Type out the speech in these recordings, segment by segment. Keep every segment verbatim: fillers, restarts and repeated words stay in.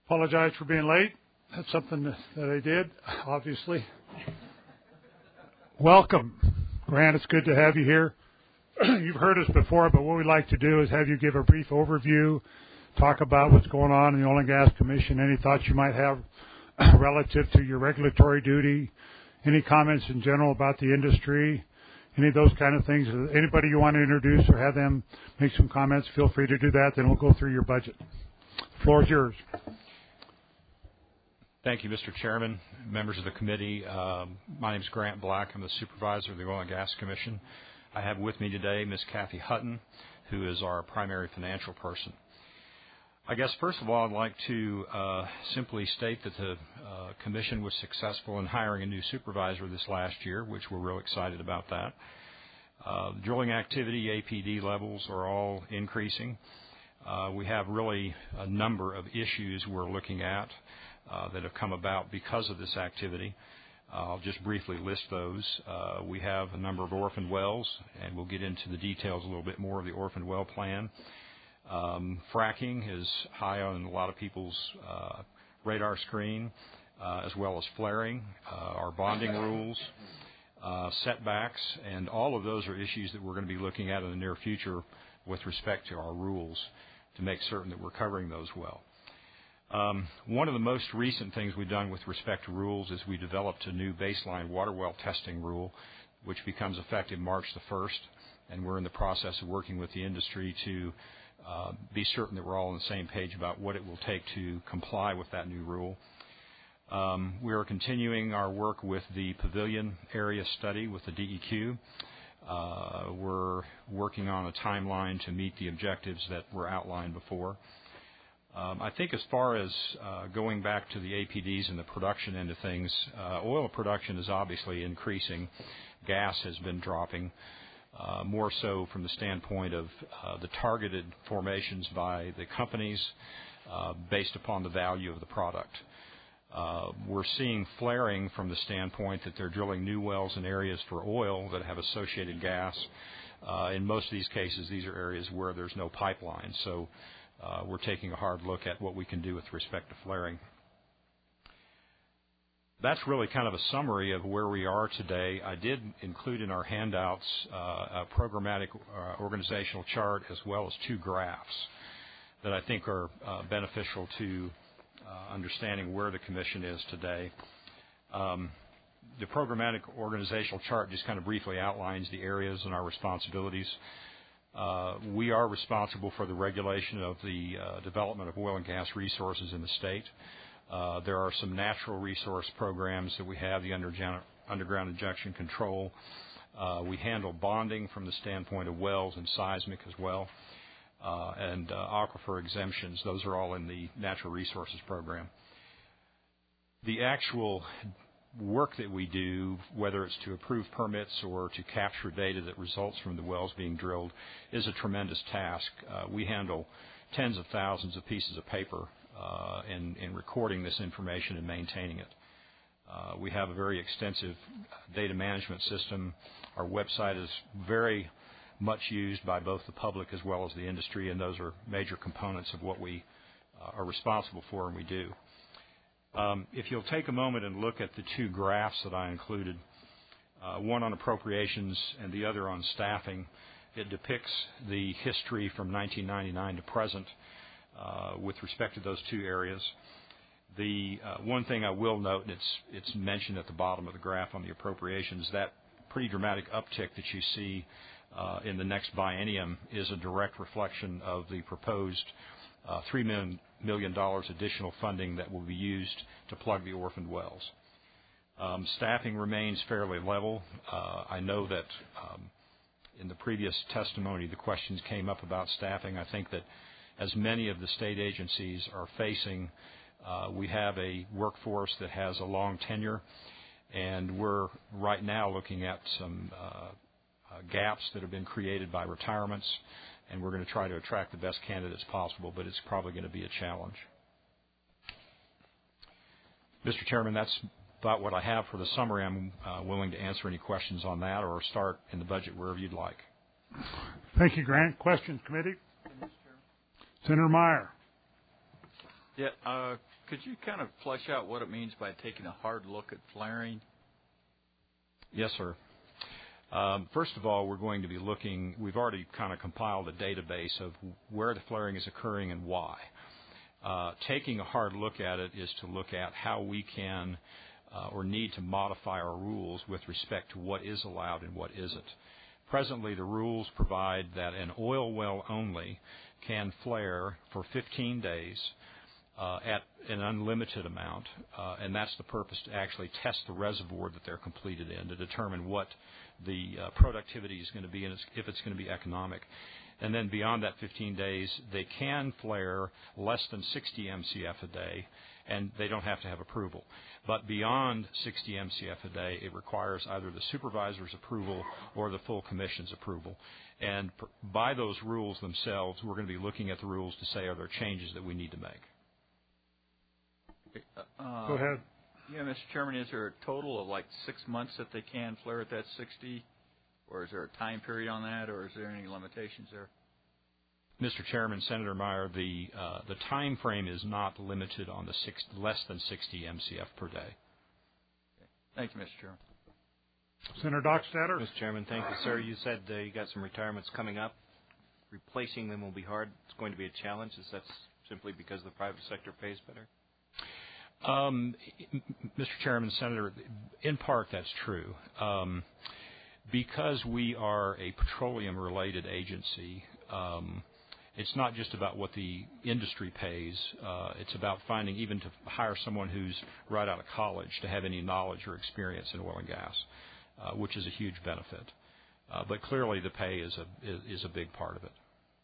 Apologize for being late. That's something that I did, obviously. Welcome. Grant, it's good to have you here. You've heard us before, but what we'd like to do is have you give a brief overview, talk about what's going on in the Oil and Gas Commission, any thoughts you might have relative to your regulatory duty, any comments in general about the industry, any of those kind of things. Anybody you want to introduce or have them make some comments, feel free to do that. Then we'll go through your budget. The floor is yours. Thank you, Mister Chairman, members of the committee. Um, my name is Grant Black. I'm the supervisor of the Oil and Gas Commission. I have with me today Miz Kathy Hutton, who is our primary financial person. I guess, first of all, I'd like to uh, simply state that the uh, Commission was successful in hiring a new supervisor this last year, which we're real excited about that. Uh, drilling activity, A P D levels are all increasing. Uh, we have really a number of issues we're looking at uh, that have come about because of this activity. I'll just briefly list those. Uh, we have a number of orphaned wells, and we'll get into the details a little bit more of the orphaned well plan. Um, fracking is high on a lot of people's uh, radar screen, uh, as well as flaring, uh, our bonding rules, uh, setbacks, and all of those are issues that we're going to be looking at in the near future with respect to our rules to make certain that we're covering those well. Um, one of the most recent things we've done with respect to rules is we developed a new baseline water well testing rule, which becomes effective March the first, and we're in the process of working with the industry to uh, be certain that we're all on the same page about what it will take to comply with that new rule. Um, we are continuing our work with the Pavilion area study with the D E Q. Uh, we're working on a timeline to meet the objectives that were outlined before. Um, I think as far as uh, going back to the A P Ds and the production end of things, uh, oil production is obviously increasing. Gas has been dropping, uh, more so from the standpoint of uh, the targeted formations by the companies uh, based upon the value of the product. Uh, we're seeing flaring from the standpoint that they're drilling new wells in areas for oil that have associated gas. Uh, in most of these cases, these are areas where there's no pipeline. So Uh, we're taking a hard look at what we can do with respect to flaring. That's really kind of a summary of where we are today. I did include in our handouts uh, a programmatic uh, organizational chart as well as two graphs that I think are uh, beneficial to uh, understanding where the Commission is today. Um, the programmatic organizational chart just kind of briefly outlines the areas and our responsibilities. Uh, we are responsible for the regulation of the uh, development of oil and gas resources in the state. Uh, there are some natural resource programs that we have, the underground injection control. Uh, we handle bonding from the standpoint of wells and seismic as well, uh, and uh, aquifer exemptions. Those are all in the natural resources program. The actual work that we do, whether it's to approve permits or to capture data that results from the wells being drilled, is a tremendous task. Uh, we handle tens of thousands of pieces of paper uh, in, in recording this information and maintaining it. Uh, we have a very extensive data management system. Our website is very much used by both the public as well as the industry, and those are major components of what we uh, are responsible for and we do. Um, if you'll take a moment and look at the two graphs that I included, uh, one on appropriations and the other on staffing, it depicts the history from nineteen ninety-nine to present uh, with respect to those two areas. The uh, one thing I will note, and it's, it's mentioned at the bottom of the graph on the appropriations, that pretty dramatic uptick that you see uh, in the next biennium is a direct reflection of the proposed uh, three million dollars additional funding that will be used to plug the orphaned wells. Um, staffing remains fairly level. Uh, I know that um, in the previous testimony the questions came up about staffing. I think that as many of the state agencies are facing, uh, we have a workforce that has a long tenure, and we're right now looking at some uh, uh, gaps that have been created by retirements, and we're going to try to attract the best candidates possible, but it's probably going to be a challenge. Mister Chairman, that's about what I have for the summary. I'm uh, willing to answer any questions on that or start in the budget wherever you'd like. Thank you, Grant. Questions, committee? Senator Meyer. Yeah, uh, could you kind of flesh out what it means by taking a hard look at flaring? Yes, sir. Um, first of all, we're going to be looking, we've already kind of compiled a database of where the flaring is occurring and why. Uh, taking a hard look at it is to look at how we can uh, or need to modify our rules with respect to what is allowed and what isn't. Presently, the rules provide that an oil well only can flare for fifteen days uh, at an unlimited amount, uh, and that's the purpose, to actually test the reservoir that they're completed in to determine what the uh, productivity is going to be and if it's going to be economic. And then beyond that fifteen days, they can flare less than sixty M C F a day, and they don't have to have approval. But beyond sixty M C F a day, it requires either the supervisor's approval or the full commission's approval. And by those rules themselves, we're going to be looking at the rules to say, are there changes that we need to make? Uh, Go ahead. Yeah, Mister Chairman, is there a total of like six months that they can flare at that sixty? Or is there a time period on that, or is there any limitations there? Mister Chairman, Senator Meyer, the uh, the time frame is not limited on the six, less than sixty M C F per day. Okay. Thank you, Mister Chairman. Senator Dockstader. Mister Chairman, thank you, sir. You said uh, you got some retirements coming up. Replacing them will be hard. It's going to be a challenge. Is that simply because the private sector pays better? Um, Mister Chairman, Senator, in part that's true. Um, because we are a petroleum-related agency, um, it's not just about what the industry pays. Uh, it's about finding, even to hire someone who's right out of college to have any knowledge or experience in oil and gas, uh, which is a huge benefit. Uh, but clearly the pay is a, is, is a big part of it.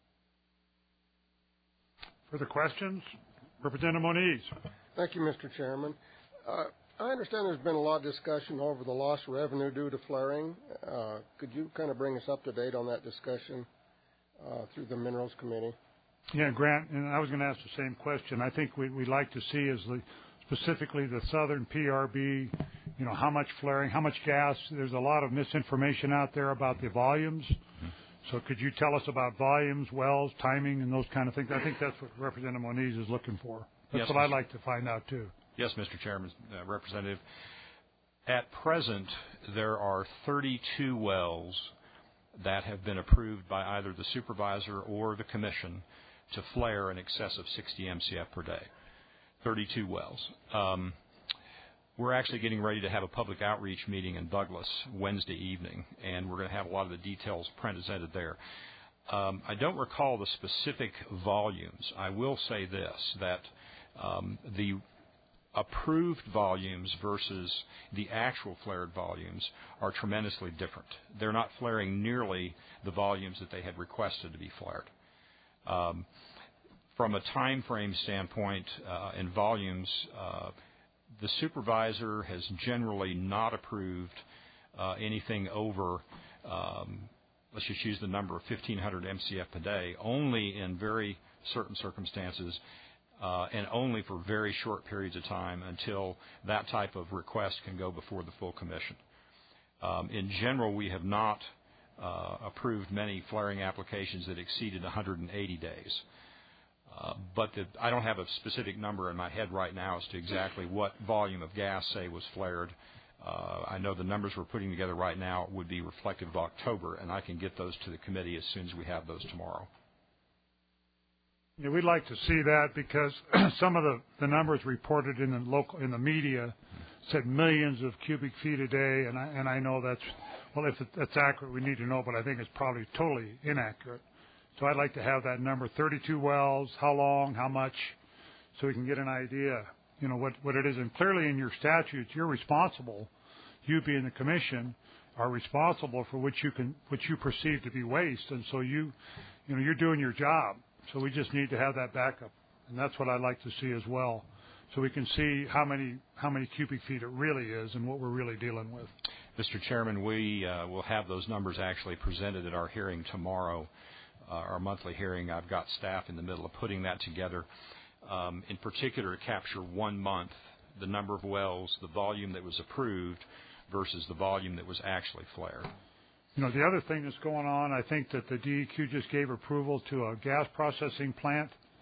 Further questions? Representative Moniz. Thank you, Mister Chairman. Uh, I understand there's been a lot of discussion over the lost revenue due to flaring. Uh, could you kind of bring us up to date on that discussion uh, through the Minerals Committee? Yeah, Grant, and I was going to ask the same question. I think what we'd like to see is the, specifically the Southern P R B, you know, how much flaring, how much gas. There's a lot of misinformation out there about the volumes. So could you tell us about volumes, wells, timing, and those kind of things? I think that's what Representative Moniz is looking for. That's yes, what I'd like to find out, too. Yes, Mister Chairman, uh, Representative. At present, there are thirty-two wells that have been approved by either the supervisor or the commission to flare in excess of sixty M C F per day. thirty-two wells. Um, we're actually getting ready to have a public outreach meeting in Douglas Wednesday evening, and we're going to have a lot of the details presented there. Um, I don't recall the specific volumes. I will say this, that um, the approved volumes versus the actual flared volumes are tremendously different. They're not flaring nearly the volumes that they had requested to be flared. Um, from a time frame standpoint uh, and volumes, uh, the supervisor has generally not approved uh, anything over, um, let's just use the number of fifteen hundred M C F per day, only in very certain circumstances uh, and only for very short periods of time until that type of request can go before the full commission. Um, in general, we have not uh, approved many flaring applications that exceeded one hundred eighty days. Uh, but the, I don't have a specific number in my head right now as to exactly what volume of gas, say, was flared. Uh, I know the numbers we're putting together right now would be reflective of October, and I can get those to the committee as soon as we have those tomorrow. Yeah, we'd like to see that because some of the, the numbers reported in the local in the media said millions of cubic feet a day, and I, and I know that's, well, if it, that's accurate, we need to know, but I think it's probably totally inaccurate. So I'd like to have that number, thirty-two wells, how long, how much, so we can get an idea, you know, what, what it is. And clearly in your statutes, you're responsible, you being the commission, are responsible for what you can, what you perceive to be waste. And so you, you know, you're doing your job. So we just need to have that backup. And that's what I'd like to see as well. So we can see how many, how many cubic feet it really is and what we're really dealing with. Mister Chairman, we uh, will have those numbers actually presented at our hearing tomorrow. Uh, our monthly hearing. I've got staff in the middle of putting that together, um, in particular to capture one month, the number of wells, the volume that was approved versus the volume that was actually flared. You know, the other thing that's going on, I think that the D E Q just gave approval to a gas processing plant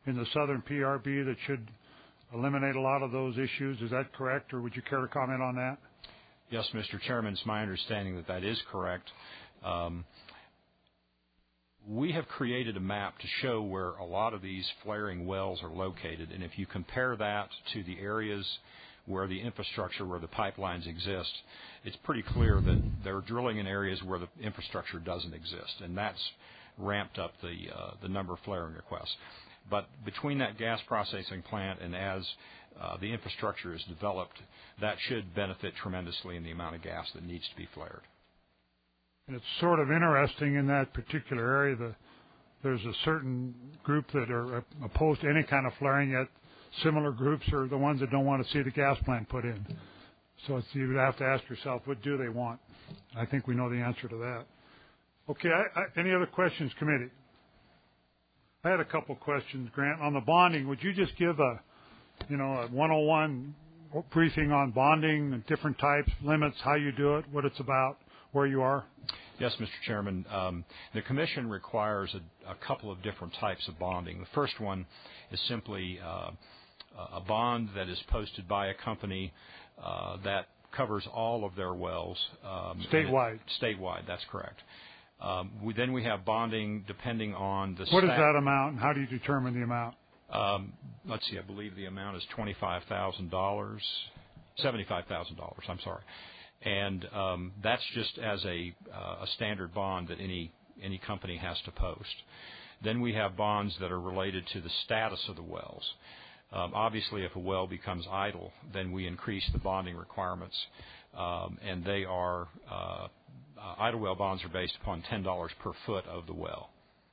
in the southern P R B that should eliminate a lot of those issues. Is that correct, or would you care to comment on that? Yes, Mister Chairman, it's my understanding that that is correct. Um, we have created a map to show where a lot of these flaring wells are located, and if you compare that to the areas where the infrastructure, where the pipelines exist, it's pretty clear that they're drilling in areas where the infrastructure doesn't exist, and that's ramped up the uh, the number of flaring requests. But between that gas processing plant and as uh, the infrastructure is developed, that should benefit tremendously in the amount of gas that needs to be flared. And it's sort of interesting in that particular area. The, there's a certain group that are opposed to any kind of flaring, yet similar groups are the ones that don't want to see the gas plant put in. So it's, you would have to ask yourself, what do they want? I think we know the answer to that. Okay, I, I, any other questions, committee? I had a couple questions, Grant. On the bonding, would you just give a, you know, a one oh one briefing on bonding, different types, limits, how you do it, what it's about, where you are? Yes, Mister Chairman. Um, the Commission requires a, a couple of different types of bonding. The first one is simply uh, a bond that is posted by a company uh, that covers all of their wells. Um, statewide. It, statewide, that's correct. Um, we, then we have bonding depending on the What stat- is that amount, and how do you determine the amount? Um, let's see, I believe the amount is twenty-five thousand dollars, seventy-five thousand dollars, I'm sorry. And um, that's just as a, uh, a standard bond that any, any company has to post. Then we have bonds that are related to the status of the wells. Um, obviously, if a well becomes idle, then we increase the bonding requirements, um, and they are uh, uh, idle well bonds are based upon ten dollars per foot of the well.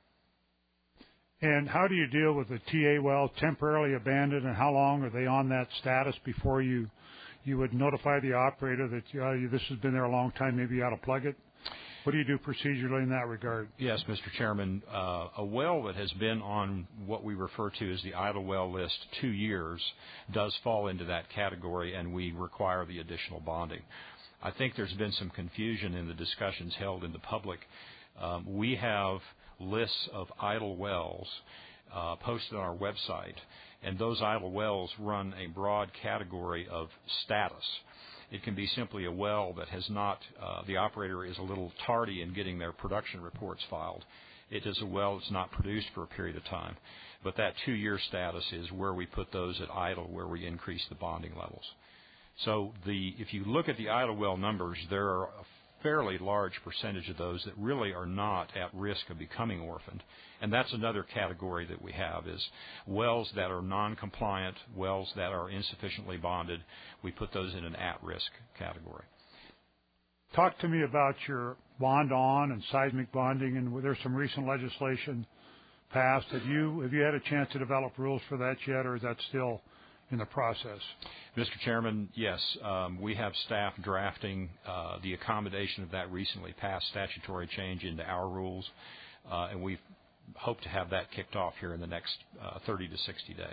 And how do you deal with the T A well temporarily abandoned, and how long are they on that status before you you would notify the operator that uh, this has been there a long time, maybe you ought to plug it? What do you do procedurally in that regard? Yes, Mister Chairman. Uh, a well that has been on what we refer to as the idle well list two years does fall into that category, and we require the additional bonding. I think there's been some confusion in the discussions held in the public. Um, we have lists of idle wells uh, posted on our website, and those idle wells run a broad category of status. It can be simply a well that has not, uh, the operator is a little tardy in getting their production reports filed. It is a well that's not produced for a period of time. But that two-year status is where we put those at idle, where we increase the bonding levels. So the, if you look at the idle well numbers, there are a fairly large percentage of those that really are not at risk of becoming orphaned. And that's another category that we have is wells that are non-compliant, wells that are insufficiently bonded. We put those in an at-risk category. Talk to me about your bond on and seismic bonding, and there's some recent legislation passed. Have you have you had a chance to develop rules for that yet, or is that still in the process? Mister Chairman, yes. Um, we have staff drafting uh, the accommodation of that recently passed statutory change into our rules, uh, and we hope to have that kicked off here in the next uh, thirty to sixty days.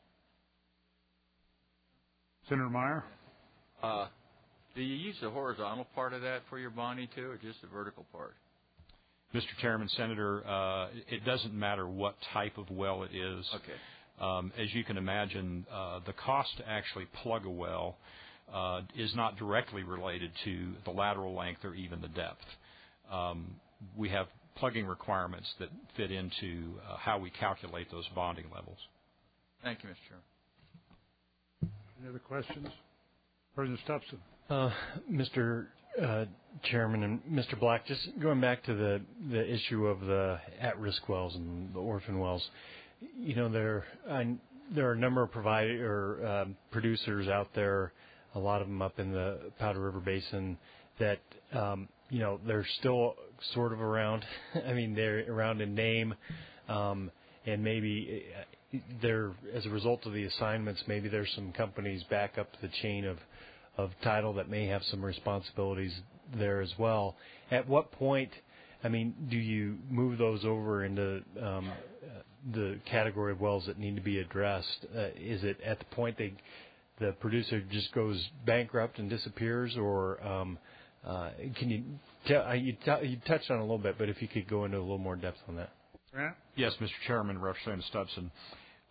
Senator Meyer? Uh, do you use the horizontal part of that for your bonding too, or just the vertical part? Mister Chairman, Senator, uh, it doesn't matter what type of well it is. Okay. Um, as you can imagine, uh, the cost to actually plug a well uh, is not directly related to the lateral length or even the depth. Um, we have plugging requirements that fit into uh, how we calculate those bonding levels. Thank you, Mister Chairman. Any other questions? President Stepson. Uh, Mister Uh, Chairman and Mister Black, just going back to the, the issue of the at-risk wells and the orphan wells, you know, there I, there are a number of provider or um, producers out there, a lot of them up in the Powder River Basin, that um, you know they're still sort of around. I mean, they're around in name, um, and maybe they're as a result of the assignments. Maybe there's some companies back up the chain of of title that may have some responsibilities there as well. At what point, I mean, do you move those over into um, the category of wells that need to be addressed? Uh, is it at the point they, the producer just goes bankrupt and disappears, or um, uh, can you tell, you, t- you touched on it a little bit, but if you could go into a little more depth on that. Grant? Yes, Mister Chairman, Representative Stubson.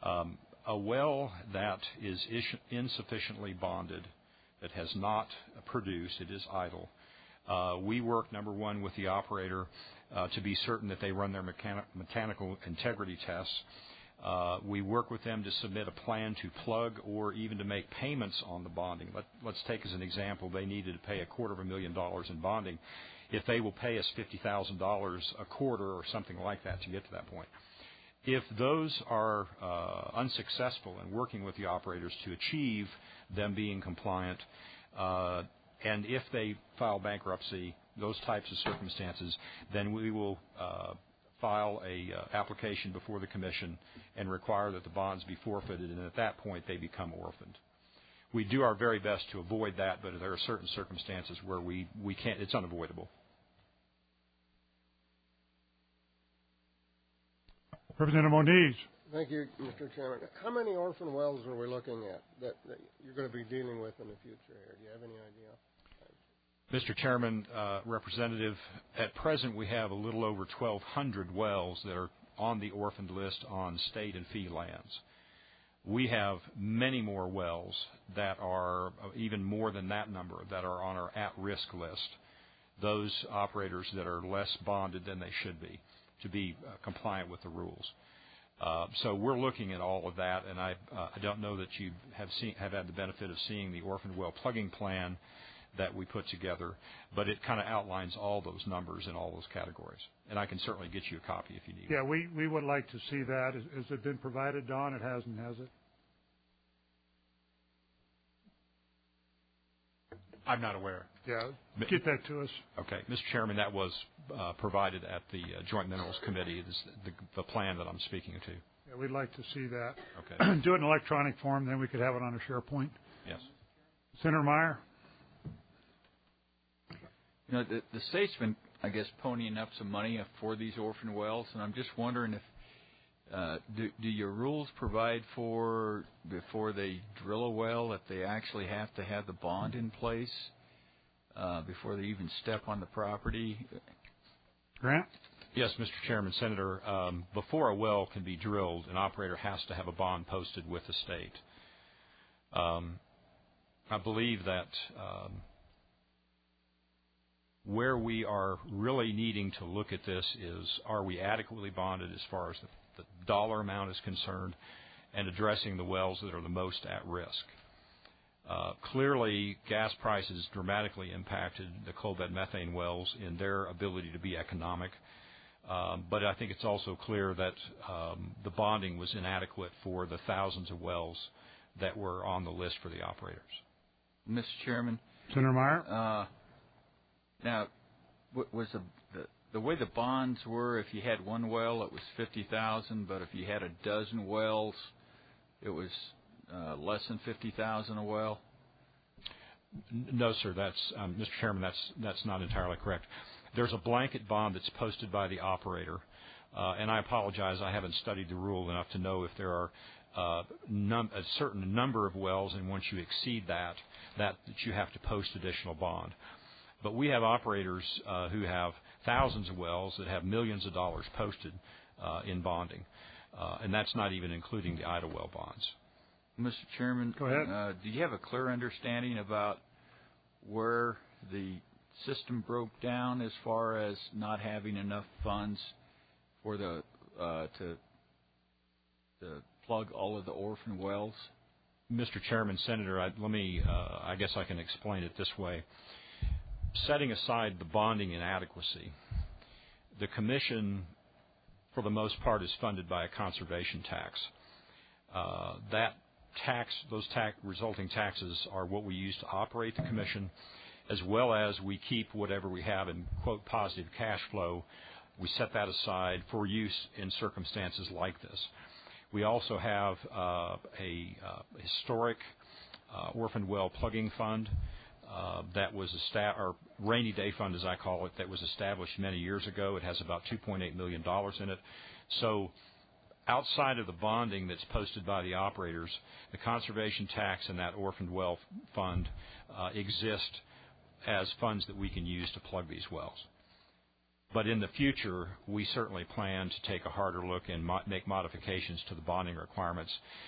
Um, a well that is is- insufficiently bonded, that has not produced, it is idle. Uh, we work, number one, with the operator uh, to be certain that they run their mechani- mechanical integrity tests. Uh, we work with them to submit a plan to plug or even to make payments on the bonding. Let, let's take as an example, they needed to pay a quarter of a million dollars in bonding. If they will pay us fifty thousand dollars a quarter or something like that to get to that point. If those are uh, unsuccessful in working with the operators to achieve them being compliant, uh, and if they file bankruptcy, those types of circumstances, then we will uh, file a uh, application before the commission and require that the bonds be forfeited, and at that point they become orphaned. We do our very best to avoid that, but there are certain circumstances where we, we can't, it's unavoidable. Representative Moniz. Thank you, Mister Chairman. How many orphan wells are we looking at that, that you're going to be dealing with in the future here? Do you have any idea? Mister Chairman, uh, Representative, at present we have a little over twelve hundred wells that are on the orphaned list on state and fee lands. We have many more wells that are, even more than that number, that are on our at-risk list, those operators that are less bonded than they should be to be uh, compliant with the rules. Uh, so we're looking at all of that, and I, uh, I don't know that you have seen, have had the benefit of seeing the orphan well plugging plan that we put together, but it kind of outlines all those numbers in all those categories. And I can certainly get you a copy if you need Yeah, it. we, we would like to see that. Has, has it been provided, Don? It hasn't, has it? I'm not aware. Yeah, get that to us. Okay. Mister Chairman, that was uh, provided at the uh, Joint Minerals Committee, this, the, the plan that I'm speaking to. Yeah, we'd like to see that. Okay. Do it in electronic form, then we could have it on a SharePoint. Yes. Senator Meyer? You know, the, the state's been, I guess, ponying up some money for these orphan wells, and I'm just wondering if uh, do, do your rules provide for, before they drill a well, that they actually have to have the bond in place uh, before they even step on the property? Grant? Yes, Mister Chairman, Senator, um, before a well can be drilled, an operator has to have a bond posted with the state. Um, I believe that um, where we are really needing to look at this is, are we adequately bonded as far as the, the dollar amount is concerned, and addressing the wells that are the most at risk. Uh, clearly, gas prices dramatically impacted the coal bed methane wells in their ability to be economic. Um, but I think it's also clear that um, the bonding was inadequate for the thousands of wells that were on the list for the operators. Mister Chairman? Senator Meyer? Uh, now, was the, the the way the bonds were, if you had one well, it was fifty thousand dollars, but if you had a dozen wells, it was uh, less than fifty thousand dollars a well? No, sir. That's um, Mister Chairman. That's that's not entirely correct. There's a blanket bond that's posted by the operator, uh, and I apologize. I haven't studied the rule enough to know if there are uh, num- a certain number of wells, and once you exceed that, that, that you have to post additional bond. But we have operators uh, who have thousands of wells that have millions of dollars posted uh, in bonding, uh, and that's not even including the idle well bonds. Mister Chairman, go ahead. Uh, do you have a clear understanding about where the system broke down as far as not having enough funds for the uh, to to plug all of the orphan wells? Mister Chairman, Senator, I, let me. Uh, I guess I can explain it this way. Setting aside the bonding inadequacy, the commission, for the most part, is funded by a conservation tax. Uh, that tax, those tax, resulting taxes, are what we use to operate the commission, as well as we keep whatever we have in, quote, positive cash flow. We set that aside for use in circumstances like this. We also have uh, a uh, historic uh, orphan well plugging fund uh, that was established, or rainy day fund as I call it, that was established many years ago. It has about two point eight million dollars in it. So outside of the bonding that's posted by the operators, the conservation tax and that orphaned well fund uh, exist as funds that we can use to plug these wells. But in the future, we certainly plan to take a harder look and mo- make modifications to the bonding requirements.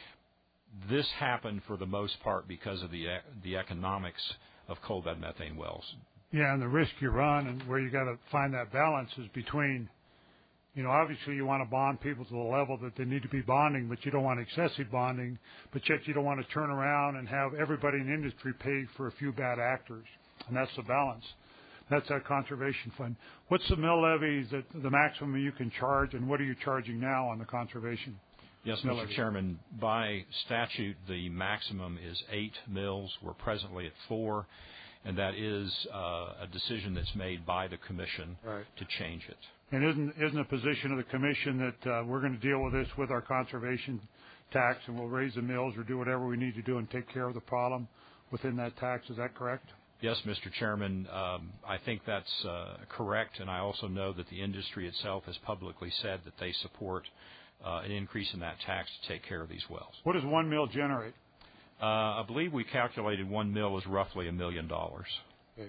This happened for the most part because of the e- the economics of coal bed methane wells. Yeah, and the risk you run and where you got to find that balance is between, you know, obviously you want to bond people to the level that they need to be bonding, but you don't want excessive bonding, but yet you don't want to turn around and have everybody in the industry pay for a few bad actors. And that's the balance. That's that conservation fund. What's the mill levy, that the maximum you can charge, and what are you charging now on the conservation? Yes, mill Mister levy? Chairman, by statute, the maximum is eight mills. We're presently at four, and that is uh, a decision that's made by the commission right. to change it. And isn't isn't a position of the commission that uh, we're going to deal with this with our conservation tax, and we'll raise the mills or do whatever we need to do and take care of the problem within that tax? Is that correct? Yes, Mister Chairman, um, I think that's uh, correct, and I also know that the industry itself has publicly said that they support uh, an increase in that tax to take care of these wells. What does one mill generate? Uh, I believe we calculated one mill is roughly a million dollars. Okay.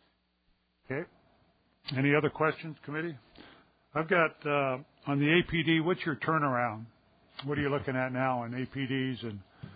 Okay. Any other questions, committee? I've got uh, on the A P D. What's your turnaround? What are you looking at now on A P Ds and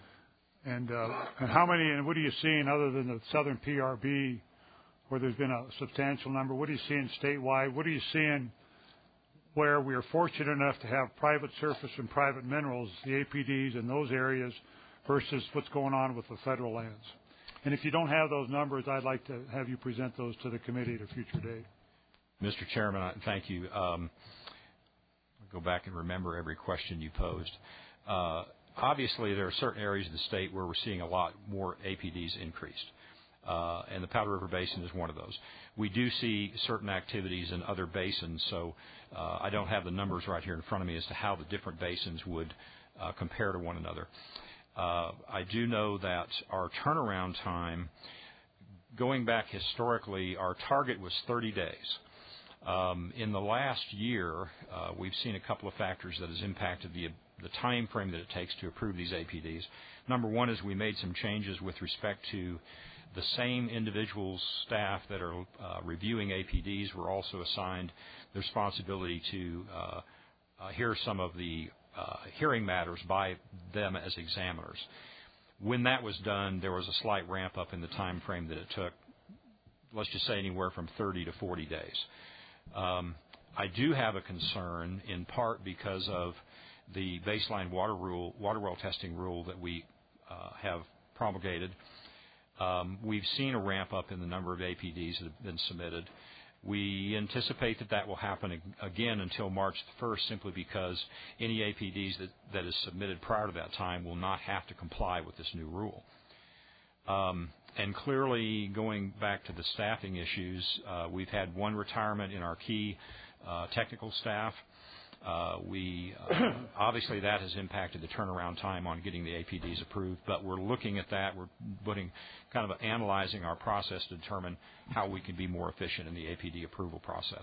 and uh, and how many? And what are you seeing other than the Southern P R B, where there's been a substantial number? What are you seeing statewide? What are you seeing where we are fortunate enough to have private surface and private minerals, the A P Ds in those areas, versus what's going on with the federal lands? And if you don't have those numbers, I'd like to have you present those to the committee at a future date. Mister Chairman, I, thank you. Um, I'll go back and remember every question you posed. Uh, obviously, there are certain areas of the state where we're seeing a lot more A P Ds increased, uh, and the Powder River Basin is one of those. We do see certain activities in other basins, so uh, I don't have the numbers right here in front of me as to how the different basins would uh, compare to one another. Uh, I do know that our turnaround time, going back historically, our target was thirty days. Um, in the last year, uh, we've seen a couple of factors that has impacted the the time frame that it takes to approve these A P Ds. Number one is we made some changes with respect to the same individuals, staff that are uh, reviewing A P Ds were also assigned the responsibility to uh, uh, hear some of the uh, hearing matters by them as examiners. When that was done, there was a slight ramp up in the time frame that it took, let's just say anywhere from thirty to forty days. Um, I do have a concern in part because of the baseline water rule, water well testing rule that we uh, have promulgated. Um, we've seen a ramp up in the number of A P Ds that have been submitted. We anticipate that that will happen again until March the first, simply because any A P Ds that, that is submitted prior to that time will not have to comply with this new rule. Um, and clearly, going back to the staffing issues, uh, we've had one retirement in our key uh, technical staff. Uh, we uh, obviously that has impacted the turnaround time on getting the A P Ds approved, but we're looking at that. We're putting kind of analyzing our process to determine how we can be more efficient in the A P D approval process.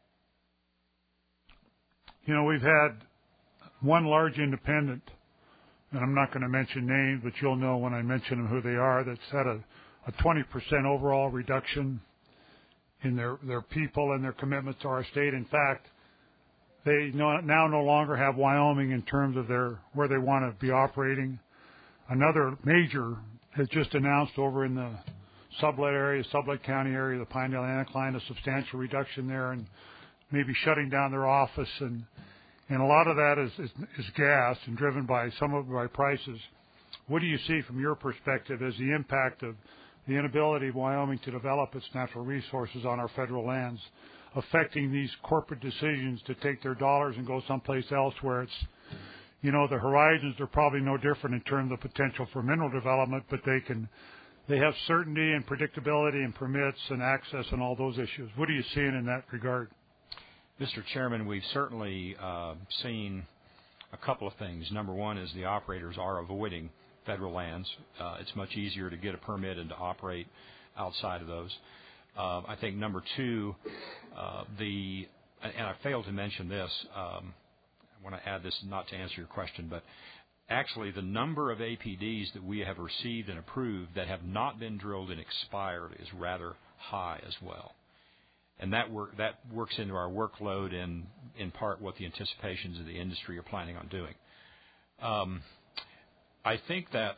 You know, we've had one large independent, and I'm not going to mention names, but you'll know when I mention them who they are, that's had a, a twenty percent overall reduction in their, their people and their commitment to our state. In fact, they no, now no longer have Wyoming in terms of their where they want to be operating. Another major has just announced over in the Sublette area, Sublette County area, the Pinedale Anticline, a substantial reduction there and maybe shutting down their office. And, and a lot of that is, is, is gas and driven by some of it by prices. What do you see from your perspective as the impact of the inability of Wyoming to develop its natural resources on our federal lands, affecting these corporate decisions to take their dollars and go someplace else where it's, you know, the horizons are probably no different in terms of potential for mineral development, but they can, they have certainty and predictability and permits and access and all those issues. What are you seeing in that regard? Mister Chairman, we've certainly uh, seen a couple of things. Number one is the operators are avoiding federal lands. Uh, it's much easier to get a permit and to operate outside of those. Uh, I think number two, uh, the and I failed to mention this. Um, I want to add this not to answer your question, but actually the number of A P Ds that we have received and approved that have not been drilled and expired is rather high as well. and that work that works into our workload and in part what the anticipations of the industry are planning on doing. Um, I think that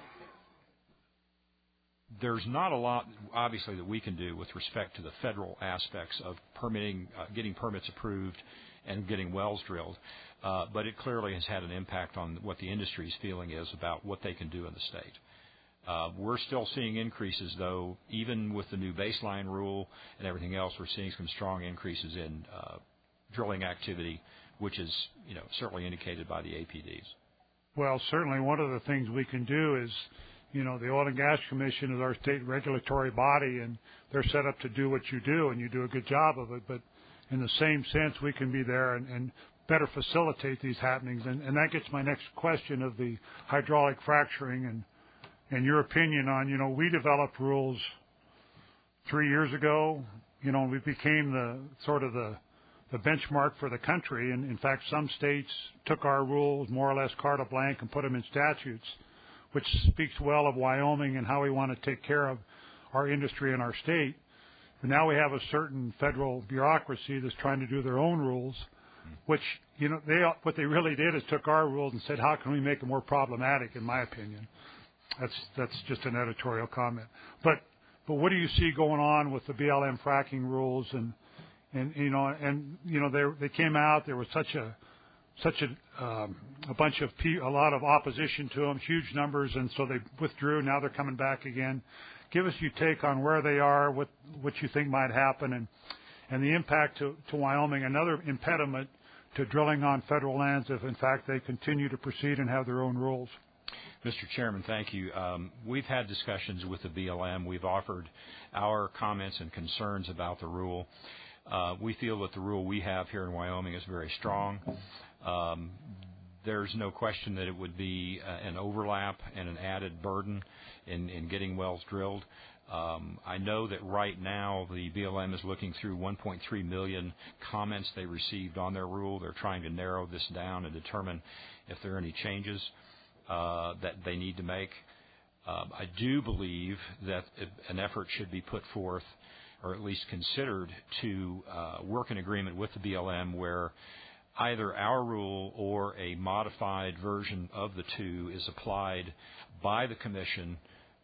there's not a lot, obviously, that we can do with respect to the federal aspects of permitting, uh, getting permits approved and getting wells drilled, uh, but it clearly has had an impact on what the industry's feeling is about what they can do in the state. Uh, we're still seeing increases, though, even with the new baseline rule and everything else. We're seeing some strong increases in uh, drilling activity, which is, you know, certainly indicated by the A P Ds. Well, certainly one of the things we can do is, you know, the Oil and Gas Commission is our state regulatory body, and they're set up to do what you do, and you do a good job of it. But in the same sense, we can be there and, and better facilitate these happenings. And, and that gets my next question of the hydraulic fracturing and, and your opinion on, you know, we developed rules three years ago. You know, we became the sort of the the benchmark for the country. And, in fact, some states took our rules more or less carte blanche and put them in statutes, which speaks well of Wyoming and how we want to take care of our industry and our state. But now we have a certain federal bureaucracy that's trying to do their own rules, which, you know, they what they really did is took our rules and said, how can we make it more problematic, in my opinion. That's that's just an editorial comment. But but what do you see going on with the B L M fracking rules and and you know and you know they they came out, there was such a such a um, a bunch of pe- a lot of opposition to them, huge numbers, and so they withdrew. Now they're coming back again. Give us your take on where they are, what what you think might happen, and and the impact to, to Wyoming. Another impediment to drilling on federal lands if, in fact, they continue to proceed and have their own rules. Mister Chairman, thank you. Um, we've had discussions with the B L M. We've offered our comments and concerns about the rule. Uh, we feel that the rule we have here in Wyoming is very strong. Um, there's no question that it would be uh, an overlap and an added burden in, in getting wells drilled. Um, I know that right now the B L M is looking through one point three million comments they received on their rule. They're trying to narrow this down and determine if there are any changes uh, that they need to make. Um, I do believe that an effort should be put forth, or at least considered, to uh, work an agreement with the B L M where either our rule or a modified version of the two is applied by the Commission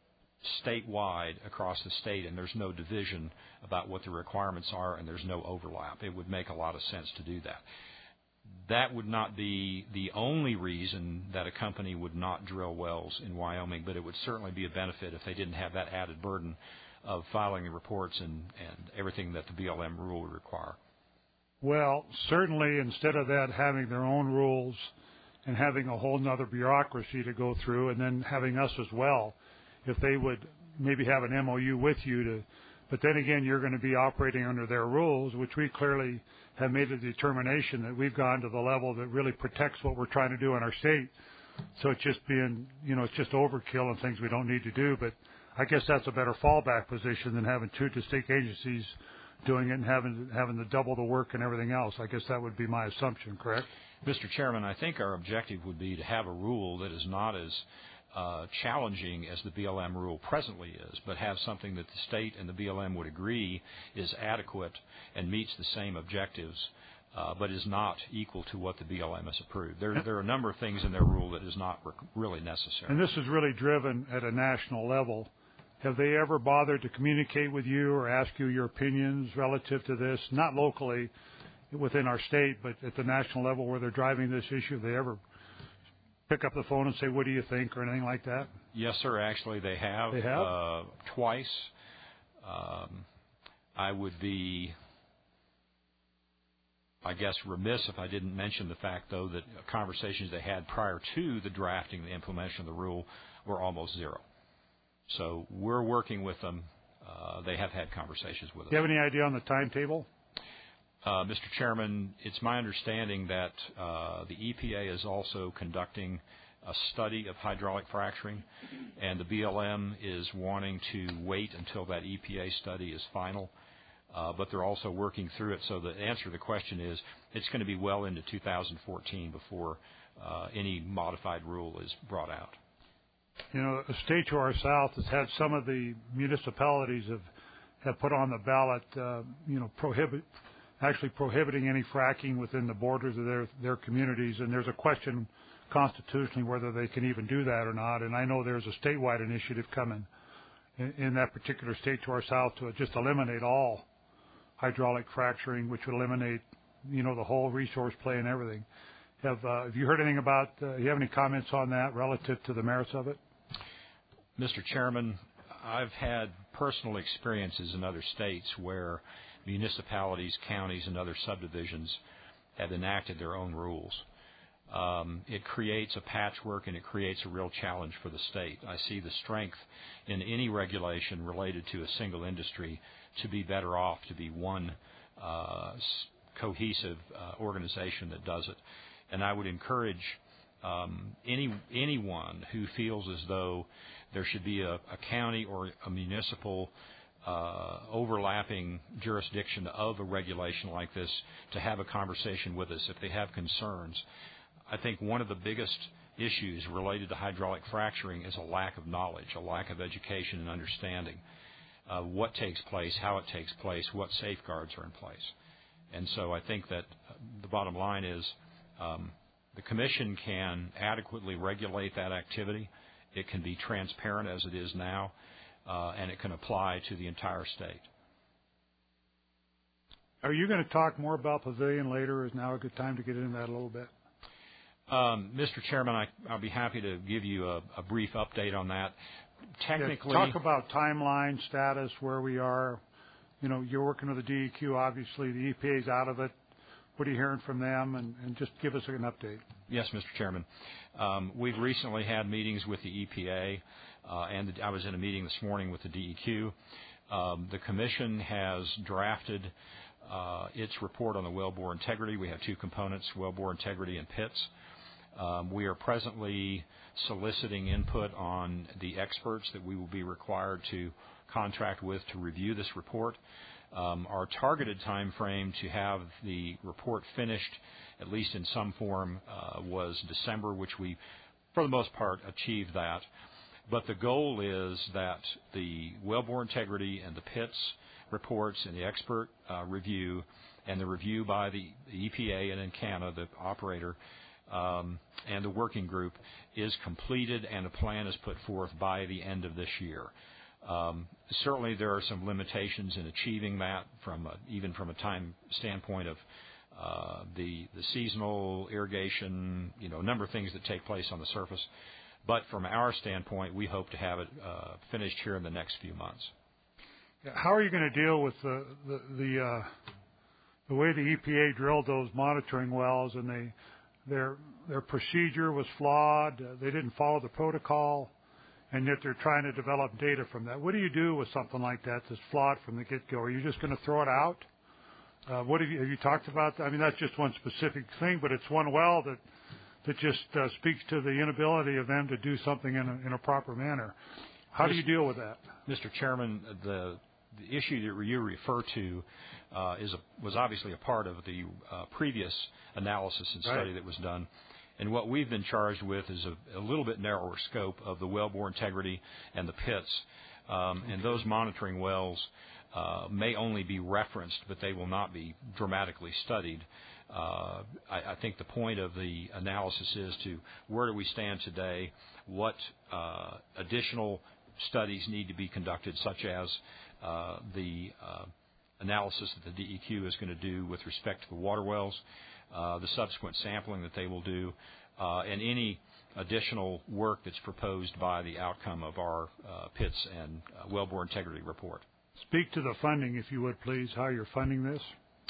statewide across the state, and there's no division about what the requirements are, and there's no overlap. It would make a lot of sense to do that. That would not be the only reason that a company would not drill wells in Wyoming, but it would certainly be a benefit if they didn't have that added burden of filing the reports and, and everything that the B L M rule would require. Well, certainly instead of that having their own rules and having a whole other bureaucracy to go through and then having us as well, if they would maybe have an M O U with you to, but then again, you're going to be operating under their rules, which we clearly have made a determination that we've gone to the level that really protects what we're trying to do in our state. So it's just being, you know, it's just overkill and things we don't need to do. But I guess that's a better fallback position than having two distinct agencies doing it and having having to double the work and everything else. I guess that would be my assumption, correct? Mister Chairman, I think our objective would be to have a rule that is not as uh, challenging as the B L M rule presently is, but have something that the state and the B L M would agree is adequate and meets the same objectives, uh, but is not equal to what the B L M has approved. There, there are a number of things in their rule that is not re- really necessary. And this is really driven at a national level. Have they ever bothered to communicate with you or ask you your opinions relative to this, not locally within our state, but at the national level where they're driving this issue? Have they ever pick up the phone and say, what do you think, or anything like that? Yes, sir. Actually, they have. They have? Uh, twice. Um, I would be, I guess, remiss if I didn't mention the fact, though, that conversations they had prior to the drafting, the implementation of the rule, were almost zero. So we're working with them. Uh, they have had conversations with us. Do you have any idea on the timetable? Uh, Mister Chairman, it's my understanding that uh, the E P A is also conducting a study of hydraulic fracturing, and the B L M is wanting to wait until that E P A study is final. Uh, but they're also working through it. So the answer to the question is it's going to be well into two thousand fourteen before uh, any modified rule is brought out. You know, a state to our south has had some of the municipalities have have put on the ballot, uh, you know, prohibit, actually prohibiting any fracking within the borders of their, their communities. And there's a question constitutionally whether they can even do that or not. And I know there's a statewide initiative coming in, in that particular state to our south to just eliminate all hydraulic fracturing, which would eliminate, you know, the whole resource play and everything. Have, uh, have you heard anything about, uh, you have any comments on that relative to the merits of it? Mister Chairman, I've had personal experiences in other states where municipalities, counties, and other subdivisions have enacted their own rules. Um, it creates a patchwork and it creates a real challenge for the state. I see the strength in any regulation related to a single industry to be better off to be one uh, cohesive uh, organization that does it. And I would encourage um, any anyone who feels as though there should be a, a county or a municipal uh, overlapping jurisdiction of a regulation like this to have a conversation with us if they have concerns. I think one of the biggest issues related to hydraulic fracturing is a lack of knowledge, a lack of education and understanding. Uh, what takes place, how it takes place, what safeguards are in place. And so I think that the bottom line is um, the Commission can adequately regulate that activity. It can be transparent as it is now, uh, and it can apply to the entire state. Are you going to talk more about Pavilion later? Is now a good time to get into that a little bit? Um, Mister Chairman, I, I'll be happy to give you a, a brief update on that. Technically, yeah, talk about timeline, status, where we are. You know, you're working with the D E Q, obviously. The E P A's out of it. What are you hearing from them? And, and just give us an update. Yes, Mister Chairman. Um, we've recently had meetings with the E P A, uh, and the, I was in a meeting this morning with the D E Q. Um, the Commission has drafted uh, its report on the wellbore integrity. We have two components, wellbore integrity and pits. Um, we are presently soliciting input on the experts that we will be required to contract with to review this report. Um, our targeted time frame to have the report finished, at least in some form, uh, was December, which we, for the most part, achieved that. But the goal is that the wellbore integrity and the pits reports and the expert uh, review and the review by the, the E P A and Encana, the operator, um, and the working group is completed and a plan is put forth by the end of this year. Um, certainly there are some limitations in achieving that from a, even from a time standpoint of uh, the, the seasonal irrigation, you know, a number of things that take place on the surface. But from our standpoint, we hope to have it uh, finished here in the next few months. How are you going to deal with the the the, uh, the way the E P A drilled those monitoring wells and they their their procedure was flawed? Uh, they didn't follow the protocol, and yet they're trying to develop data from that. What do you do with something like that that's flawed from the get-go? Are you just going to throw it out? Uh, what have you have you talked about? I mean, that's just one specific thing, but it's one well that that just uh, speaks to the inability of them to do something in a, in a proper manner. How do you deal with that? Mister Chairman, the, the issue that you refer to uh, is a, was obviously a part of the uh, previous analysis and study right. that was done. And what we've been charged with is a, a little bit narrower scope of the wellbore integrity and the pits. Um, okay. And those monitoring wells uh, may only be referenced, but they will not be dramatically studied. Uh, I, I think the point of the analysis is to where do we stand today, what uh, additional studies need to be conducted, such as uh, the uh, analysis that the D E Q is going to do with respect to the water wells, uh, the subsequent sampling that they will do, uh, and any additional work that's proposed by the outcome of our uh, pits and uh, wellbore integrity report. Speak to the funding, if you would, please, how you're funding this.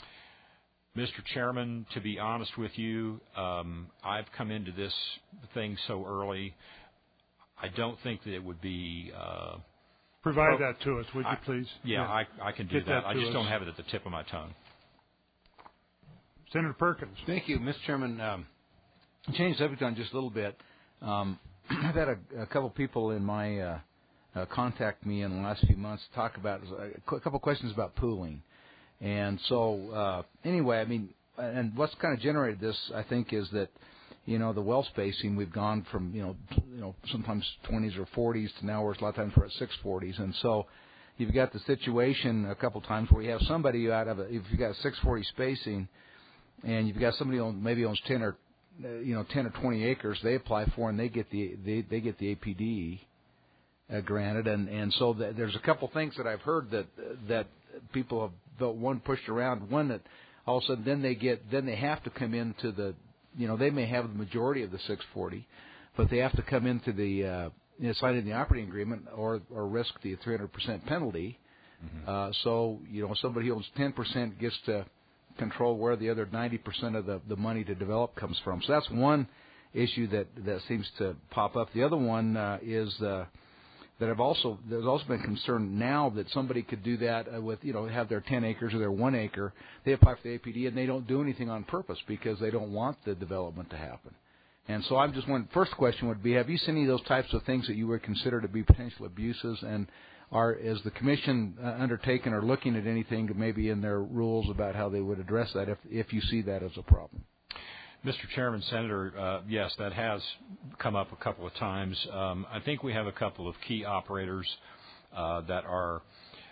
Mister Chairman, to be honest with you, um, I've come into this thing so early, I don't think that it would be... Uh, Provide pro- that to us, would you please? Yeah, yeah. I, I can do Get that. that I just us. don't have it at the tip of my tongue. Senator Perkins. Thank you, Mister Chairman. Um, change the subject on just a little bit. Um, I've had a, a couple people in my uh, uh, contact me in the last few months talk about a, a couple questions about pooling. And so, uh, anyway, I mean, and what's kind of generated this, I think, is that, you know, the well spacing, we've gone from, you know, you know, sometimes twenties or forties to now we're a lot of times we're at six forties. And so, you've got the situation a couple times where you have somebody out of a, if you've got six forty spacing, and you've got somebody on maybe owns ten or uh, you know ten or twenty acres, they apply for and they get the they, they get the A P D uh, granted, and and so th- there's a couple things that I've heard that that people have felt one pushed around, one that all of a sudden then they get then they have to come into the you know they may have the majority of the six forty, but they have to come into the uh, you know, sign in the operating agreement or or risk the three hundred percent penalty. Mm-hmm. Uh, so you know somebody who owns ten percent gets to control where the other ninety percent of the, the money to develop comes from. So that's one issue that, that seems to pop up. The other one uh, is uh, that I've also there's also been concern now that somebody could do that uh, with you know have their ten acres or their one acre. They apply for the A P D and they don't do anything on purpose because they don't want the development to happen. And so I'm just one first question would be: have you seen any of those types of things that you would consider to be potential abuses? And Are is the commission uh, undertaken or looking at anything maybe in their rules about how they would address that if if you see that as a problem? Mister Chairman, Senator, uh, yes, that has come up a couple of times. Um, I think we have a couple of key operators uh, that are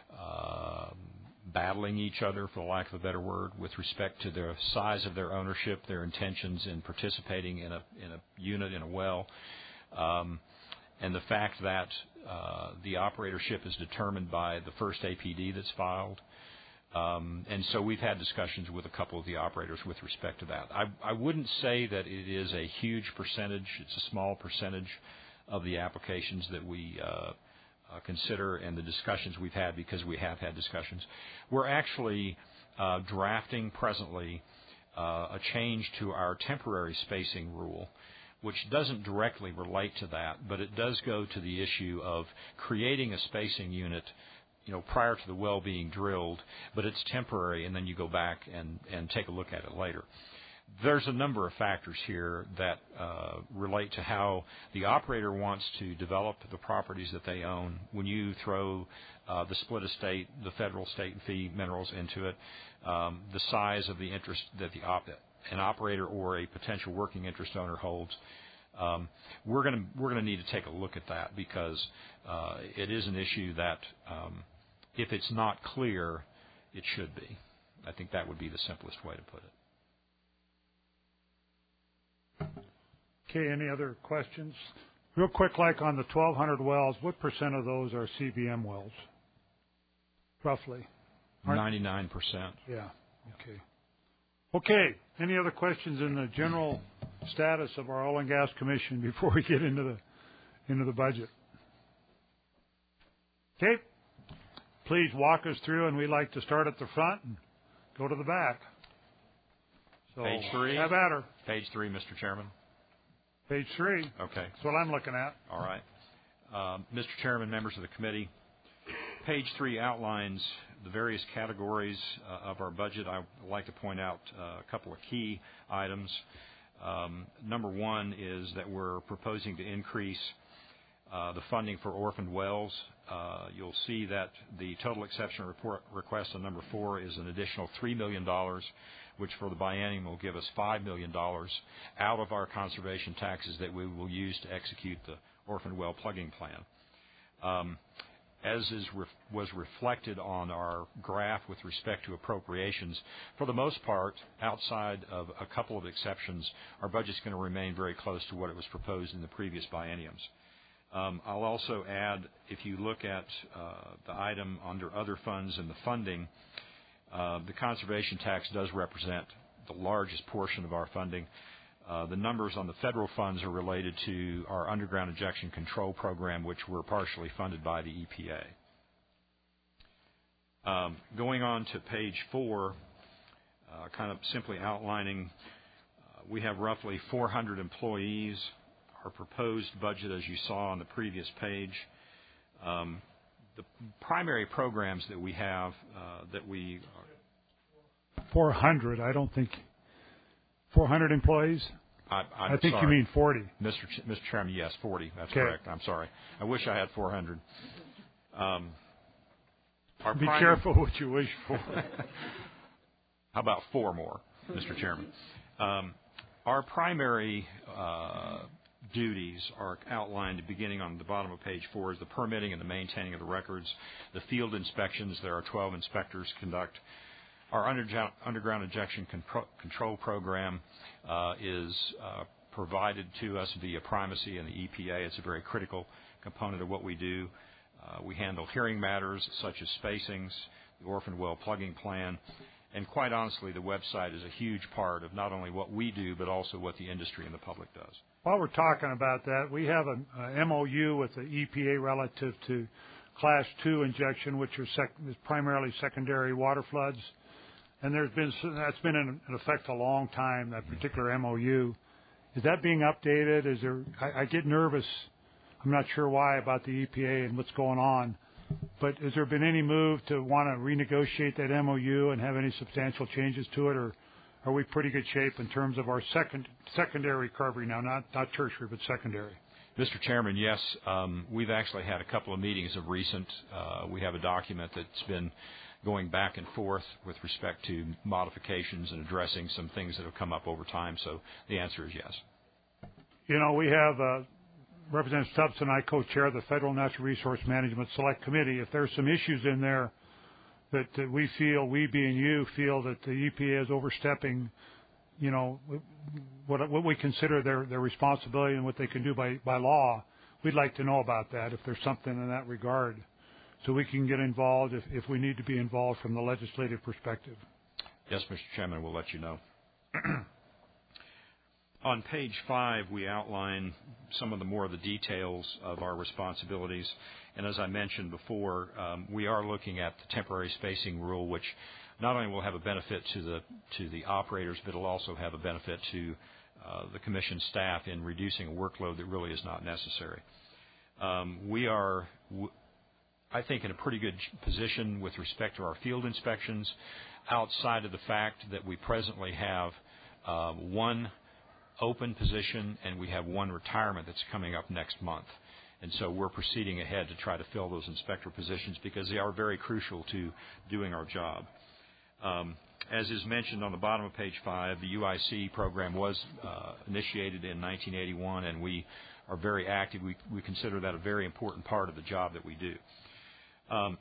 uh, battling each other, for lack of a better word, with respect to the size of their ownership, their intentions in participating in a in a unit in a well. Um, And the fact that uh, the operatorship is determined by the first A P D that's filed. Um, and so we've had discussions with a couple of the operators with respect to that. I, I wouldn't say that it is a huge percentage. It's a small percentage of the applications that we uh, uh, consider and the discussions we've had, because we have had discussions. We're actually uh, drafting presently uh, a change to our temporary spacing rule, which doesn't directly relate to that, but it does go to the issue of creating a spacing unit, you know, prior to the well being drilled, but it's temporary, and then you go back and, and take a look at it later. There's a number of factors here that uh, relate to how the operator wants to develop the properties that they own. When you throw uh, the split estate, the federal, state, and fee minerals into it, um, the size of the interest that the op- an operator or a potential working interest owner holds, um, we're going to we're going to need to take a look at that, because uh, it is an issue that um, if it's not clear, it should be. I think that would be the simplest way to put it. Okay, any other questions? Real quick, like on the twelve hundred wells, what percent of those are C B M wells, roughly? ninety-nine percent. Yeah, okay. Okay, any other questions in the general status of our Oil and Gas Commission before we get into the into the budget? Okay, please walk us through, and we like to start at the front and go to the back. So, Page three. Have at her. Page three, Mister Chairman. Page three. Okay. That's what I'm looking at. All right. Um, Mister Chairman, members of the committee, page three outlines the various categories uh, of our budget. I would like to point out uh, a couple of key items. Um, number one is that we're proposing to increase uh, the funding for orphaned wells. Uh, you'll see that the total exception report request on number four is an additional three million dollars, which for the biennium will give us five million dollars out of our conservation taxes that we will use to execute the orphan well plugging plan. Um, as is ref- was reflected on our graph with respect to appropriations, for the most part, outside of a couple of exceptions, our budget's going to remain very close to what it was proposed in the previous bienniums. Um, I'll also add, if you look at uh, the item under other funds and the funding, uh, the conservation tax does represent the largest portion of our funding. Uh, the numbers on the federal funds are related to our underground injection control program, which were partially funded by the E P A. Um, going on to page four, uh, kind of simply outlining, uh, we have roughly four hundred employees. Our proposed budget, as you saw on the previous page, um, the primary programs that we have uh, that we are four hundred. I don't think four hundred employees. I, I'm I think sorry. you mean forty. Mister Ch- Mister Chairman, yes, forty. That's okay. correct. I'm sorry. I wish I had four hundred. Um, our Be primary, careful what you wish for. How about four more, Mister Chairman? Um, our primary uh, duties are outlined beginning on the bottom of page four is the permitting and the maintaining of the records, the field inspections. There are twelve inspectors conduct. Our underground, underground injection control, control program uh, is uh, provided to us via primacy and the E P A. It's a very critical component of what we do. Uh, we handle hearing matters such as spacings, the orphan well plugging plan, and quite honestly, the website is a huge part of not only what we do, but also what the industry and the public does. While we're talking about that, we have a, a M O U with the E P A relative to Class two injection, which are sec, is primarily secondary water floods. And there's been that's been in, in effect a long time, that particular M O U. Is that being updated? Is there? I, I get nervous. I'm not sure why about the E P A and what's going on. But has there been any move to want to renegotiate that M O U and have any substantial changes to it, or are we pretty good shape in terms of our second secondary recovery now, not not tertiary, but secondary? Mister Chairman, yes, um, we've actually had a couple of meetings of recent. Uh, we have a document that's been going back and forth with respect to modifications and addressing some things that have come up over time. So the answer is yes. You know, we have uh, Representative Stubbs and I co-chair the Federal Natural Resource Management Select Committee. If there's some issues in there that, that we feel, we being you, feel that the E P A is overstepping, you know, what, what we consider their, their responsibility and what they can do by, by law, we'd like to know about that if there's something in that regard, so we can get involved if, if we need to be involved from the legislative perspective. Yes, Mister Chairman, we'll let you know. On page five, we outline some of the more of the details of our responsibilities. And as I mentioned before, um, we are looking at the temporary spacing rule, which not only will have a benefit to the to the operators, but it'll also have a benefit to uh, the commission staff in reducing a workload that really is not necessary. Um, we are, w- I think, in a pretty good position with respect to our field inspections, outside of the fact that we presently have uh, one open position and we have one retirement that's coming up next month. And so we're proceeding ahead to try to fill those inspector positions because they are very crucial to doing our job. Um, as is mentioned on the bottom of page five, the U I C program was uh, initiated in nineteen eighty-one, and we are very active. We, we consider that a very important part of the job that we do. Um,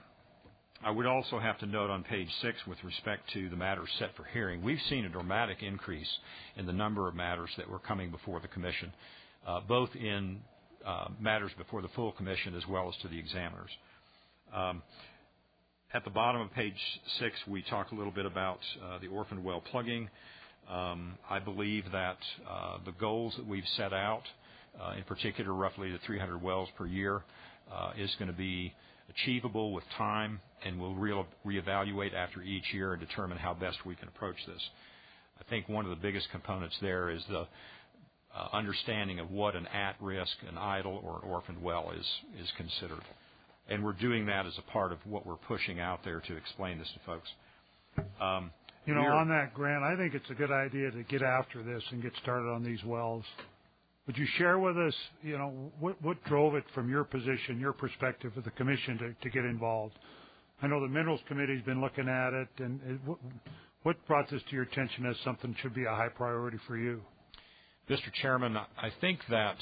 I would also have to note on page six with respect to the matters set for hearing, we've seen a dramatic increase in the number of matters that were coming before the commission, uh, both in uh, matters before the full commission as well as to the examiners. Um, at the bottom of page six, we talk a little bit about uh, the orphan well plugging. Um, I believe that uh, the goals that we've set out, uh, in particular roughly the three hundred wells per year, uh, is going to be achievable with time, and we'll re- reevaluate after each year and determine how best we can approach this. I think one of the biggest components there is the uh, understanding of what an at-risk, an idle, or an orphaned well is is considered. And we're doing that as a part of what we're pushing out there to explain this to folks. Um, you know, on that, Grant, I think it's a good idea to get after this and get started on these wells. Would you share with us, you know, what, what drove it from your position, your perspective of the commission to, to get involved? I know the Minerals Committee's been looking at it, and it, what, what brought this to your attention as something should be a high priority for you? Mister Chairman, I think that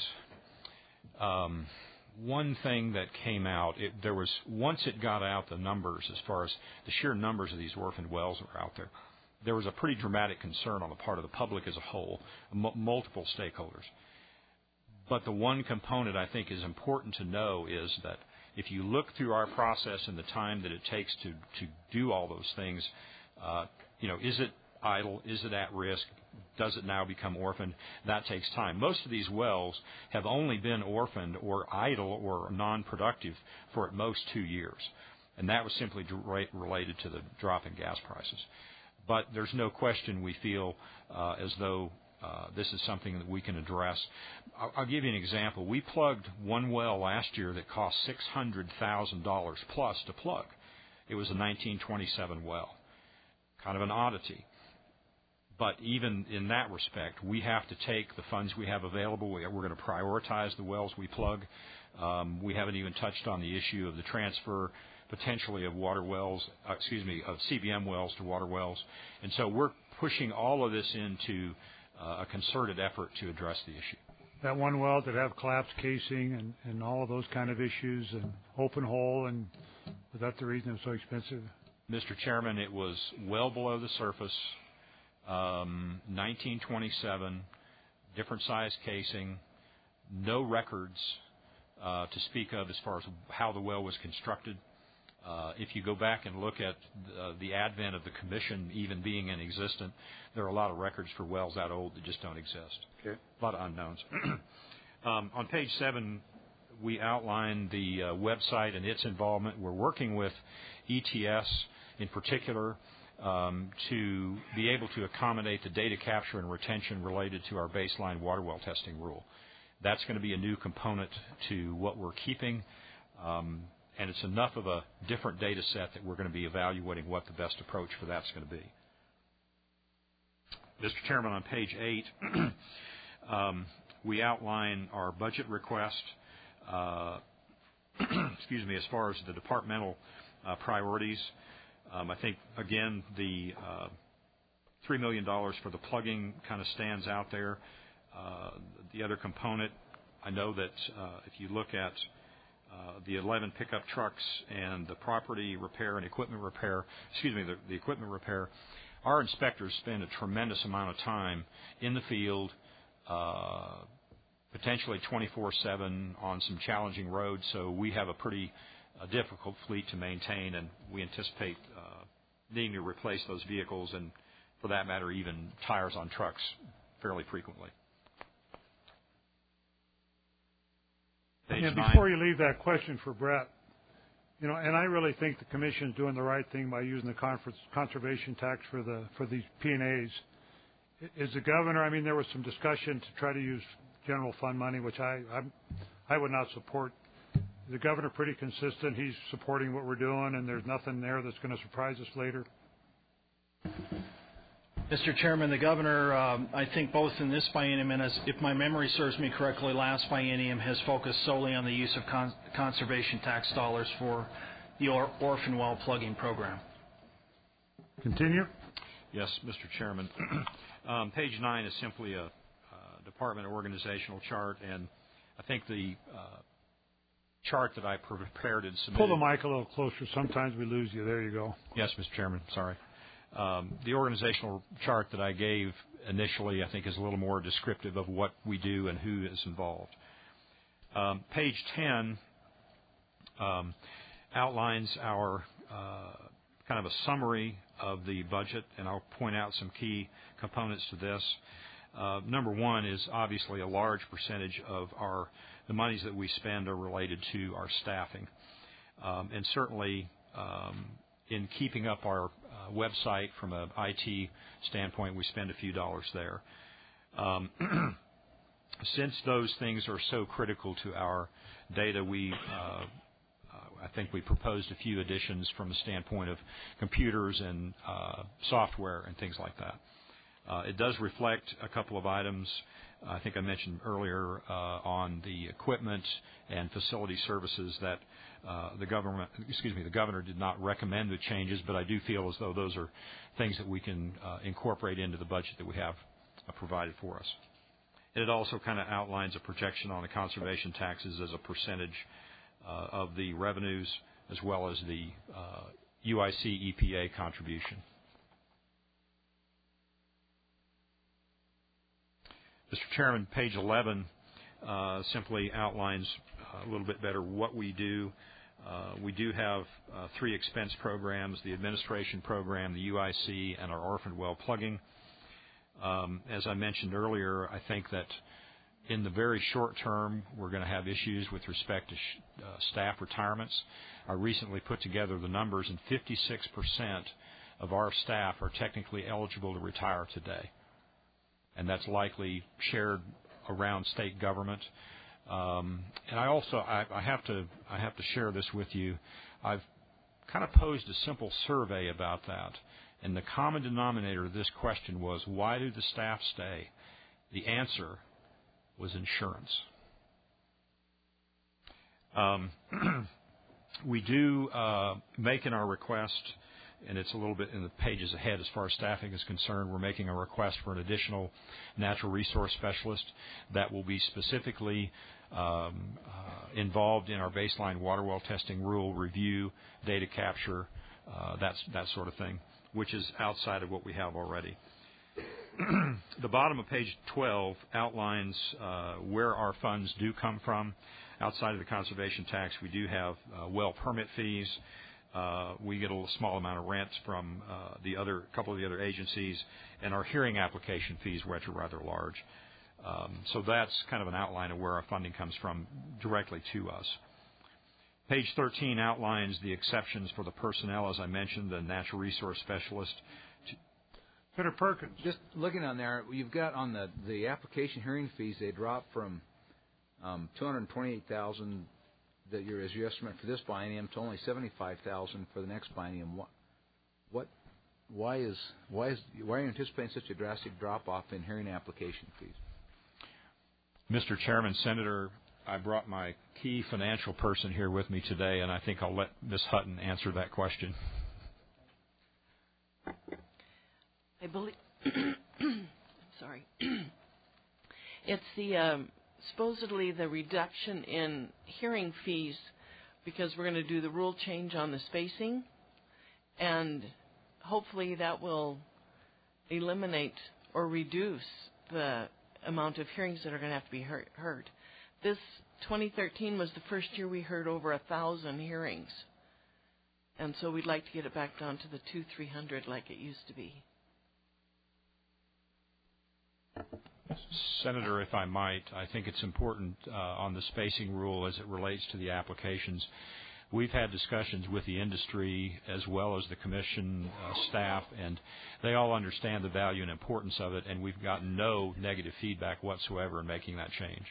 um, one thing that came out, it, there was, once it got out the numbers as far as the sheer numbers of these orphaned wells that were out there, there was a pretty dramatic concern on the part of the public as a whole, m- multiple stakeholders. But the one component I think is important to know is that if you look through our process and the time that it takes to, to do all those things, uh, you know, is it idle? Is it at risk? Does it now become orphaned? That takes time. Most of these wells have only been orphaned or idle or non-productive for at most two years. And that was simply related to the drop in gas prices. But there's no question we feel uh, as though Uh, this is something that we can address. I'll, I'll give you an example. We plugged one well last year that cost six hundred thousand dollars plus to plug. It was a nineteen twenty-seven well. Kind of an oddity. But even in that respect, we have to take the funds we have available. We, we're going to prioritize the wells we plug. Um, we haven't even touched on the issue of the transfer potentially of water wells, uh, excuse me, of C B M wells to water wells. And so we're pushing all of this into Uh, a concerted effort to address the issue. that one well that have collapsed casing and, and all of those kind of issues and open hole, and was that the reason it was so expensive? Mister Chairman, it was well below the surface, um, nineteen twenty-seven, different size casing, no records uh, to speak of as far as how the well was constructed. Uh, if you go back and look at uh, the advent of the commission even being in existence, there are a lot of records for wells that old that just don't exist. Okay. A lot of unknowns. um, on page seven, we outline the uh, website and its involvement. We're working with E T S in particular um, to be able to accommodate the data capture and retention related to our baseline water well testing rule. That's going to be a new component to what we're keeping. Um, And it's enough of a different data set that we're going to be evaluating what the best approach for that's going to be. Mister Chairman, on page eight, um, we outline our budget request, uh, excuse me, as far as the departmental uh, priorities. Um, I think, again, the uh, three million dollars for the plugging kind of stands out there. Uh, the other component, I know that uh, if you look at Uh, the eleven pickup trucks and the property repair and equipment repair, excuse me, the, the equipment repair, our inspectors spend a tremendous amount of time in the field, uh, potentially twenty-four seven on some challenging roads, so we have a pretty uh, difficult fleet to maintain, and we anticipate uh, needing to replace those vehicles and, for that matter, even tires on trucks fairly frequently. And before you leave that question for Brett, you know, and I really think the commission is doing the right thing by using the conference, conservation tax for the for these P and As. Is the governor? I mean, there was some discussion to try to use general fund money, which I I'm, I would not support. Is the governor pretty consistent? He's supporting what we're doing, and there's nothing there that's going to surprise us later. Mister Chairman, the governor, um, I think both in this biennium and, as, if my memory serves me correctly, last biennium has focused solely on the use of con- conservation tax dollars for the or- orphan well plugging program. Continue. Yes, Mister Chairman. um, page nine is simply a uh, department organizational chart, and I think the uh, chart that I prepared and submitted. Pull the mic a little closer. Sometimes we lose you. There you go. Yes, Mister Chairman. Sorry. Um, the organizational chart that I gave initially, I think, is a little more descriptive of what we do and who is involved. Um, page ten um, outlines our uh, kind of a summary of the budget, and I'll point out some key components to this. Uh, number one is obviously a large percentage of our the monies that we spend are related to our staffing, um, and certainly um, in keeping up our uh, website from an I T standpoint, we spend a few dollars there. Um, since those things are so critical to our data, we uh, I think we proposed a few additions from the standpoint of computers and uh, software and things like that. Uh, it does reflect a couple of items. I think I mentioned earlier uh, on the equipment and facility services that uh, the government, excuse me, the governor did not recommend the changes, but I do feel as though those are things that we can uh, incorporate into the budget that we have uh, provided for us. And it also kind of outlines a projection on the conservation taxes as a percentage uh, of the revenues, as well as the uh, U I C E P A contribution. Mister Chairman, page eleven uh, simply outlines a little bit better what we do. Uh, we do have uh, three expense programs, the administration program, the U I C, and our orphan well plugging. Um, as I mentioned earlier, I think that in the very short term, we're going to have issues with respect to sh- uh, staff retirements. I recently put together the numbers, and fifty-six percent of our staff are technically eligible to retire today. And that's likely shared around state government. Um, and I also I, I have to I have to share this with you. I've kind of posed a simple survey about that, and the common denominator of this question was, why do the staff stay? The answer was insurance. Um, we do uh, make in our request and it's a little bit in the pages ahead as far as staffing is concerned. We're making a request for an additional natural resource specialist that will be specifically um, uh, involved in our baseline water well testing rule review, data capture, uh, that's, that sort of thing, which is outside of what we have already. The bottom of page twelve outlines uh, where our funds do come from. Outside of the conservation tax, we do have uh, well permit fees. Uh, we get a little small amount of rent from uh, the other couple of the other agencies, and our hearing application fees, which are rather large. Um, so that's kind of an outline of where our funding comes from directly to us. Page thirteen outlines the exceptions for the personnel, as I mentioned, the natural resource specialist. Senator Perkins. Just looking on there, you've got on the, the application hearing fees, they drop from um, two hundred twenty-eight thousand dollars that you're, as your estimate for this biennium to only seventy-five thousand dollars for the next biennium. What, what, why is why is why are you anticipating such a drastic drop off in hearing application fees? Mister Chairman, Senator, I brought my key financial person here with me today, and I think I'll let Miz Hutton answer that question. I believe, sorry, it's the um, supposedly the reduction in hearing fees because we're going to do the rule change on the spacing, and hopefully that will eliminate or reduce the amount of hearings that are going to have to be heard. This twenty thirteen was the first year we heard over a thousand hearings, and so we'd like to get it back down to the two, three hundred like it used to be. Senator, if I might, I think it's important uh, on the spacing rule as it relates to the applications. We've had discussions with the industry as well as the commission uh, staff, and they all understand the value and importance of it, and we've gotten no negative feedback whatsoever in making that change.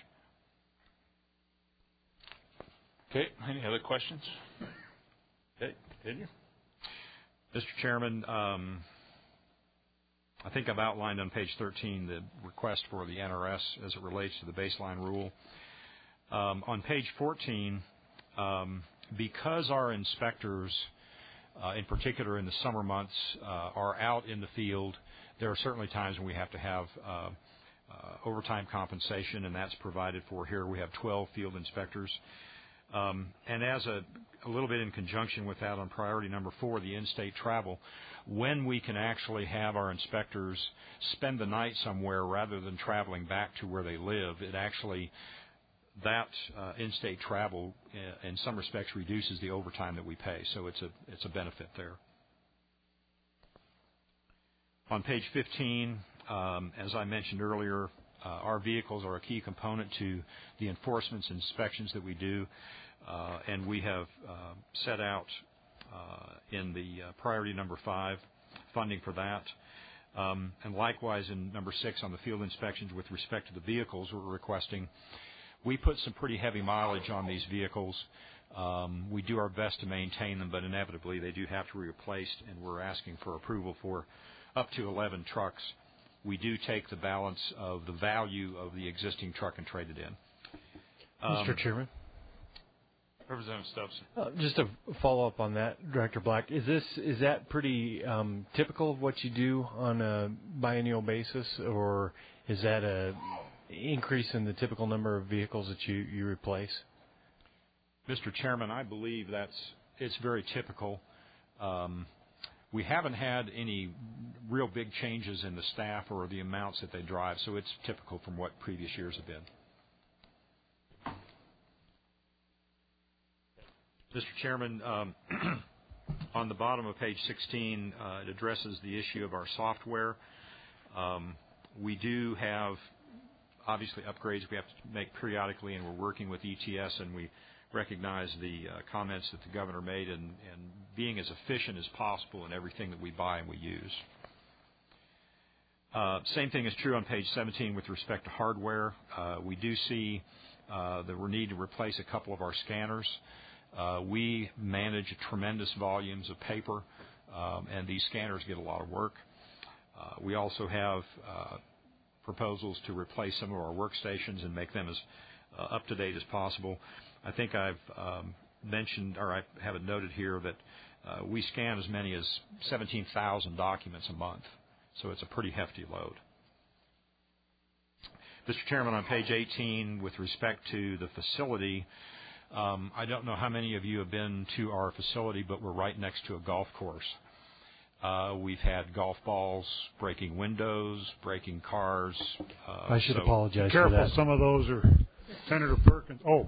Okay, any other questions? Okay, continue. Mister Chairman, um, I think I've outlined on page thirteen the request for the N R S as it relates to the baseline rule. Um, on page fourteen, um, because our inspectors, uh, in particular in the summer months, uh, are out in the field, there are certainly times when we have to have uh, uh, overtime compensation, and that's provided for here. We have twelve field inspectors. Um, and as a, a little bit in conjunction with that on priority number four, the in-state travel, when we can actually have our inspectors spend the night somewhere rather than traveling back to where they live, it actually, that uh, in-state travel uh, in some respects reduces the overtime that we pay. So it's a, it's a benefit there. On page fifteen, um, as I mentioned earlier, Uh, our vehicles are a key component to the enforcements and inspections that we do, uh, and we have uh, set out uh, in the uh, priority number five funding for that. Um, and likewise in number six on the field inspections with respect to the vehicles we're requesting, we put some pretty heavy mileage on these vehicles. Um, we do our best to maintain them, but inevitably they do have to be replaced, and we're asking for approval for up to eleven trucks. We do take the balance of the value of the existing truck and trade it in. Um, Mister Chairman? Representative Stubbs. Uh, just a follow-up on that, Director Black. Is this is that pretty um, typical of what you do on a biennial basis, or is that a increase in the typical number of vehicles that you, you replace? Mister Chairman, I believe that's it's very typical. Um, We haven't had any real big changes in the staff or the amounts that they drive, so it's typical from what previous years have been. Mister Chairman, um, on the bottom of page sixteen, uh, it addresses the issue of our software. Um, we do have, obviously, upgrades we have to make periodically, and we're working with E T S, and we recognize the uh, comments that the governor made and, and being as efficient as possible in everything that we buy and we use. Uh, same thing is true on page seventeen with respect to hardware. Uh, we do see uh, that we need to replace a couple of our scanners. Uh, we manage tremendous volumes of paper, um, and these scanners get a lot of work. Uh, we also have uh, proposals to replace some of our workstations and make them as uh, up to date as possible. I think I've um, mentioned, or I have it noted here, that uh, we scan as many as seventeen thousand documents a month, so it's a pretty hefty load. Mister Chairman, on page eighteen, with respect to the facility, um, I don't know how many of you have been to our facility, but we're right next to a golf course. Uh, we've had golf balls breaking windows, breaking cars. Uh, I should so apologize Careful, for that. some of those are Senator Perkins. Oh.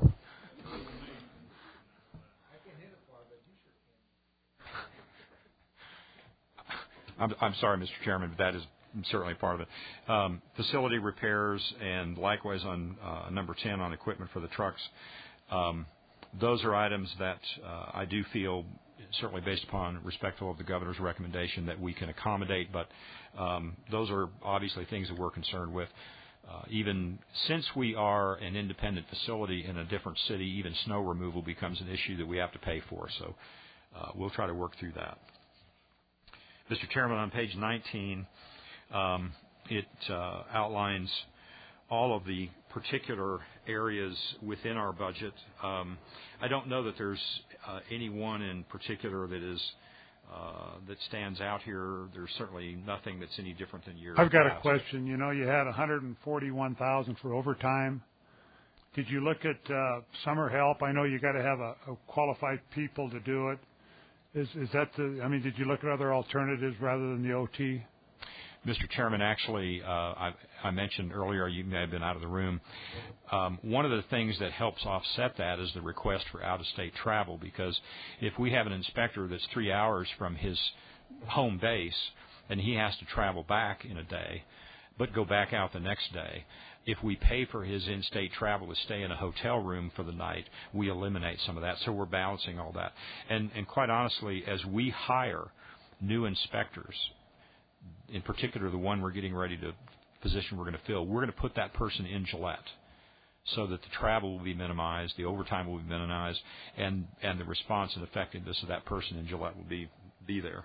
I'm, I'm sorry, Mister Chairman, but that is certainly part of it. Um, facility repairs and likewise on uh, number ten on equipment for the trucks. Um, those are items that uh, I do feel, certainly based upon respectful of the governor's recommendation, that we can accommodate, but um, those are obviously things that we're concerned with. Uh, even since we are an independent facility in a different city, even snow removal becomes an issue that we have to pay for, so uh, we'll try to work through that. Mister Chairman, on page nineteen, um, it uh, outlines all of the particular areas within our budget. Um, I don't know that there's uh, any one in particular that is uh, that stands out here. There's certainly nothing that's any different than years I've got past. a question. You know, you had one hundred forty-one thousand dollars for overtime. Did you look at uh, summer help? I know you got to have a, a qualified people to do it. Is is that the? I mean, did you look at other alternatives rather than the O T? Mister Chairman, actually, uh, I, I mentioned earlier, you may have been out of the room, um, one of the things that helps offset that is the request for out-of-state travel, because if we have an inspector that's three hours from his home base and he has to travel back in a day but go back out the next day, if we pay for his in-state travel to stay in a hotel room for the night, we eliminate some of that. So we're balancing all that. And, and quite honestly, as we hire new inspectors, in particular the one we're getting ready to position we're going to fill, we're going to put that person in Gillette so that the travel will be minimized, the overtime will be minimized, and, and the response and effectiveness of that person in Gillette will be, be there.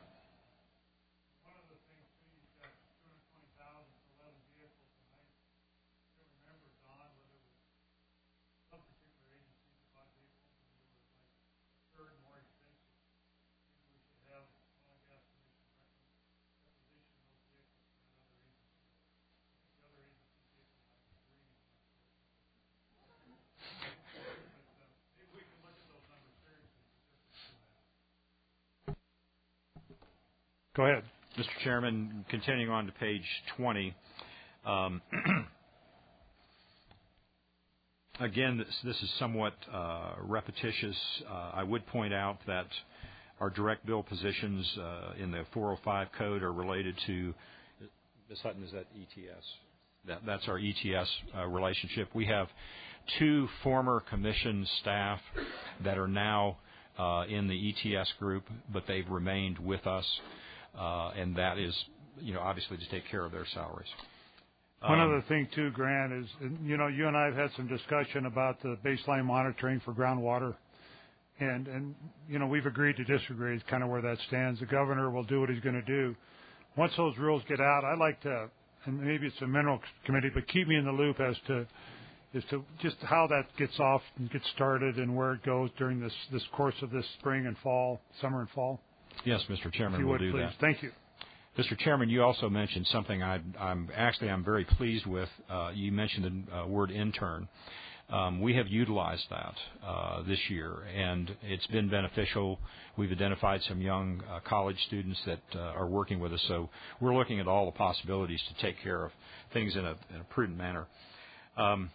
Go ahead. Mister Chairman, continuing on to page twenty, um, again, this, this is somewhat uh, repetitious. Uh, I would point out that our direct bill positions uh, in the four oh five code are related to, Miz Hutton, is that E T S? That, that's our E T S uh, relationship. We have two former commission staff that are now uh, in the E T S group, but they've remained with us. Uh, and that is, you know, obviously to take care of their salaries. One Um, other thing, too, Grant, is, you know, you and I have had some discussion about the baseline monitoring for groundwater. And, and you know, we've agreed to disagree is kind of where that stands. The governor will do what he's going to do. Once those rules get out, I'd like to, and maybe it's a mineral committee, but keep me in the loop as to as to just how that gets off and gets started and where it goes during this, this course of this spring and fall, summer and fall. Yes, Mister Chairman, if you we'll would, do please. that. Thank you. Mister Chairman, you also mentioned something I, I'm actually I'm very pleased with. Uh, you mentioned the uh, word intern. Um, we have utilized that uh, this year, and it's been beneficial. We've identified some young uh, college students that uh, are working with us, so we're looking at all the possibilities to take care of things in a, in a prudent manner. Um,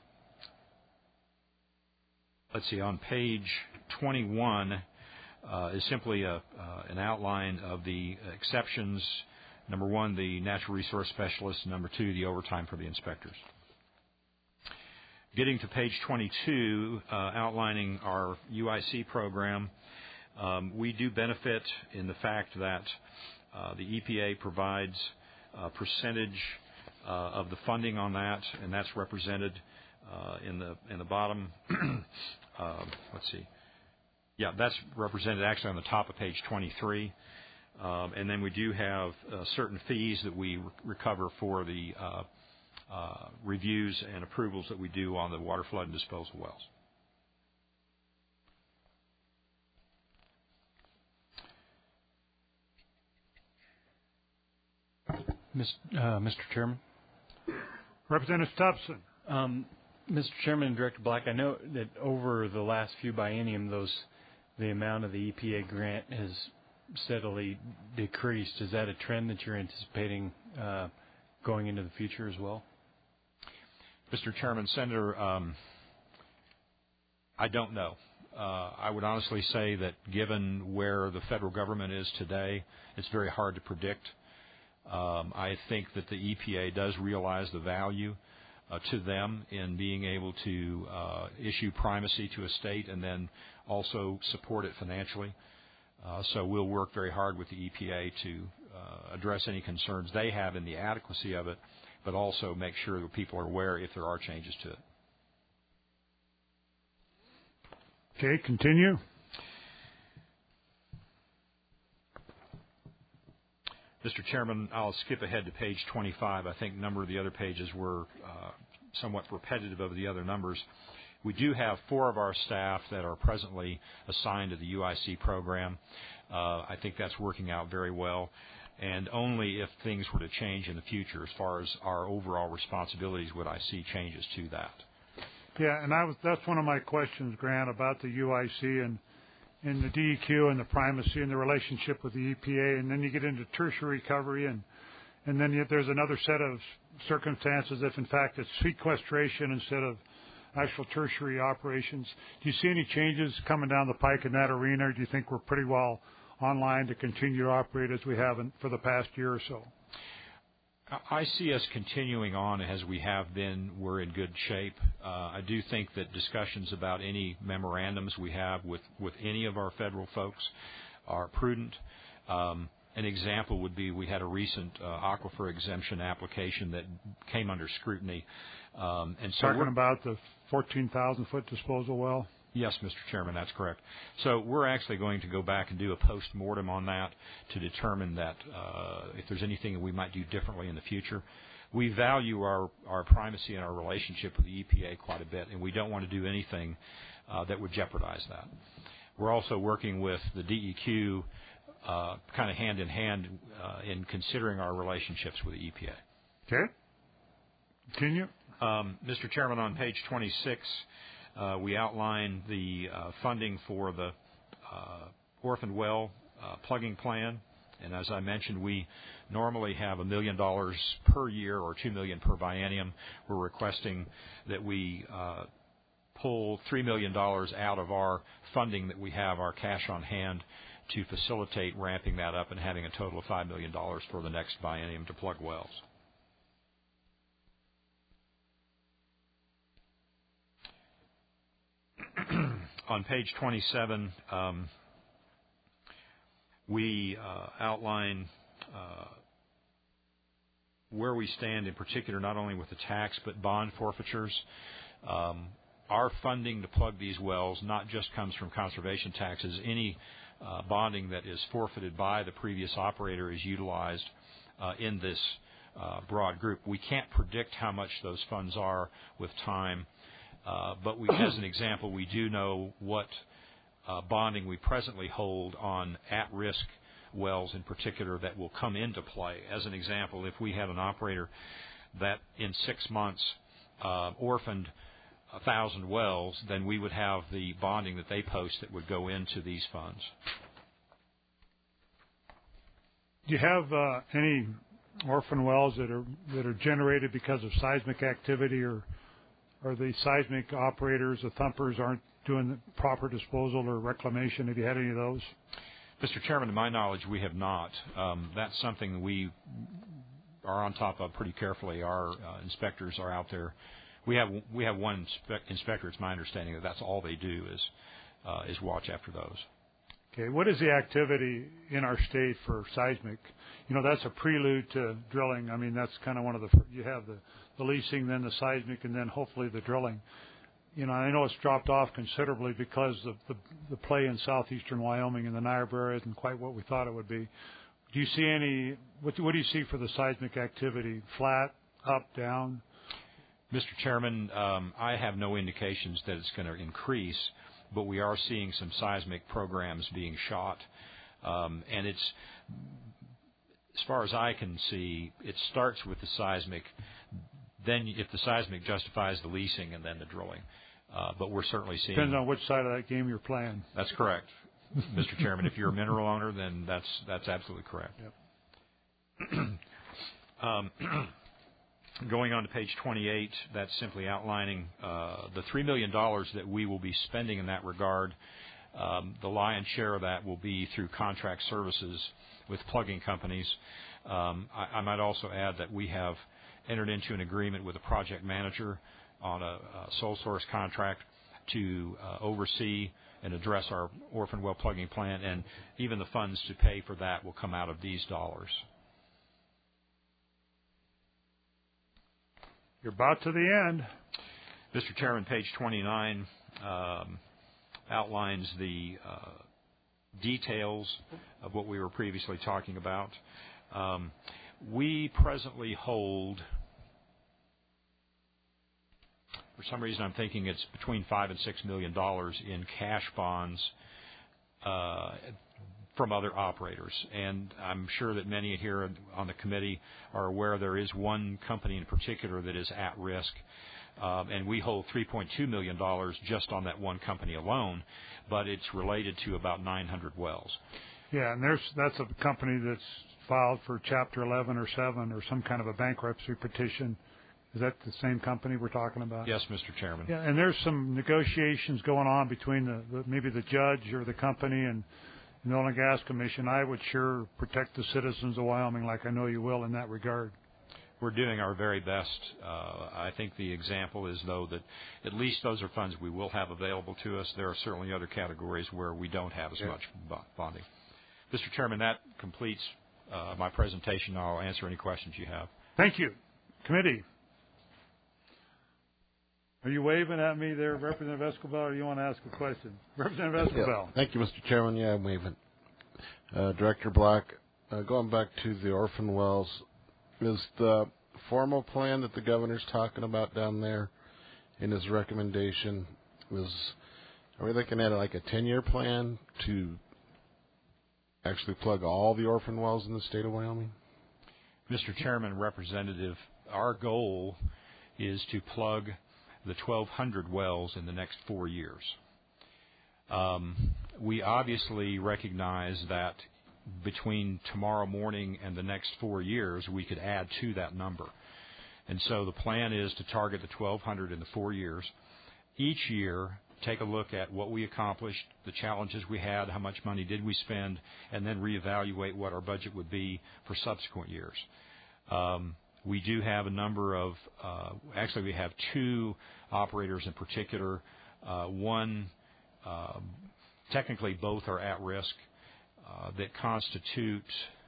let's see, on page twenty-one, Uh, is simply a, uh, an outline of the exceptions. Number one, the natural resource specialist. Number two, the overtime for the inspectors. Getting to page twenty-two, uh, outlining our U I C program, um, we do benefit in the fact that uh, the E P A provides a percentage uh, of the funding on that, and that's represented uh, in the in the bottom. uh, let's see. Yeah, that's represented actually on the top of page twenty-three. Um, and then we do have uh, certain fees that we re- recover for the uh, uh, reviews and approvals that we do on the water flood and disposal wells. Uh, Mister Chairman. Representative Stubson. Um, Mister Chairman and Director Black, I know that over the last few biennium, those the amount of the E P A grant has steadily decreased. Is that a trend that you're anticipating uh, going into the future as well? Mister Chairman, Senator, um, I don't know. Uh, I would honestly say that given where the federal government is today, it's very hard to predict. Um, I think that the E P A does realize the value uh, to them in being able to uh, issue primacy to a state and then also support it financially. Uh, so we'll work very hard with the E P A to uh, address any concerns they have in the adequacy of it, but also make sure that people are aware if there are changes to it. Okay, continue. Mister Chairman, I'll skip ahead to page twenty-five. I think a number of the other pages were uh, somewhat repetitive of the other numbers. We do have four of our staff that are presently assigned to the U I C program. Uh, I think that's working out very well. And only if things were to change in the future as far as our overall responsibilities would I see changes to that. Yeah, and I was, that's one of my questions, Grant, about the U I C and, and the D E Q and the primacy and the relationship with the E P A. And then you get into tertiary recovery, and, and then you, there's another set of circumstances if, in fact, it's sequestration instead of actual tertiary operations. Do you see any changes coming down the pike in that arena, or do you think we're pretty well online to continue to operate as we have in, for the past year or so? I see us continuing on as we have been. We're in good shape. Uh, I do think that discussions about any memorandums we have with, with any of our federal folks are prudent. Um, an example would be we had a recent uh, aquifer exemption application that came under scrutiny. Um, and so Talking about the fourteen thousand foot disposal well? Yes, Mister Chairman, that's correct. So we're actually going to go back and do a post-mortem on that to determine that uh, if there's anything that we might do differently in the future. We value our, our primacy and our relationship with the E P A quite a bit, and we don't want to do anything uh, that would jeopardize that. We're also working with the D E Q uh, kind of hand-in-hand uh, in considering our relationships with the E P A. Okay. Continue. Um, Mister Chairman, on page twenty-six, Uh, we outline the uh, funding for the uh, orphaned well uh, plugging plan. And as I mentioned, we normally have a million dollars per year or two million per biennium. We're requesting that we uh, pull three million dollars out of our funding that we have, our cash on hand, to facilitate ramping that up and having a total of five million dollars for the next biennium to plug wells. On page twenty-seven, um, we uh, outline uh, where we stand in particular, not only with the tax but bond forfeitures. Um, our funding to plug these wells not just comes from conservation taxes. Any uh, bonding that is forfeited by the previous operator is utilized uh, in this uh, broad group. We can't predict how much those funds are with time. Uh, but we, as an example, we do know what uh, bonding we presently hold on at-risk wells in particular that will come into play. As an example, if we had an operator that in six months uh, orphaned a thousand wells, then we would have the bonding that they post that would go into these funds. Do you have uh, any orphan wells that are that are generated because of seismic activity, or or the seismic operators, the thumpers, aren't doing the proper disposal or reclamation? Have you had any of those? Mister Chairman, to my knowledge, we have not. Um, that's something we are on top of pretty carefully. Our uh, inspectors are out there. We have we have one inspe- inspector. It's my understanding that that's all they do is uh, is watch after those. Okay. What is the activity in our state for seismic? You know, that's a prelude to drilling. I mean, that's kind of one of the you have the the leasing, then the seismic, and then hopefully the drilling. You know, I know it's dropped off considerably because the, the, the play in southeastern Wyoming and the Niobrara isn't quite what we thought it would be. Do you see any, what, what do you see for the seismic activity? Flat, up, down? Mister Chairman, um, I have no indications that it's going to increase, but we are seeing some seismic programs being shot. Um, and it's as far as I can see, it starts with the seismic. Then, if the seismic justifies the leasing, and then the drilling. Uh, but we're certainly seeing. Depends on which side of that game you're playing. That's correct, Mister Chairman. If you're a mineral owner, then that's that's absolutely correct. Yep. um, going on to page twenty-eight, that's simply outlining uh, the three million dollars that we will be spending in that regard. Um, the lion's share of that will be through contract services with plugging companies. Um, I, I might also add that we have entered into an agreement with a project manager on a, a sole source contract to uh, oversee and address our orphan well plugging plan, and even the funds to pay for that will come out of these dollars. You're about to the end. Mister Chairman, page twenty-nine um, outlines the uh, details of what we were previously talking about. Um, we presently hold, for some reason I'm thinking it's between five and six million dollars in cash bonds uh, from other operators. And I'm sure that many here on the committee are aware there is one company in particular that is at risk. Um, and we hold three point two million dollars just on that one company alone, but it's related to about nine hundred wells. Yeah, and there's that's a company that's filed for Chapter eleven or seven or some kind of a bankruptcy petition. Is that the same company we're talking about? Yes, Mister Chairman. Yeah, and there's some negotiations going on between the, the maybe the judge or the company and the Oil and Gas Commission. I would sure protect the citizens of Wyoming like I know you will in that regard. We're doing our very best. Uh, I think the example is, though, that at least those are funds we will have available to us. There are certainly other categories where we don't have as yeah. much bonding. Mister Chairman, that completes uh, my presentation. I'll answer any questions you have. Thank you. Committee. Are you waving at me there, Representative Escobar, or do you want to ask a question? Representative Escobar. Yeah. Thank you, Mister Chairman. Yeah, I'm waving. Uh, Director Black, uh, going back to the orphan wells, is the formal plan that the governor's talking about down there in his recommendation, is, are we looking at like a ten-year plan to actually plug all the orphan wells in the state of Wyoming? Mister Chairman, Representative, our goal is to plug the twelve hundred wells in the next four years. Um, we obviously recognize that between tomorrow morning and the next four years, we could add to that number. And so the plan is to target the twelve hundred in the four years. Each year, take a look at what we accomplished, the challenges we had, how much money did we spend, and then reevaluate what our budget would be for subsequent years. Um, we do have a number of, uh, actually we have two operators in particular. Uh, one, uh, technically both are at risk. Uh, that constitute,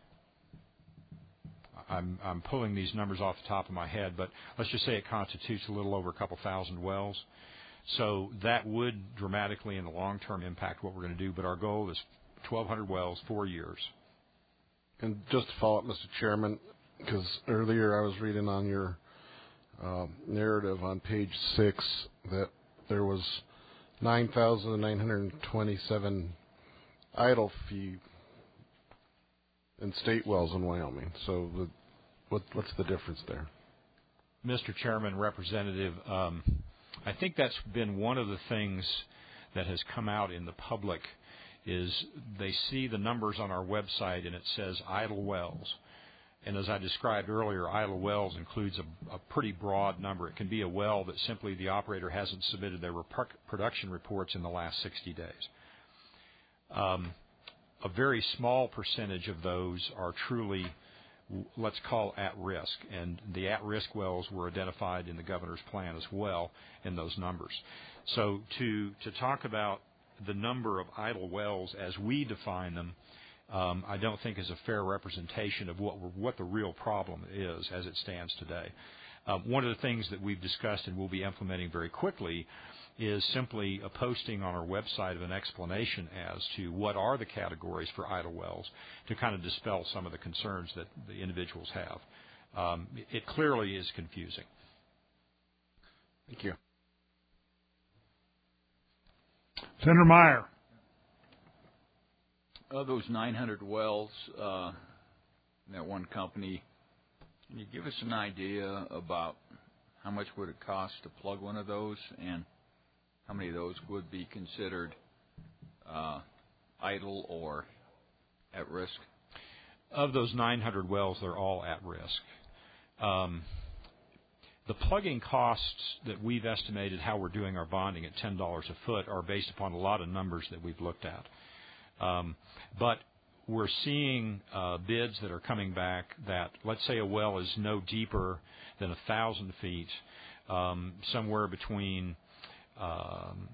I'm, I'm pulling these numbers off the top of my head, but let's just say it constitutes a little over a couple thousand wells. So that would dramatically in the long term impact what we're going to do, but our goal is twelve hundred wells, four years. And just to follow up, Mister Chairman, because earlier I was reading on your uh, narrative on page six that there was nine thousand nine hundred twenty-seven idle fee in state wells in Wyoming. So the, what, what's the difference there? Mister Chairman, Representative, um, I think that's been one of the things that has come out in the public is they see the numbers on our website and it says idle wells. And as I described earlier, idle wells includes a, a pretty broad number. It can be a well that simply the operator hasn't submitted their rep- production reports in the last sixty days. Um, a very small percentage of those are truly, let's call, at risk. And the at-risk wells were identified in the governor's plan as well in those numbers. So to, to talk about the number of idle wells as we define them, um, I don't think is a fair representation of what, we're, what the real problem is as it stands today. Um, one of the things that we've discussed and will be implementing very quickly is simply a posting on our website of an explanation as to what are the categories for idle wells to kind of dispel some of the concerns that the individuals have. Um, it clearly is confusing. Thank you. Senator Meyer. Of those nine hundred wells, uh, that one company. Can you give us an idea about how much would it cost to plug one of those, and how many of those would be considered uh, idle or at risk? Of those nine hundred wells, they're all at risk. Um, the plugging costs that we've estimated how we're doing our bonding at ten dollars a foot are based upon a lot of numbers that we've looked at. Um, but we're seeing uh, bids that are coming back that, let's say a well is no deeper than one thousand feet, um, somewhere between um,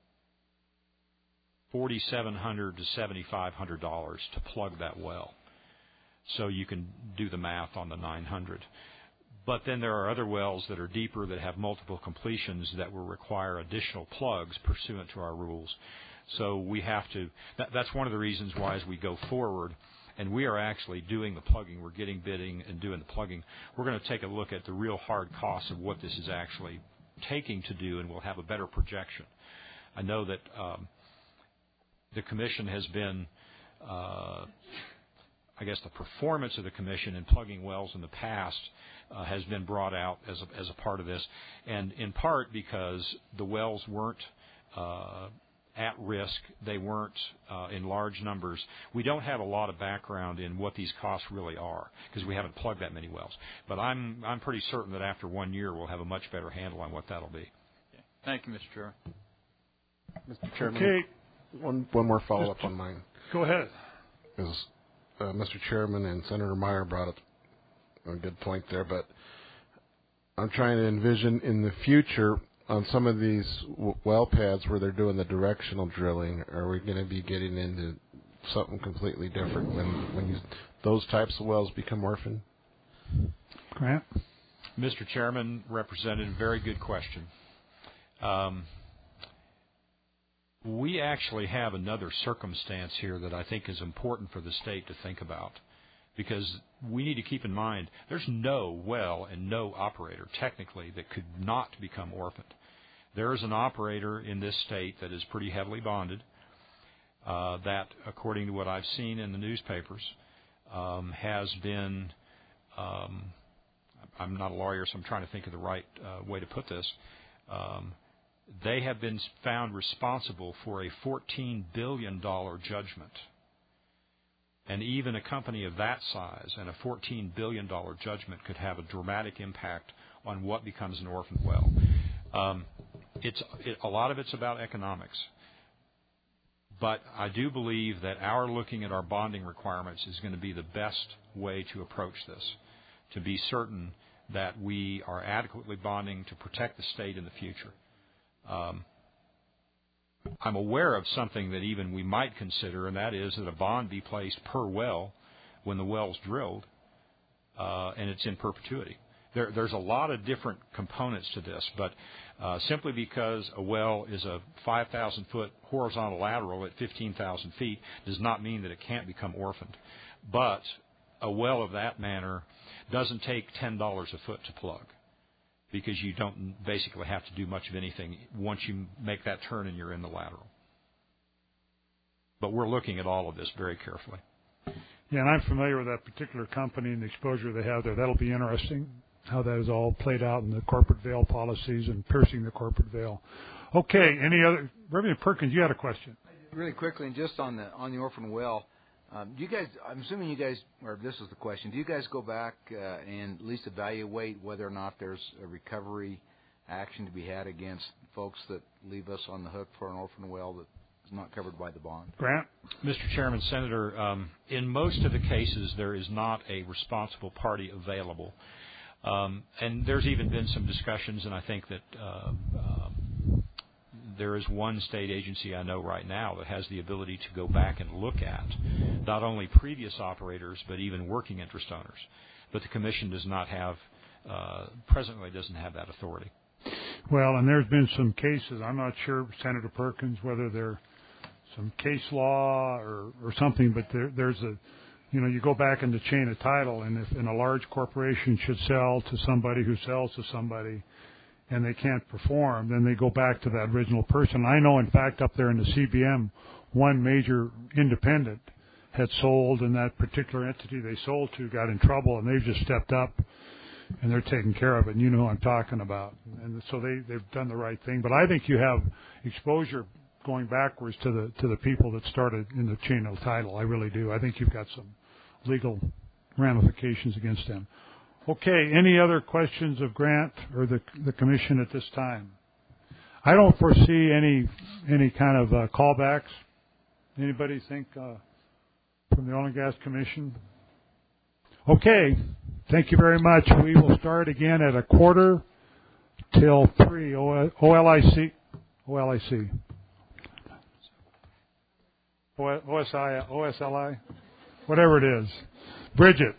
four thousand seven hundred dollars to seven thousand five hundred dollars to plug that well. So you can do the math on the nine hundred. But then there are other wells that are deeper that have multiple completions that will require additional plugs pursuant to our rules. So we have to, that, that's one of the reasons why as we go forward, and we are actually doing the plugging, we're getting bidding and doing the plugging, we're going to take a look at the real hard costs of what this is actually taking to do, and we'll have a better projection. I know that um, the Commission has been, uh, I guess the performance of the Commission in plugging wells in the past uh, has been brought out as a, as a part of this, and in part because the wells weren't uh, at risk, they weren't uh, in large numbers. We don't have a lot of background in what these costs really are because we haven't plugged that many wells. But I'm I'm pretty certain that after one year we'll have a much better handle on what that'll be. Okay. Thank you, Mister Chairman. Mister Chairman, Okay. one one more follow-up on mine. Go ahead. Is uh, Mister Chairman and Senator Meyer brought up a good point there, but I'm trying to envision in the future on some of these w- well pads where they're doing the directional drilling, are we going to be getting into something completely different when when you, those types of wells become orphan? Grant? Mister Chairman, Representative, very good question. Um, we actually have another circumstance here that I think is important for the state to think about, because we need to keep in mind there's no well and no operator technically that could not become orphaned. There is an operator in this state that is pretty heavily bonded uh, that, according to what I've seen in the newspapers, um, has been, um, I'm not a lawyer, so I'm trying to think of the right uh, way to put this, um, they have been found responsible for a fourteen billion dollars judgment. And even a company of that size and a fourteen billion dollars judgment could have a dramatic impact on what becomes an orphan well. Um, it's it, a lot of it's about economics. But I do believe that our looking at our bonding requirements is going to be the best way to approach this, to be certain that we are adequately bonding to protect the state in the future. Um, I'm aware of something that even we might consider, and that is that a bond be placed per well when the well's drilled, uh, and it's in perpetuity. There, there's a lot of different components to this, but uh, simply because a well is a five thousand foot horizontal lateral at fifteen thousand feet does not mean that it can't become orphaned. But a well of that manner doesn't take ten dollars a foot to plug, because you don't basically have to do much of anything once you make that turn and you're in the lateral. But we're looking at all of this very carefully. Yeah, and I'm familiar with that particular company and the exposure they have there. That'll be interesting, how that is all played out in the corporate veil policies and piercing the corporate veil. Okay, any other? Reverend Perkins, you had a question. Really quickly, and just on the on the orphan well, um, do you guys? I'm assuming you guys, or this is the question. Do you guys go back uh, and at least evaluate whether or not there's a recovery action to be had against folks that leave us on the hook for an orphan well that is not covered by the bond? Grant? Mister Chairman, Senator, um, in most of the cases there is not a responsible party available. Um, and there's even been some discussions, and I think that uh, um, there is one state agency I know right now that has the ability to go back and look at not only previous operators but even working interest owners. But the Commission does not have, uh, presently doesn't have that authority. Well, and there's been some cases, I'm not sure, Senator Perkins, whether they're some case law or, or something, but there, there's a, you know, you go back in the chain of title, and if and a large corporation should sell to somebody who sells to somebody and they can't perform, then they go back to that original person. I know, in fact, up there in the C B M, one major independent had sold, and that particular entity they sold to got in trouble, and they've just stepped up and they're taking care of it. And you know who I'm talking about. And so they they've done the right thing. But I think you have exposure going backwards to the to the people that started in the chain of title. I really do. I think you've got some legal ramifications against them. Okay. Any other questions of Grant or the the commission at this time? I don't foresee any any kind of uh, callbacks. Anybody think uh, from the Oil and Gas Commission? Okay. Thank you very much. We will start again at a quarter till three. O L I C. O L I C. O S I, O S L I, whatever it is. Bridget.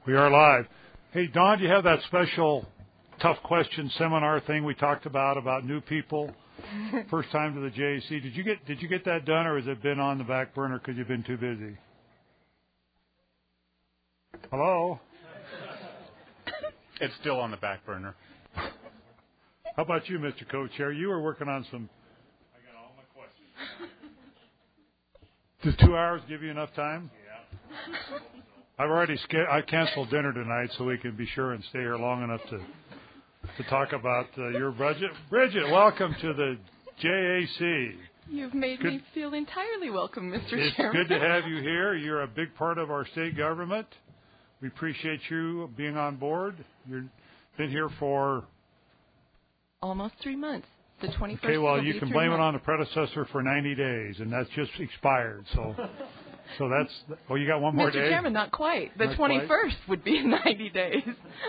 We are live. Hey, Don, do you have that special tough question seminar thing we talked about, about new people, first time to the J A C? Did you get did you get that done, or has it been on the back burner because you've been too busy? Hello? It's still on the back burner. How about you, Mister Co-Chair? You were working on some... I got all my questions. Does two hours give you enough time? Yeah. I've already sch- I canceled dinner tonight so we can be sure and stay here long enough to to talk about uh, your budget. Bridget, welcome to the J A C. You've made good. me feel entirely welcome, Mister It's Chairman. good to have you here. You're a big part of our state government. We appreciate you being on board. You've been here for... almost three months. The twenty-first. Okay, well, you be can three blame months. it on the predecessor for ninety days, and that's just expired. So, so that's... Oh, you got one more Mister day? Mister Chairman, not quite. The Not twenty-first quite? Would be in ninety days.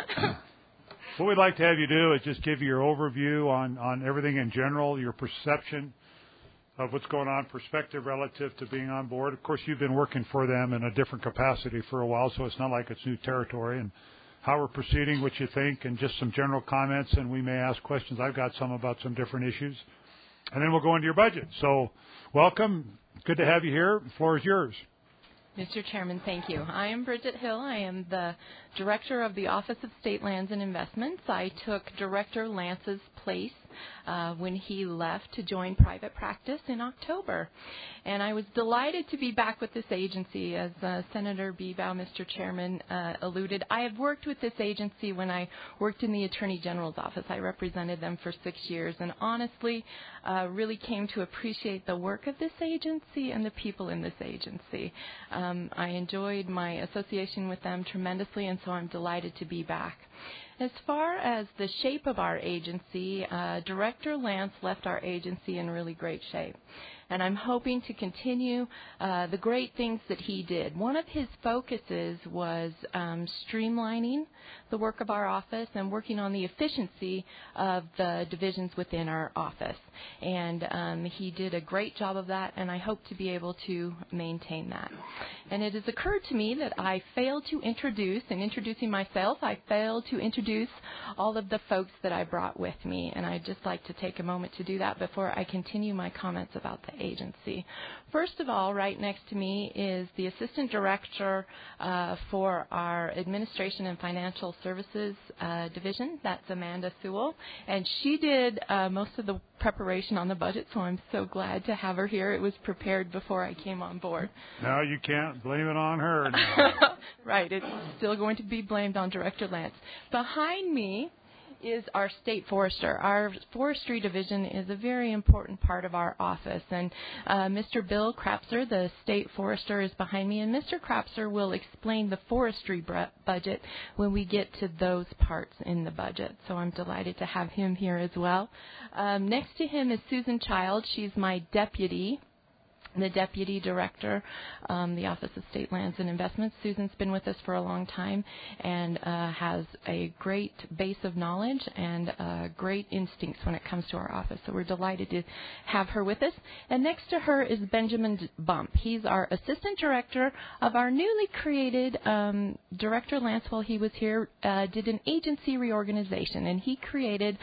What we'd like to have you do is just give you your overview on, on everything in general, your perception of what's going on, perspective relative to being on board. Of course, you've been working for them in a different capacity for a while, so it's not like it's new territory. And how we're proceeding, what you think, and just some general comments, and we may ask questions. I've got some about some different issues. And then we'll go into your budget. So welcome. Good to have you here. The floor is yours. Mister Chairman, thank you. I am Bridget Hill. I am the Director of the Office of State Lands and Investments. I took Director Lance's place uh, when he left to join private practice in October. And I was delighted to be back with this agency. As uh, Senator Bebow, Mister Chairman, uh, alluded, I have worked with this agency when I worked in the Attorney General's office. I represented them for six years and honestly uh, really came to appreciate the work of this agency and the people in this agency. Um, I enjoyed my association with them tremendously, and so I'm delighted to be back. As far as the shape of our agency, uh, Director Lance left our agency in really great shape. And I'm hoping to continue uh, the great things that he did. One of his focuses was um, streamlining the work of our office and working on the efficiency of the divisions within our office. And um, he did a great job of that, and I hope to be able to maintain that. And it has occurred to me that I failed to introduce, in introducing myself, I failed to introduce all of the folks that I brought with me. And I'd just like to take a moment to do that before I continue my comments about the agency. First of all, right next to me is the Assistant Director uh, for our Administration and Financial Services uh, Division. That's Amanda Sewell. And she did uh, most of the preparation on the budget, so I'm so glad to have her here. It was prepared before I came on board. No, you can't blame it on her. No. Right. It's still going to be blamed on Director Lance. Behind me is our state forester. Our forestry division is a very important part of our office, and uh, Mister Bill Crapser, the state forester, is behind me, and Mister Crapser will explain the forestry br- budget when we get to those parts in the budget. So I'm delighted to have him here as well. Um, next to him is Susan Child. She's my deputy. The Deputy Director, um, the Office of State Lands and Investments. Susan's been with us for a long time and uh, has a great base of knowledge and uh, great instincts when it comes to our office. So we're delighted to have her with us. And next to her is Benjamin Bump. He's our Assistant Director of our newly created um, Director Lance, while he was here, uh, did an agency reorganization, and he created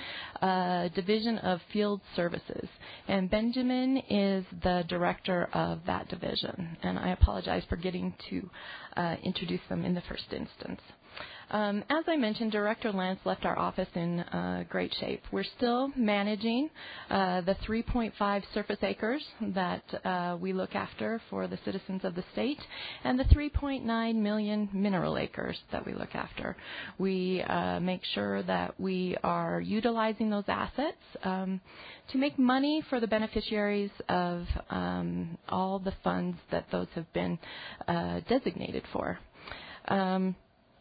a division of field services. And Benjamin is the Director of that division, and I apologize for getting to uh, introduce them in the first instance. Um, as I mentioned, Director Lance left our office in uh, great shape. We're still managing uh, the three point five surface acres that uh, we look after for the citizens of the state and the three point nine million mineral acres that we look after. We uh, make sure that we are utilizing those assets um, to make money for the beneficiaries of um, all the funds that those have been uh, designated for. Um,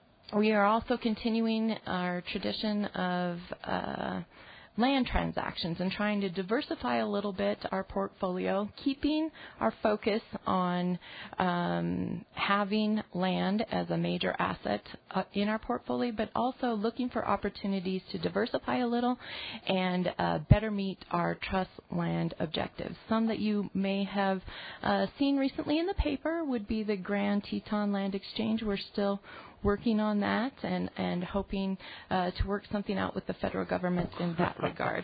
We are also continuing our tradition of uh, land transactions and trying to diversify a little bit our portfolio, keeping our focus on um, having land as a major asset uh, in our portfolio, but also looking for opportunities to diversify a little and uh, better meet our trust land objectives. Some that you may have uh, seen recently in the paper would be the Grand Teton Land Exchange. We're still working on that and, and hoping uh, to work something out with the federal government in that regard.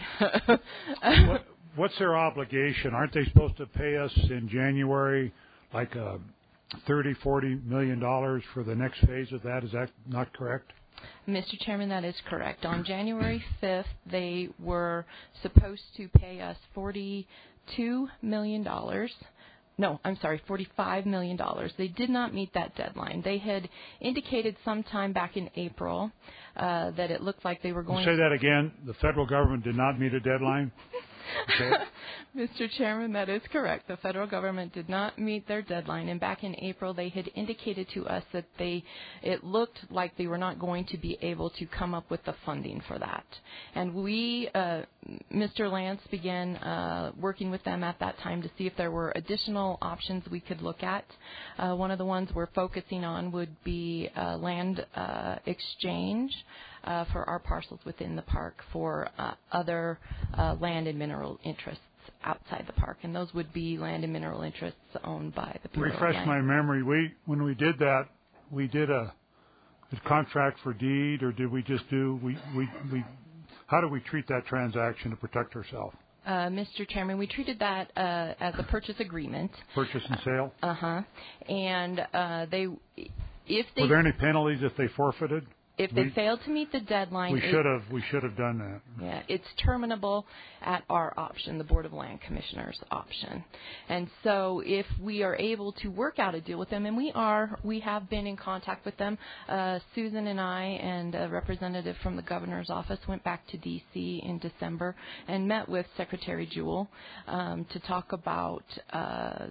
what, what's their obligation? Aren't they supposed to pay us in January like a thirty, forty million dollars for the next phase of that? Is that not correct? Mister Chairman, that is correct. On January fifth, they were supposed to pay us forty-two million dollars. No, I'm sorry, forty-five million dollars. They did not meet that deadline. They had indicated sometime back in April uh, that it looked like they were going Say to... that again. The federal government did not meet a deadline? Okay. Mister Chairman, that is correct. The federal government did not meet their deadline, and back in April they had indicated to us that they, it looked like they were not going to be able to come up with the funding for that. And we, uh, Mister Lance began uh, working with them at that time to see if there were additional options we could look at. Uh, one of the ones we're focusing on would be uh, land uh, exchange. Uh, for our parcels within the park for uh, other uh, land and mineral interests outside the park, and those would be land and mineral interests owned by the Bureau Refresh of Land. my memory. We when we did that, we did a, a contract for deed, or did we just do we we we? How do we treat that transaction to protect ourselves? Uh, Mister Chairman, we treated that uh, as a purchase agreement. Purchase and sale. Uh huh. And uh, they, if they were there any penalties if they forfeited? If they we, failed to meet the deadline, we should have we should have done that. Yeah, it's terminable at our option, the Board of Land Commissioners' option. And so, if we are able to work out a deal with them, and we are, we have been in contact with them. Uh, Susan and I and a representative from the governor's office went back to D C in December and met with Secretary Jewell um, to talk about Uh,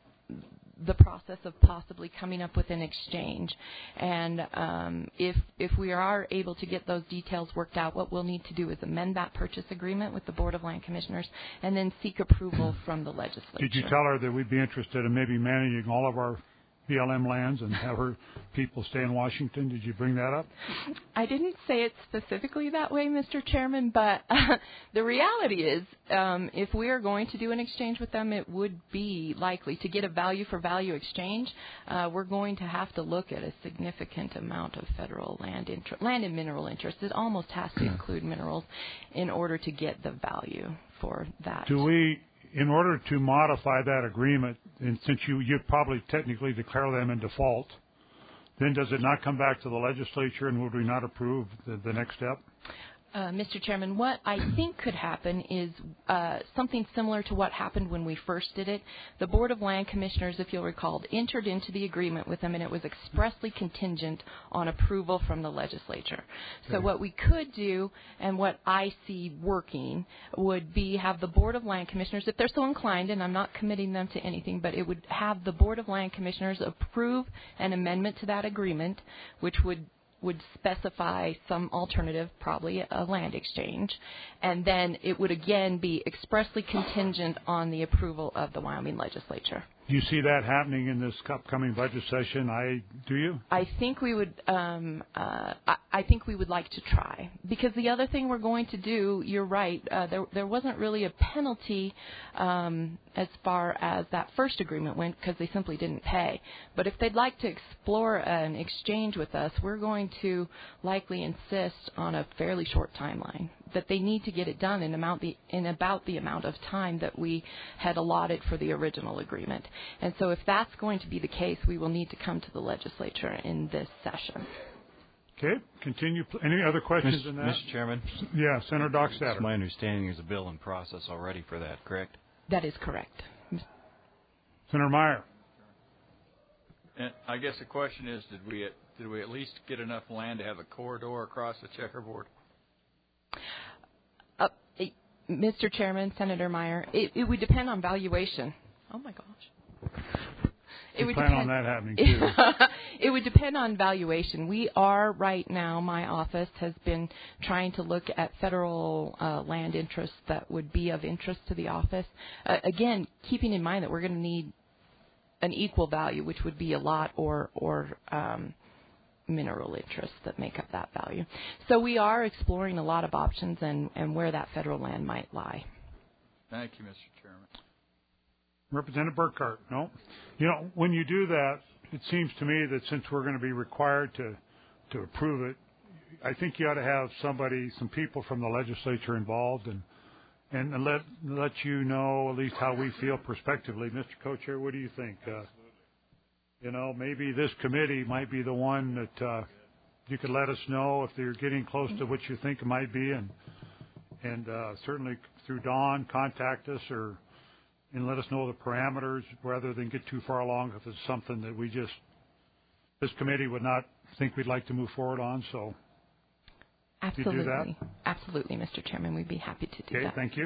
the process of possibly coming up with an exchange. And um, if if we are able to get those details worked out, what we'll need to do is amend that purchase agreement with the Board of Land Commissioners and then seek approval from the legislature. Did you tell her that we'd be interested in maybe managing all of our B L M lands and have her people stay in Washington? Did you bring that up? I didn't say it specifically that way, Mister Chairman, but uh, the reality is um, if we are going to do an exchange with them, it would be likely to get a value for value exchange. Uh, we're going to have to look at a significant amount of federal land inter- land and mineral interest. It almost has to include minerals in order to get the value for that. Do we, in order to modify that agreement, and since you you'd probably technically declare them in default, then does it not come back to the legislature, and would we not approve the, the next step? Uh, Mister Chairman, what I think could happen is uh, something similar to what happened when we first did it. The Board of Land Commissioners, if you'll recall, entered into the agreement with them, and it was expressly contingent on approval from the legislature. So what we could do, and what I see working, would be have the Board of Land Commissioners, if they're so inclined, and I'm not committing them to anything, but it would have the Board of Land Commissioners approve an amendment to that agreement, which would would specify some alternative, probably a land exchange, and then it would again be expressly contingent on the approval of the Wyoming legislature. Do you see that happening in this upcoming budget session? I do you? I think we would. Um, uh, I, I think we would like to try, because the other thing we're going to do. You're right. Uh, there, there wasn't really a penalty um, as far as that first agreement went, because they simply didn't pay. But if they'd like to explore an exchange with us, we're going to likely insist on a fairly short timeline, that they need to get it done in amount the in about the amount of time that we had allotted for the original agreement. And so if that's going to be the case, we will need to come to the legislature in this session. Okay, continue. Any other questions Mister in that? Mister Chairman? Yeah, Senator Dockstader. It's my understanding there's a bill in process already for that, correct? That is correct. Senator Meyer. And I guess the question is, did we did we at least get enough land to have a corridor across the checkerboard? Uh, Mister Chairman, Senator Meyer, it, it would depend on valuation. Oh, my gosh. It would plan depend, on that happening, too. It would depend on valuation. We are right now, my office has been trying to look at federal uh, land interests that would be of interest to the office. Uh, again, keeping in mind that we're going to need an equal value, which would be a lot or, or um, mineral interests that make up that value. So we are exploring a lot of options and, and where that federal land might lie. Thank you, Mister Chairman. Representative Burkhart, no. You know, when you do that, it seems to me that since we're going to be required to to approve it, I think you ought to have somebody, some people from the legislature involved, and and, and let let you know at least how we feel prospectively. Mister Co-Chair, what do you think? Uh, you know, maybe this committee might be the one that uh, you could let us know if they're getting close to what you think it might be, and and uh, certainly through Dawn, contact us or and let us know the parameters rather than get too far along if it's something that we just, this committee would not think we'd like to move forward on. So, absolutely, you do that? Absolutely, Mister Chairman, we'd be happy to do okay, that. Okay, thank you.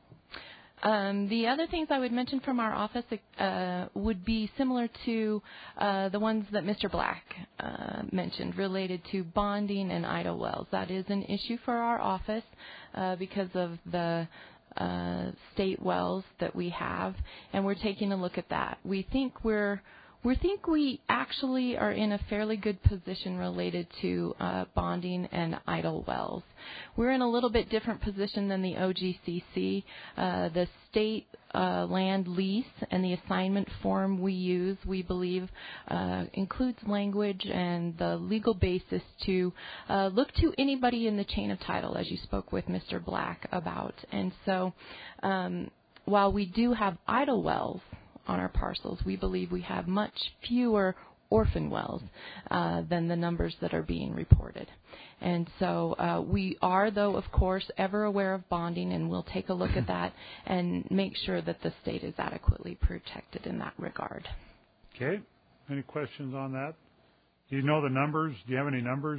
Um, the other things I would mention from our office uh, would be similar to uh, the ones that Mister Black uh, mentioned related to bonding and idle wells. That is an issue for our office uh, because of the uh, state wells that we have, and we're taking a look at that. We think we're We think we actually are in a fairly good position related to uh, bonding and idle wells. We're in a little bit different position than the O G C C. Uh, the state uh, land lease and the assignment form we use, we believe, uh, includes language and the legal basis to uh, look to anybody in the chain of title, as you spoke with Mister Black about. And so um, while we do have idle wells on our parcels, we believe we have much fewer orphan wells uh, than the numbers that are being reported. And so uh, we are, though, of course, ever aware of bonding, and we'll take a look at that and make sure that the state is adequately protected in that regard. Okay. Any questions on that? Do you know the numbers? Do you have any numbers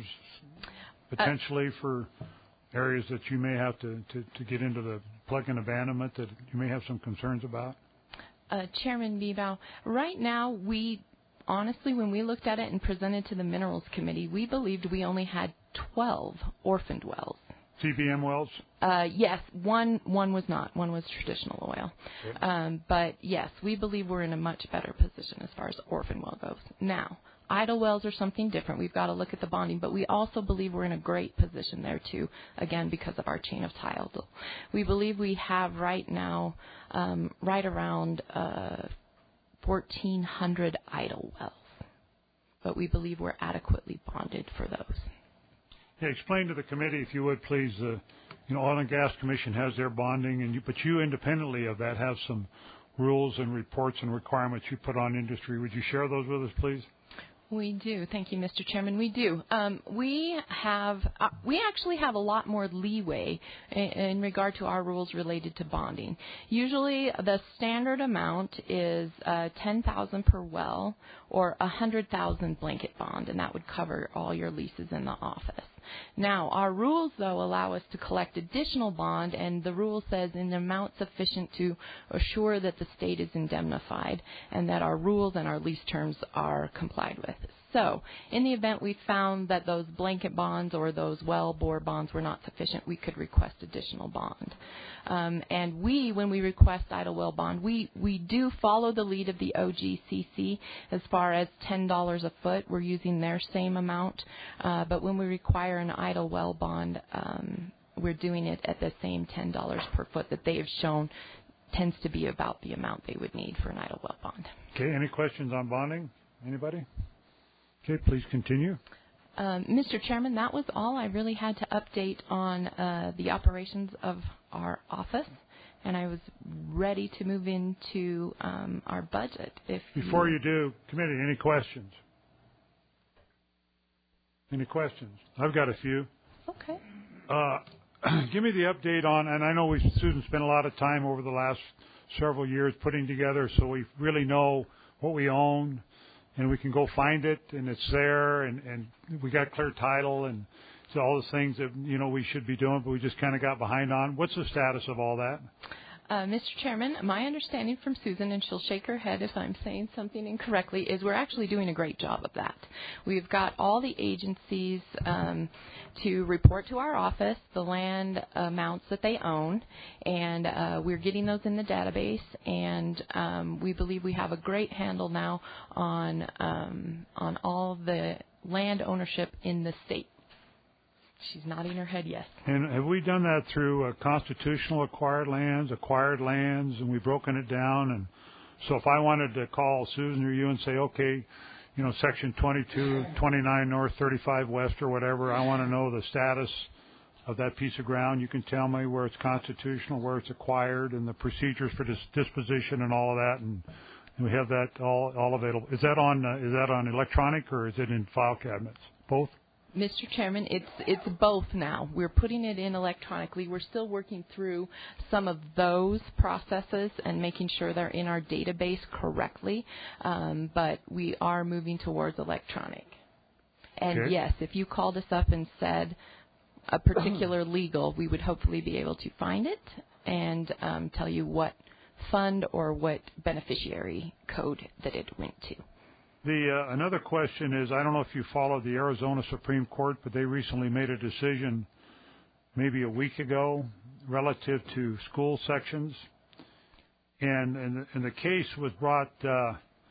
potentially uh, for areas that you may have to, to, to get into the plug-in abandonment that you may have some concerns about? Uh, Chairman Bebow, right now we, honestly, when we looked at it and presented to the Minerals Committee, we believed we only had twelve orphaned wells. T B M wells? Uh, yes, one one was not. One was traditional oil. Okay. Um, but yes, we believe we're in a much better position as far as orphan well goes. Now, idle wells are something different. We've got to look at the bonding, but we also believe we're in a great position there too, again, because of our chain of title. We believe we have right now um, right around uh, fourteen hundred idle wells, but we believe we're adequately bonded for those. Yeah, explain to the committee, if you would, please. Uh, you know, Oil and Gas Commission has their bonding, and you, but you independently of that have some rules and reports and requirements you put on industry. Would you share those with us, please? We do. Thank you, Mister Chairman. We do. Um, we have, uh, we actually have a lot more leeway in, in regard to our rules related to bonding. Usually the standard amount is uh, ten thousand dollars per well or one hundred thousand dollars blanket bond, and that would cover all your leases in the office. Now, our rules, though, allow us to collect additional bond, and the rule says in an amount sufficient to assure that the state is indemnified and that our rules and our lease terms are complied with. So, in the event we found that those blanket bonds or those well bore bonds were not sufficient, we could request additional bond. Um, and we, when we request idle well bond, we, we do follow the lead of the O G C C as far as ten dollars a foot. We're using their same amount. Uh, but when we require an idle well bond, um, we're doing it at the same ten dollars per foot that they have shown tends to be about the amount they would need for an idle well bond. Okay, any questions on bonding? Anybody? Okay, please continue. Um, Mister Chairman, that was all I really had to update on uh, the operations of our office, and I was ready to move into um, our budget. If Before you, you do, committee, any questions? Any questions? I've got a few. Okay. Uh, give me the update on, and I know we Susan spent a lot of time over the last several years putting together so we really know what we own, and we can go find it, and it's there, and, and we got clear title, and so all the things that, you know, we should be doing, but we just kind of got behind on. What's the status of all that? Uh, Mister Chairman, my understanding from Susan, and she'll shake her head if I'm saying something incorrectly, is we're actually doing a great job of that. We've got all the agencies um, to report to our office the land amounts that they own, and uh, we're getting those in the database, and um, we believe we have a great handle now on um, on all the land ownership in the state. She's nodding her head yes. And have we done that through uh, constitutional acquired lands, acquired lands, and we've broken it down? And so if I wanted to call Susan or you and say, okay, you know, Section twenty-two, twenty-nine North, thirty-five West, or whatever. I want to know the status of that piece of ground. You can tell me where it's constitutional, where it's acquired, and the procedures for dis- disposition and all of that. And, and we have that all all available. Is that on uh, is that on electronic or is it in file cabinets? Both? Mister Chairman, it's it's both now. We're putting it in electronically. We're still working through some of those processes and making sure they're in our database correctly, um, but we are moving towards electronic. And Okay. yes, if you called us up and said a particular legal, we would hopefully be able to find it and um, tell you what fund or what beneficiary code that it went to. The uh, another question is, I don't know if you followed the Arizona Supreme Court, but they recently made a decision maybe a week ago relative to school sections. And, and, the, and the case was brought, uh,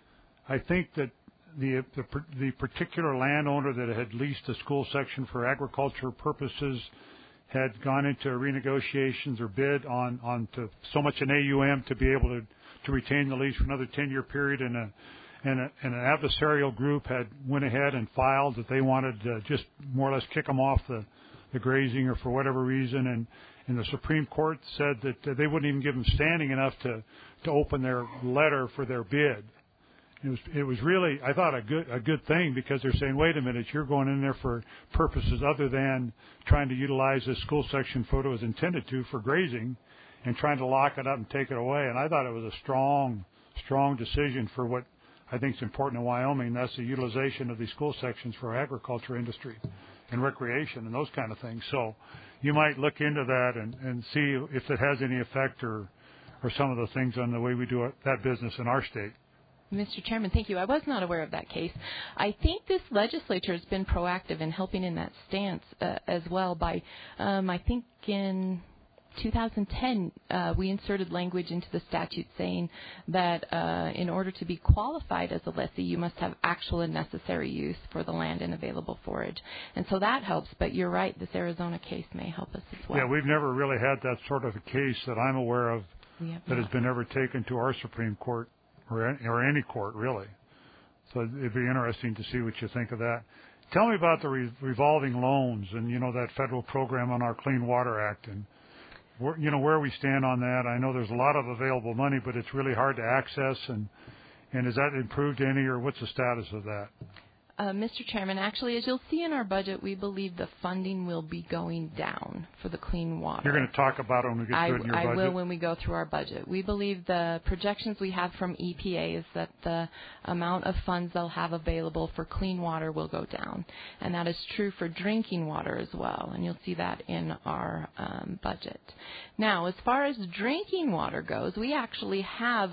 I think that the, the the particular landowner that had leased a school section for agriculture purposes had gone into renegotiations or bid on, on to so much an A U M to be able to, to retain the lease for another ten-year period, and a And, a, and an adversarial group had went ahead and filed that they wanted to just more or less kick them off the, the grazing or for whatever reason. And, and the Supreme Court said that they wouldn't even give them standing enough to, to open their letter for their bid. It was, it was really, I thought, a good, a good thing, because they're saying, wait a minute, you're going in there for purposes other than trying to utilize this school section for what it was intended to, for grazing, and trying to lock it up and take it away. And I thought it was a strong, strong decision for what I think is important in Wyoming. That's the utilization of these school sections for agriculture industry and recreation and those kind of things. So you might look into that and, and see if it has any effect or, or some of the things on the way we do it, that business in our state. Mister Chairman, thank you. I was not aware of that case. I think this legislature has been proactive in helping in that stance uh, as well by, um, I think in two thousand ten, uh, we inserted language into the statute saying that uh, in order to be qualified as a lessee, you must have actual and necessary use for the land and available forage. And so that helps, but you're right, this Arizona case may help us as well. Yeah, we've never really had that sort of a case that I'm aware of that not. has been ever taken to our Supreme Court or any, or any court, really. So it'd be interesting to see what you think of that. Tell me about the re- revolving loans and, you know, that federal program on our Clean Water Act, and where, you know, where we stand on that. I know there's a lot of available money, but it's really hard to access. And, and has that improved any, or what's the status of that? Uh, Mister Chairman, actually, as you'll see in our budget, we believe the funding will be going down for the clean water. You're going to talk about it when we get I, to it in your I budget? will when we go through our budget. We believe the projections we have from E P A is that the amount of funds they'll have available for clean water will go down. And that is true for drinking water as well. And you'll see that in our um, budget. Now, as far as drinking water goes, we actually have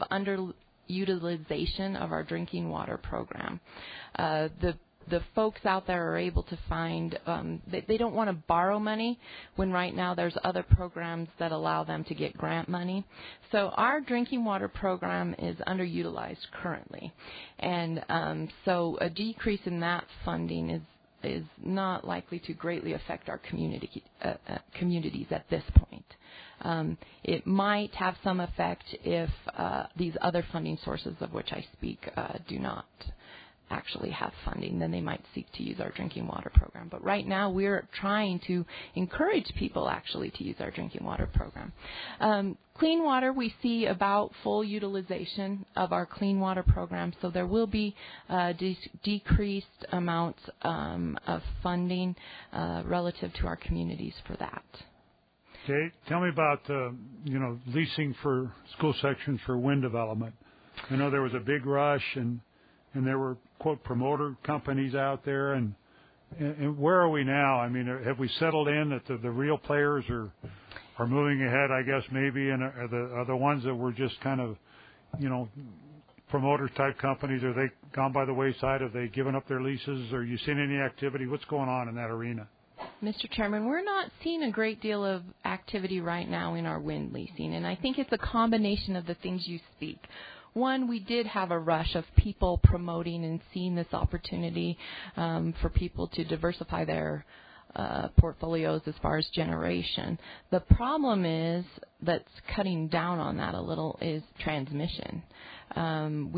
underutilization of our drinking water program. Uh, the the folks out there are able to find, um, they, they don't want to borrow money when right now there's other programs that allow them to get grant money. So our drinking water program is underutilized currently. And um, so a decrease in that funding is is not likely to greatly affect our community uh, uh, communities at this point. Um, it might have some effect if uh, these other funding sources of which I speak uh, do not actually have funding. Then they might seek to use our drinking water program. But right now we're trying to encourage people actually to use our drinking water program. Um, clean water, we see about full utilization of our clean water program, so there will be uh, de- decreased amounts um, of funding uh, relative to our communities for that. Okay, tell me about, uh, you know, leasing for school sections for wind development. I know there was a big rush, and and there were, quote, promoter companies out there, and, and where are we now? I mean, have we settled in that the, the real players are are moving ahead, I guess, maybe, and are the, are the ones that were just kind of, you know, promoter-type companies, are they gone by the wayside? Have they given up their leases? Are you seeing any activity? What's going on in that arena? Mister Chairman, we're not seeing a great deal of activity right now in our wind leasing, and I think it's a combination of the things you speak. One, we did have a rush of people promoting and seeing this opportunity um, for people to diversify their uh, portfolios as far as generation. The problem is that's cutting down on that a little is transmission. Um, we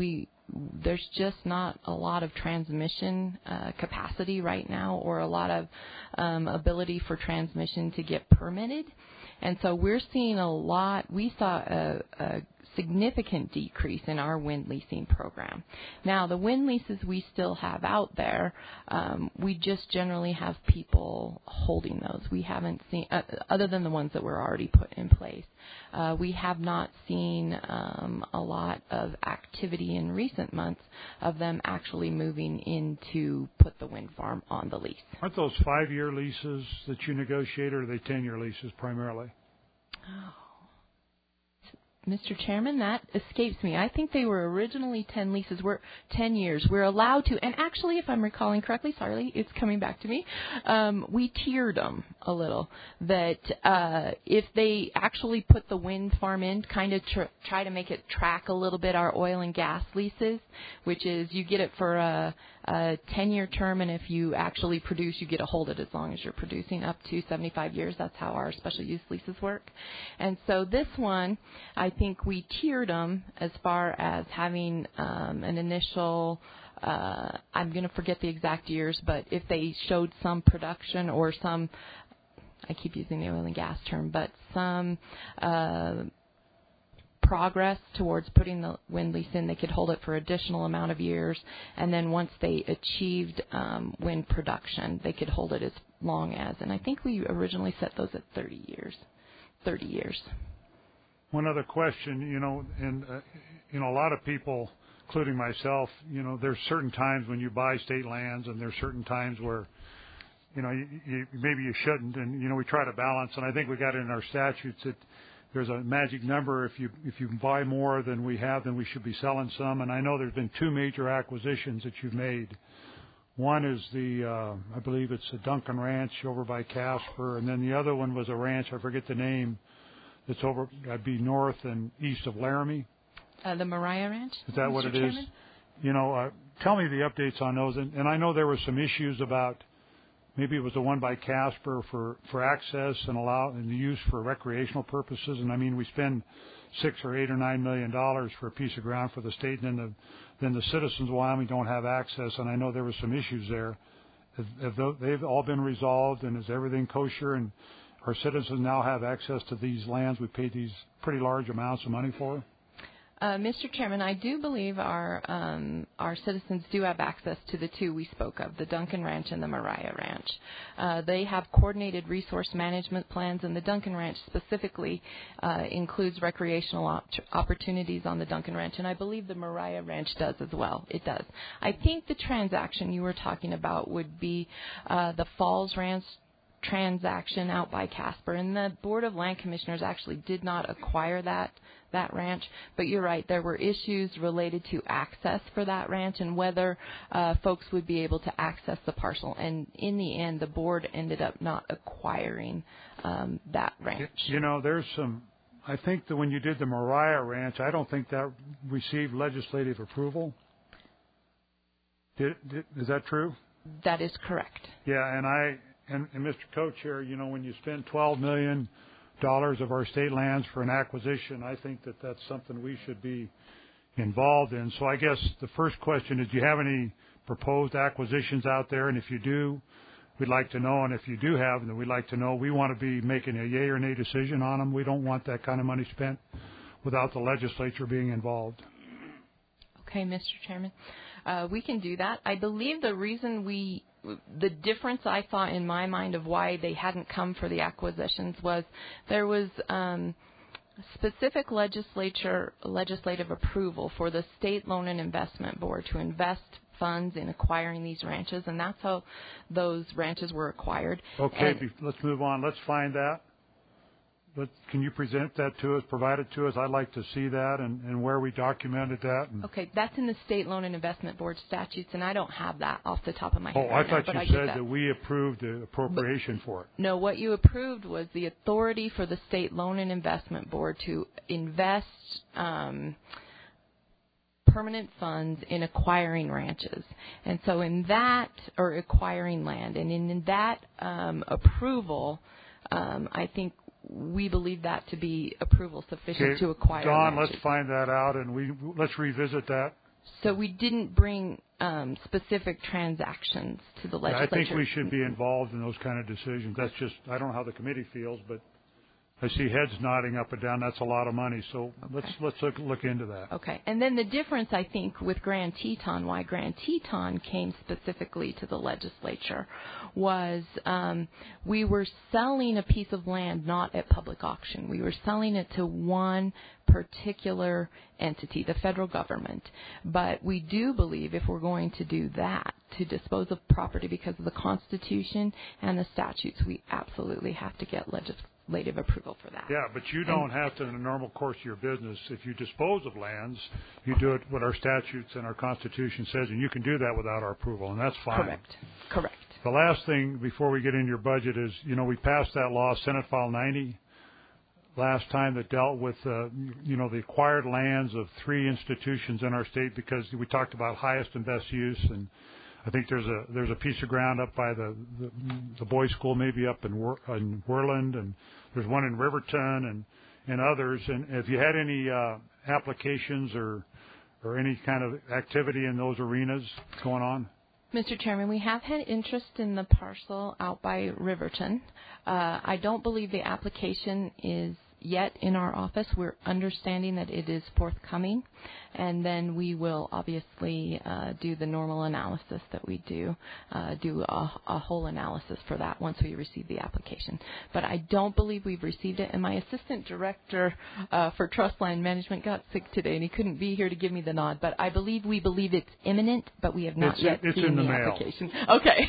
there's just not a lot of transmission uh, capacity right now, or a lot of um, ability for transmission to get permitted. And so we're seeing a lot. We saw a, a significant decrease in our wind leasing program. Now, the wind leases we still have out there, um, we just generally have people holding those. We haven't seen, uh, other than the ones that were already put in place, uh, we have not seen um, a lot of activity in recent months of them actually moving in to put the wind farm on the lease. Aren't those five-year leases that you negotiate, or are they ten-year leases primarily? Oh. Mister Chairman, that escapes me. I think they were originally ten leases. We're ten years. We're allowed to, and actually, if I'm recalling correctly, sorry, it's coming back to me. Um, we tiered them a little. That uh, if they actually put the wind farm in, kind of tr- try to make it track a little bit our oil and gas leases, which is you get it for a, a ten-year term, and if you actually produce, you get to hold it as long as you're producing, up to seventy-five years. That's how our special use leases work. And so this one, I think we tiered them as far as having um, an initial, uh, I'm going to forget the exact years, but if they showed some production or some, I keep using the oil and gas term, but some uh, progress towards putting the wind lease in, they could hold it for additional amount of years. And then once they achieved um, wind production, they could hold it as long as, and I think we originally set those at thirty years. thirty years. One other question, you know, and, uh, you know, a lot of people, including myself, you know, there's certain times when you buy state lands, and there's certain times where, you know, you, you, maybe you shouldn't. And, you know, we try to balance, and I think we got it in our statutes that there's a magic number. If you, if you buy more than we have, then we should be selling some. And I know there's been two major acquisitions that you've made. One is the, uh, I believe it's the Duncan Ranch over by Casper, and then the other one was a ranch, I forget the name, it's over, I'd be north and east of Laramie. Uh, the Mariah Ranch? Is that Mister what it Chairman? is? You know, uh, tell me the updates on those. And, and I know there were some issues about, maybe it was the one by Casper for, for access and allow and use for recreational purposes. And I mean, we spend six or eight or nine million dollars for a piece of ground for the state, and then the then the citizens of Wyoming don't have access. And I know there were some issues there. Have, have they've all been resolved, and is everything kosher? And our citizens now have access to these lands we paid these pretty large amounts of money for? Uh, Mister Chairman, I do believe our um, our citizens do have access to the two we spoke of, the Duncan Ranch and the Mariah Ranch. Uh, they have coordinated resource management plans, and the Duncan Ranch specifically uh, includes recreational op- opportunities on the Duncan Ranch, and I believe the Mariah Ranch does as well. It does. I think the transaction you were talking about would be uh, the Falls Ranch transaction out by Casper, and the Board of Land Commissioners actually did not acquire that that ranch, but you're right, there were issues related to access for that ranch and whether uh, folks would be able to access the parcel, and in the end the board ended up not acquiring um, that ranch. You know, there's some, I think that when you did the Mariah Ranch, I don't think that received legislative approval. Did, did, is that true? That is correct. Yeah, and I And, and Mister Co-Chair, you know, when you spend twelve million dollars of our state lands for an acquisition, I think that that's something we should be involved in. So I guess the first question is, do you have any proposed acquisitions out there? And if you do, we'd like to know. And if you do have, then we'd like to know. We want to be making a yay or nay decision on them. We don't want that kind of money spent without the legislature being involved. Okay, Mister Chairman. Uh, we can do that. I believe the reason we, the difference I saw in my mind of why they hadn't come for the acquisitions was there was um, specific legislature legislative approval for the State Loan and Investment Board to invest funds in acquiring these ranches, and that's how those ranches were acquired. Okay, and, be, let's move on. Let's find that. But can you present that to us, provide it to us? I'd like to see that and, and where we documented that. And okay, that's in the State Loan and Investment Board statutes, and I don't have that off the top of my head. Oh, right I thought now, you said that. that we approved the appropriation but, for it. No, what you approved was the authority for the State Loan and Investment Board to invest um, permanent funds in acquiring ranches. And so in that, or acquiring land, and in, in that um, approval, um, I think we believe that to be approval sufficient okay. to acquire Don, ranches. let's find that out, and we let's revisit that. So we didn't bring um, specific transactions to the legislature. Yeah, I think we should be involved in those kind of decisions. That's just, I don't know how the committee feels, but I see heads nodding up and down. That's a lot of money. So okay. let's let's look, look into that. Okay. And then the difference, I think, with Grand Teton, why Grand Teton came specifically to the legislature, was um, we were selling a piece of land not at public auction. We were selling it to one particular entity, the federal government. But we do believe if we're going to do that, to dispose of property because of the Constitution and the statutes, we absolutely have to get legislative approval for that. Yeah, but you don't and, have to, in the normal course of your business, if you dispose of lands, you do it what our statutes and our Constitution says, and you can do that without our approval, and that's fine. Correct. Correct. The last thing before we get into your budget is, you know, we passed that law, Senate File ninety, last time, that dealt with, uh, you know, the acquired lands of three institutions in our state, because we talked about highest and best use, and I think there's a there's a piece of ground up by the the, the boys' school, maybe up in, Wor- in Worland, and there's one in Riverton, and and others. And if you had any uh, applications or or any kind of activity in those arenas going on. Mister Chairman, we have had interest in the parcel out by Riverton. Uh, I don't believe the application is yet in our office. We're understanding that it is forthcoming, and then we will obviously uh, do the normal analysis that we do, uh, do a, a whole analysis for that once we receive the application. But I don't believe we've received it, and my assistant director uh, for Trust Land Management got sick today, and he couldn't be here to give me the nod. But I believe we believe it's imminent, but we have not it's, yet it's seen in the, the mail. application. Okay.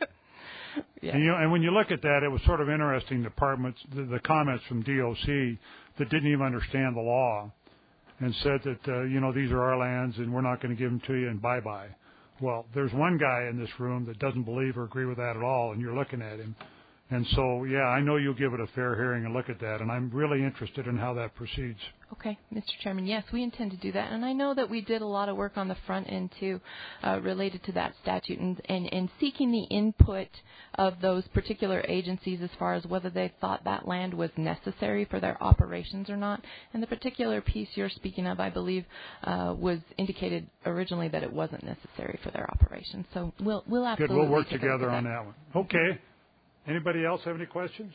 Yeah. And, you know, and when you look at that, it was sort of interesting, departments, the, the comments from D O C that didn't even understand the law and said that, uh, you know, these are our lands and we're not going to give them to you and bye-bye. Well, there's one guy in this room that doesn't believe or agree with that at all, and you're looking at him. And so, yeah, I know you'll give it a fair hearing and look at that, and I'm really interested in how that proceeds. Okay, Mister Chairman, yes, we intend to do that. And I know that we did a lot of work on the front end, too, uh, related to that statute and, and, and seeking the input of those particular agencies as far as whether they thought that land was necessary for their operations or not. And the particular piece you're speaking of, I believe, uh, was indicated originally that it wasn't necessary for their operations. So we'll, we'll absolutely Good, we'll work take together that. on that one. Okay. Anybody else have any questions?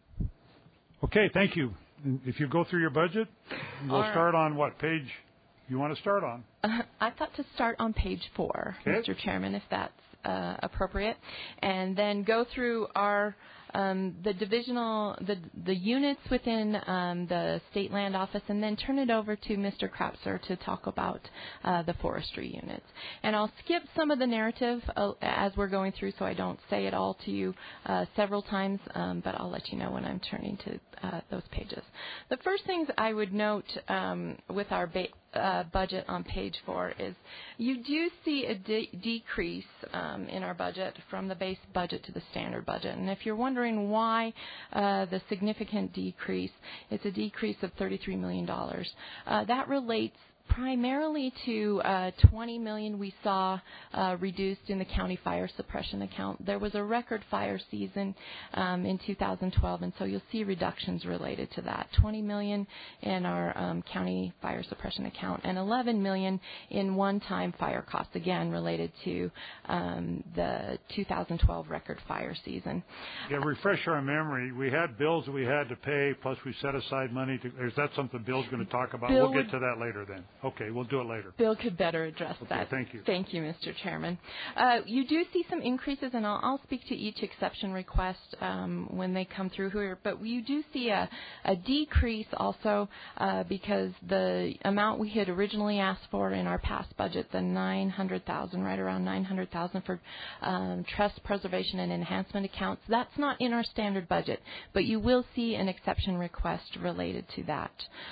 Okay, thank you. If you go through your budget, we'll right. start on what page you want to start on. Uh, I thought to start on page four, okay. Mister Chairman, if that's uh, appropriate, and then go through our um, the divisional the the units within um, the state land office, and then turn it over to Mister Krapser to talk about uh, the forestry units. And I'll skip some of the narrative uh, as we're going through, so I don't say it all to you uh, several times, um, but I'll let you know when I'm turning to uh, those pages. The first things I would note um, with our ba- uh, budget on page four is you do see a de- decrease um, in our budget from the base budget to the standard budget. And if you're wondering why uh, the significant decrease, it's a decrease of thirty-three million dollars. Uh, that relates primarily to uh, twenty million dollars we saw uh, reduced in the county fire suppression account. There was a record fire season um, in two thousand twelve, and so you'll see reductions related to that. twenty million dollars in our um, county fire suppression account, and eleven million dollars in one-time fire costs, again related to um, the two thousand twelve record fire season. Yeah, refresh our memory. We had bills that we had to pay, plus we set aside money. To, is that something Bill's going to talk about? Bill we'll get to that later then. Okay, we'll do it later. Bill could better address okay, that. Thank you. Thank you, Mister Chairman. Uh, you do see some increases, and I'll, I'll speak to each exception request um, when they come through here, but you do see a, a decrease also uh, because the amount we had originally asked for in our past budget, the nine hundred thousand dollars, right around nine hundred thousand dollars for um, trust preservation and enhancement accounts, that's not in our standard budget, but you will see an exception request related to that.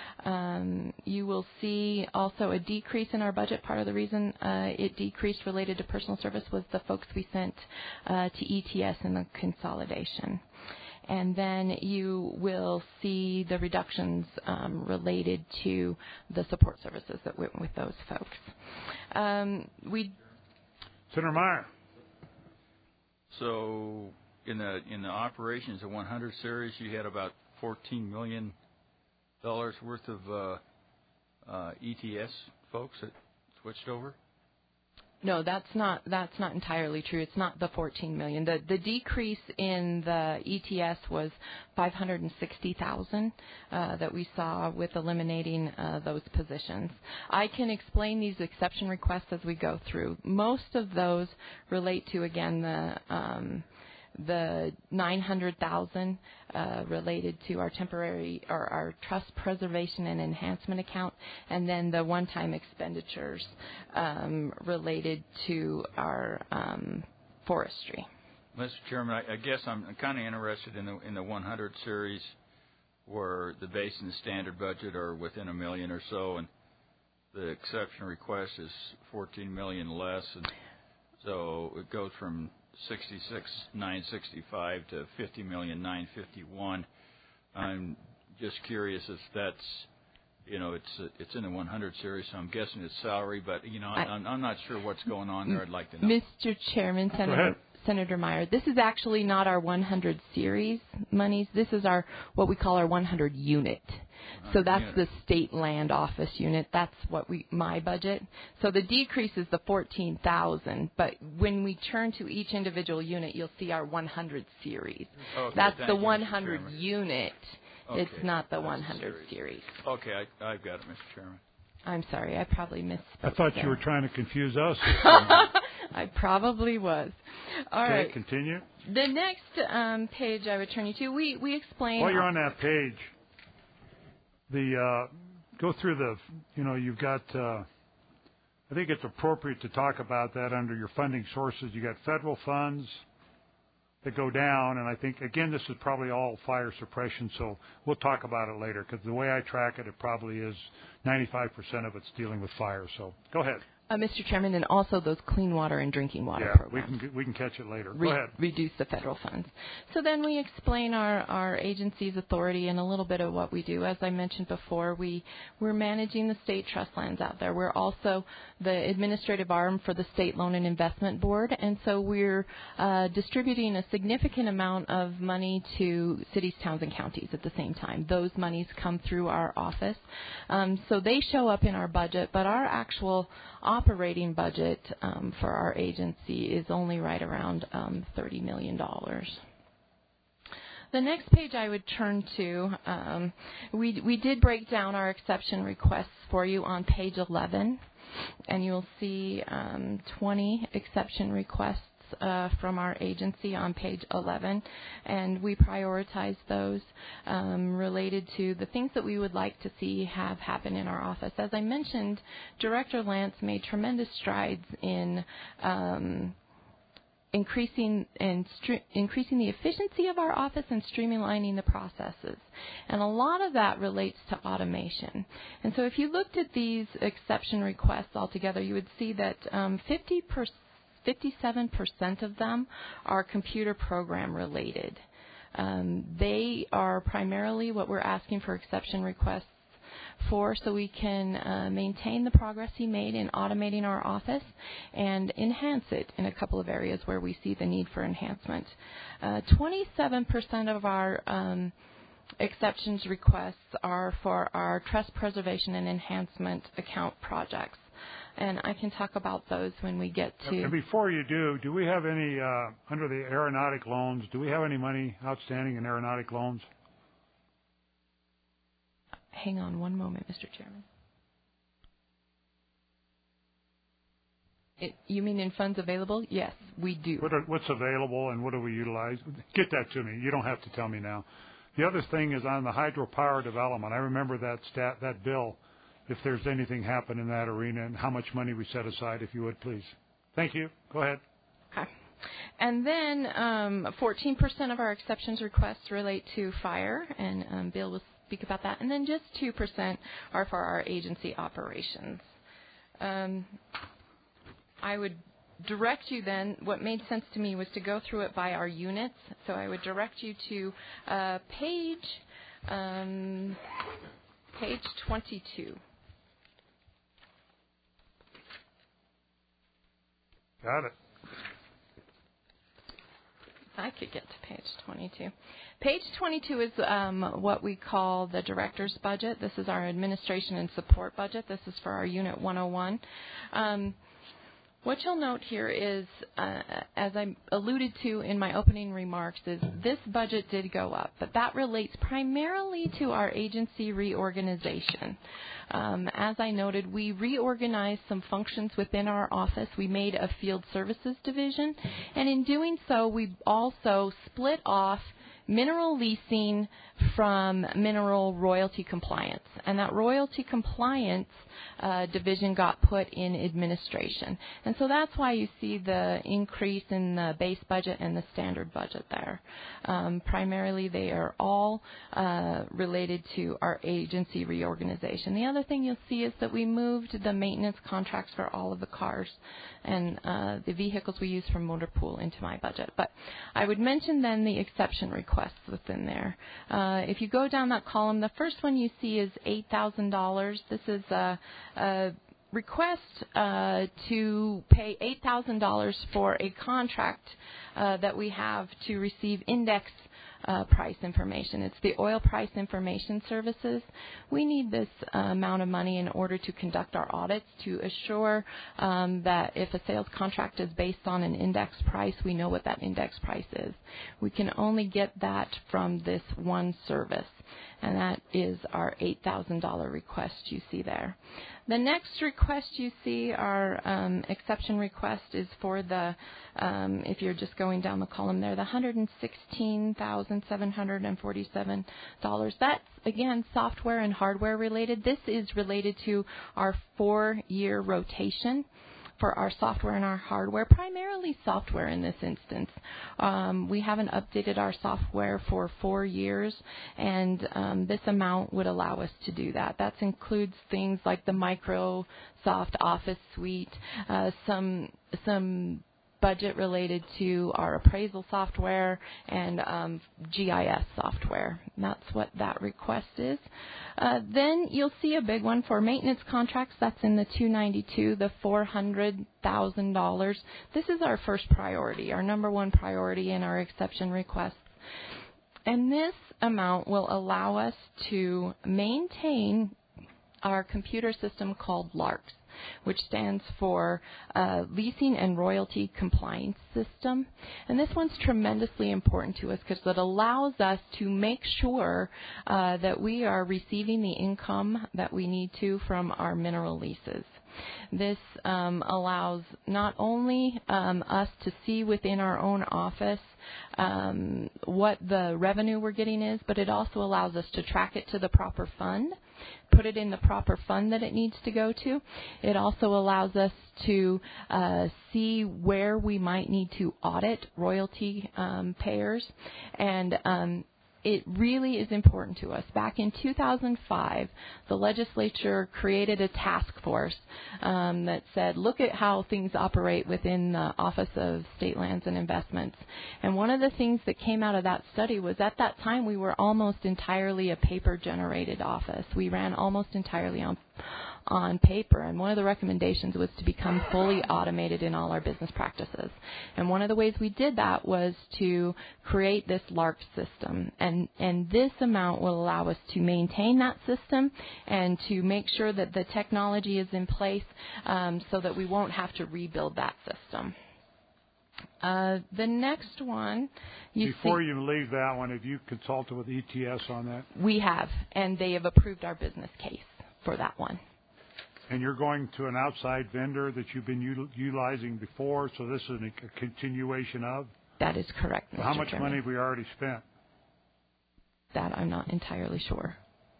Um, you will see also a decrease in our budget. Part of the reason uh, it decreased related to personal service was the folks we sent uh, to E T S in the consolidation. And then you will see the reductions um, related to the support services that went with those folks. Um, we Senator Meyer. So in the in the operations of one hundred series, you had about fourteen million dollars worth of uh, uh, E T S folks that switched over? No, that's not that's not entirely true. It's not the fourteen million. The the decrease in the E T S was five hundred sixty thousand uh, that we saw with eliminating uh, those positions. I can explain these exception requests as we go through. Most of those relate to, again, the um, the nine hundred thousand uh, related to our temporary or our trust preservation and enhancement account, and then the one-time expenditures um, related to our um, forestry. Mister Chairman, I, I guess I'm kind of interested in the in the one hundred series, where the base and the standard budget are within a million or so, and the exception request is fourteen million less, and so it goes from sixty-six nine sixty-five to fifty million nine fifty-one. I'm just curious if that's, you know, it's it's in the one hundred series, so I'm guessing it's salary, but you know, I, I'm, I'm not sure what's going on there. I'd like to know. Mister Chairman, Senator Senator Meyer, this is actually not our one hundred series monies. This is our what we call our one hundred unit. So that's the state land office unit. That's what we my budget. So the decrease is the fourteen thousand. But when we turn to each individual unit, you'll see our one hundred series. Okay, that's the you, one hundred Mister unit. Okay, it's not the that's one hundred series. series. Okay, I, I've got it, Mister Chairman. I'm sorry, I probably misspoke. I thought there. you were trying to confuse us. I probably was. All okay, right. continue. The next um, page I would turn you to, we we explain. While you're on that page, the uh, go through the, you know, you've got. Uh, I think it's appropriate to talk about that under your funding sources. You got federal funds that go down, and I think again this is probably all fire suppression. So we'll talk about it later because the way I track it, it probably is ninety-five percent of it's dealing with fire. So go ahead. Uh, Mister Chairman, and also those clean water and drinking water yeah, programs. we can we can catch it later. Re- Go ahead. Reduce the federal funds. So then we explain our, our agency's authority and a little bit of what we do. As I mentioned before, we, we're managing the state trust lands out there. We're also the administrative arm for the State Loan and Investment Board, and so we're uh, distributing a significant amount of money to cities, towns, and counties at the same time. Those monies come through our office. Um, so they show up in our budget, but our actual operating budget um, for our agency is only right around um, thirty million dollars. The next page I would turn to, um, we, we did break down our exception requests for you on page eleven, and you'll see um, twenty exception requests Uh, from our agency on page eleven, and we prioritize those um, related to the things that we would like to see have happen in our office. As I mentioned, Director Lance made tremendous strides in um, increasing and stre- increasing the efficiency of our office and streamlining the processes. And a lot of that relates to automation. And so if you looked at these exception requests altogether, you would see that um, fifty percent fifty-seven percent of them are computer program related. Um, they are primarily what we're asking for exception requests for, so we can uh, maintain the progress he made in automating our office and enhance it in a couple of areas where we see the need for enhancement. Uh, twenty-seven percent of our um, exceptions requests are for our trust preservation and enhancement account projects. And I can talk about those when we get to... And before you do, do we have any, uh, under the aeronautic loans, do we have any money outstanding in aeronautic loans? Hang on one moment, Mister Chairman. It, you mean in funds available? Yes, we do. What are, what's available and what do we utilize? Get that to me. You don't have to tell me now. The other thing is on the hydropower development. I remember that stat, that bill, if there's anything happen in that arena and how much money we set aside, if you would, please. Thank you. Go ahead. Okay. And then um, fourteen percent of our exceptions requests relate to fire, and um, Bill will speak about that. And then just two percent are for our agency operations. Um, I would direct you then, what made sense to me was to go through it by our units. So I would direct you to uh, page, um, page twenty-two. Got it. I could get to page page twenty-two. Page twenty-two is um, what we call the director's budget. This is our administration and support budget. This is for our Unit one oh one. Um, What you'll note here is, uh, as I alluded to in my opening remarks, is this budget did go up, but that relates primarily to our agency reorganization. Um, as I noted, we reorganized some functions within our office. We made a field services division, and in doing so, we also split off mineral leasing from mineral royalty compliance. And that royalty compliance uh, division got put in administration. And so that's why you see the increase in the base budget and the standard budget there. Um, primarily, they are all uh, related to our agency reorganization. The other thing you'll see is that we moved the maintenance contracts for all of the cars and uh, the vehicles we use from motor pool into my budget. But I would mention then the exception requests within there. Uh, if you go down that column, the first one you see is eight thousand dollars. This is a, a request uh, to pay eight thousand dollars for a contract uh, that we have to receive index Uh, price information. It's the oil price information services. We need this uh, amount of money in order to conduct our audits to assure um, that if a sales contract is based on an index price, we know what that index price is. We can only get that from this one service, and that is our eight thousand dollars request you see there. The next request you see, our um, exception request, is for the, um, if you're just going down the column there, the one hundred sixteen thousand seven hundred forty-seven dollars. That's, again, software and hardware related. This is related to our four-year rotation for our software and our hardware, primarily software in this instance. Um, we haven't updated our software for four years, and um, this amount would allow us to do that. That includes things like the Microsoft Office suite, uh, some some budget related to our appraisal software and um, G I S software. And that's what that request is. Uh, then you'll see a big one for maintenance contracts. That's in the two ninety-two, the four hundred thousand dollars. This is our first priority, our number one priority in our exception requests. And this amount will allow us to maintain our computer system called LARCS, which stands for uh, Leasing and Royalty Compliance System. And this one's tremendously important to us because it allows us to make sure uh, that we are receiving the income that we need to from our mineral leases. This um, allows not only um, us to see within our own office um, what the revenue we're getting is, but it also allows us to track it to the proper fund, put it in the proper fund that it needs to go to. It also allows us to uh, see where we might need to audit royalty um, payers, and um, it really is important to us. Back in two thousand five, the legislature created a task force um, that said, look at how things operate within the Office of State Lands and Investments. And one of the things that came out of that study was at that time we were almost entirely a paper-generated office. We ran almost entirely on on paper, and one of the recommendations was to become fully automated in all our business practices. And one of the ways we did that was to create this LARCS system, and, and this amount will allow us to maintain that system and to make sure that the technology is in place um, so that we won't have to rebuild that system. Uh, the next one, you Before see, you leave that one, have you consulted with E T S on that? We have, and they have approved our business case for that one. And you're going to an outside vendor that you've been util- utilizing before, so this is a, a continuation of? That is correct, So Mister how much Chairman. money have we already spent? That I'm not entirely sure.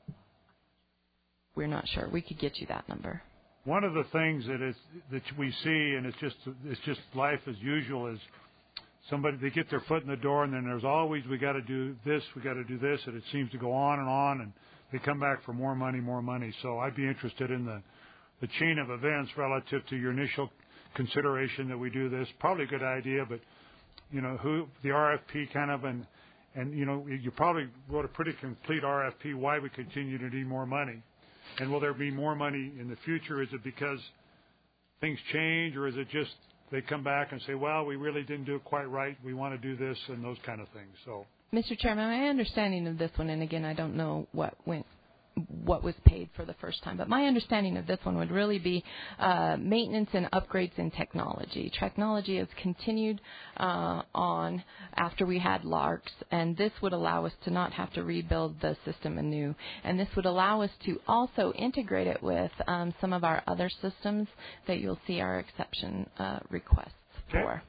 We're not sure. We could get you that number. One of the things that is that we see, and it's just it's just life as usual, is somebody, they get their foot in the door, and then there's always, we got to do this, we got to do this, and it seems to go on and on, and they come back for more money, more money. So I'd be interested in the the chain of events relative to your initial consideration that we do this. Probably a good idea, but, you know, who the R F P kind of, and, and you know, you probably wrote a pretty complete R F P why we continue to need more money. And will there be more money in the future? Is it because things change, or is it just they come back and say, well, we really didn't do it quite right. We want to do this and those kind of things. So, Mister Chairman, my understanding of this one, and again, I don't know what went, what was paid for the first time, but my understanding of this one would really be uh, maintenance and upgrades in technology. Technology has continued uh, on after we had LARCs, and this would allow us to not have to rebuild the system anew. And this would allow us to also integrate it with um, some of our other systems that you'll see our exception uh, requests okay. for.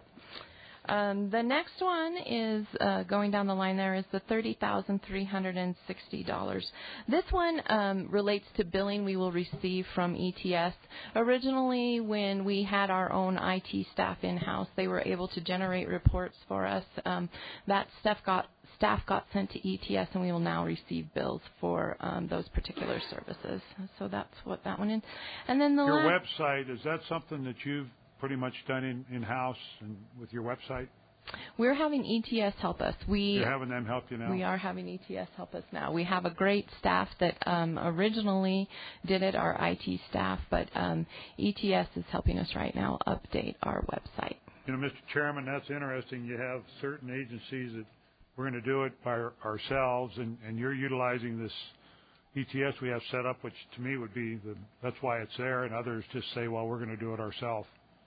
Um, the next one is uh, going down the line there is the thirty thousand three hundred sixty dollars. This one um, relates to billing we will receive from E T S. Originally, when we had our own I T staff in-house, they were able to generate reports for us. Um, that stuff got staff got sent to E T S, and we will now receive bills for um, those particular services. So that's what that one is. And then the your last website, is that something that you've pretty much done in, in-house and with your website? We're having E T S help us. We, You're having them help you now? We are having E T S help us now. We have a great staff that um, originally did it, our I T staff, but um, E T S is helping us right now update our website. You know, Mister Chairman, that's interesting. You have certain agencies that we're going to do it by our, ourselves, and, and you're utilizing this E T S we have set up, which to me would be the, that's why it's there, and others just say, well, we're going to do it ourselves.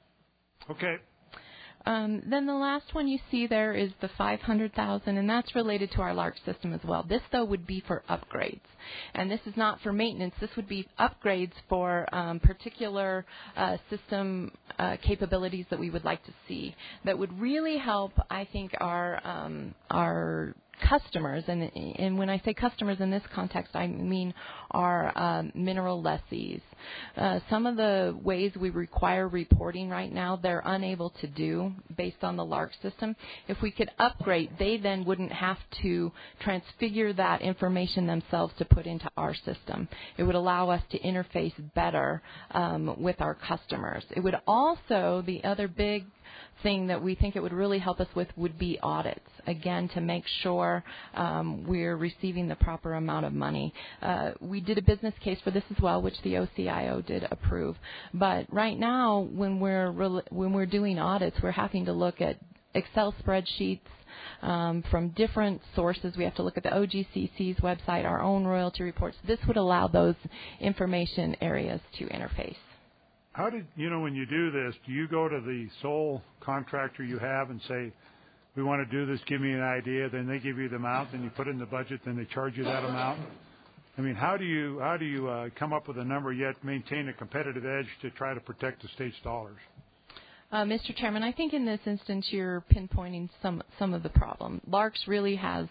Okay. Um, then the last one you see there is the five hundred thousand dollars, and that's related to our LARC system as well. This, though, would be for upgrades. And this is not for maintenance. This would be upgrades for um, particular uh, system uh, capabilities that we would like to see that would really help, I think, our um, our customers, and and when I say customers in this context, I mean our um, mineral lessees. Uh, some of the ways we require reporting right now, they're unable to do based on the LARC system. If we could upgrade, they then wouldn't have to transfigure that information themselves to put into our system. It would allow us to interface better um, with our customers. It would also, the other big thing that we think it would really help us with would be audits, again, to make sure um, we're receiving the proper amount of money. Uh, we did a business case for this as well, which the O C I O did approve. But right now, when we're when we're doing audits, we're having to look at Excel spreadsheets um, from different sources. We have to look at the O G C C's website, our own royalty reports. This would allow those information areas to interface. How did, you know, when you do this, do you go to the sole contractor you have and say, we want to do this, give me an idea, then they give you the amount, then you put it in the budget, then they charge you that amount? I mean, how do you how do you uh, come up with a number yet maintain a competitive edge to try to protect the state's dollars? Uh, Mister Chairman, I think in this instance you're pinpointing some some of the problem. LARCS really has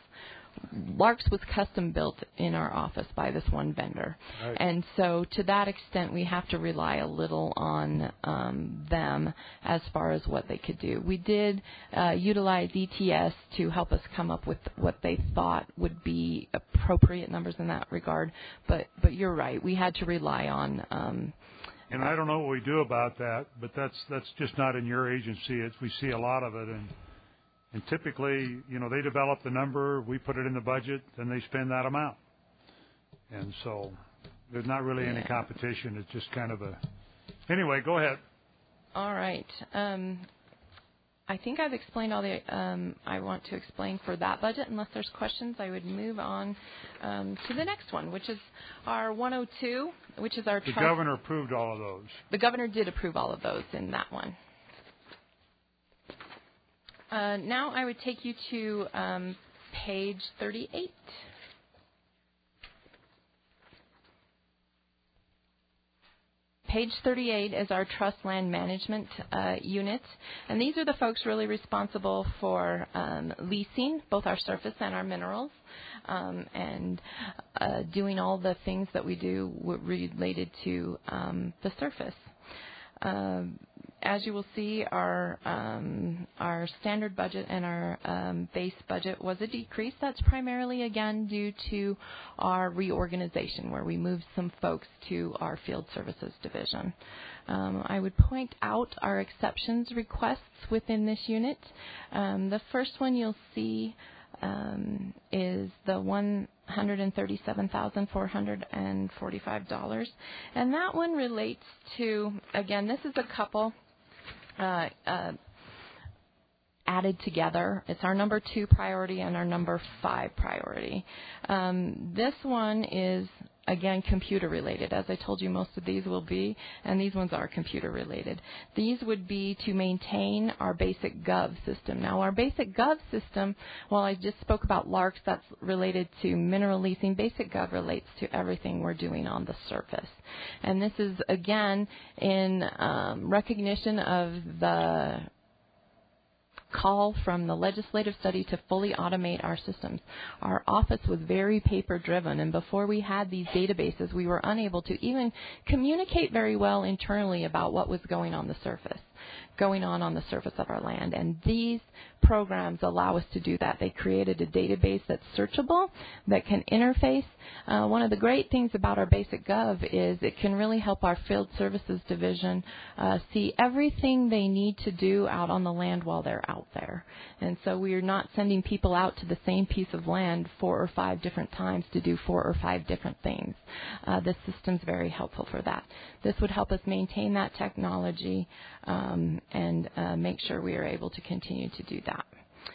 LARCS was custom built in our office by this one vendor. Right. And so to that extent, we have to rely a little on um, them as far as what they could do. We did uh, utilize E T S to help us come up with what they thought would be appropriate numbers in that regard. But, but you're right. We had to rely on um, and I don't know what we do about that, but that's that's just not in your agency. It's, we see a lot of it. And And typically, you know, they develop the number, we put it in the budget, then they spend that amount. And so there's not really yeah. any competition. It's just kind of a... Anyway, go ahead. All right. Um, I think I've explained all the um, I want to explain for that budget. Unless there's questions, I would move on um, to the next one, which is our one oh two, which is our... The trust. governor approved all of those. The governor did approve all of those in that one. Uh, now I would take you to um, page thirty-eight. Page thirty-eight is our trust land management uh, unit, and these are the folks really responsible for um, leasing both our surface and our minerals, um, and uh, doing all the things that we do related to um, the surface. Uh, As you will see, our um, our standard budget and our um, base budget was a decrease. That's primarily, again, due to our reorganization, where we moved some folks to our field services division. Um, I would point out our exceptions requests within this unit. Um, the first one you'll see um, is the one hundred thirty-seven thousand four hundred forty-five dollars. And that one relates to, again, this is a couple uh, uh, added together. It's our number two priority and our number five priority. Um, this one is, again, computer related. As I told you, most of these will be, and these ones are computer related. These would be to maintain our basic gov system. Now, our basic gov system, while I just spoke about LARCs, that's related to mineral leasing. Basic gov relates to everything we're doing on the surface. And this is, again, in um, recognition of the call from the legislative study to fully automate our systems. Our office was very paper driven, and before we had these databases, we were unable to even communicate very well internally about what was going on the surface, going on on the surface of our land. And these programs allow us to do that. They created a database that's searchable, that can interface. Uh, one of the great things about our basic gov is it can really help our field services division uh, see everything they need to do out on the land while they're out there. And so we are not sending people out to the same piece of land four or five different times to do four or five different things. Uh, this system's very helpful for that. This would help us maintain that technology um, and uh, make sure we are able to continue to do that.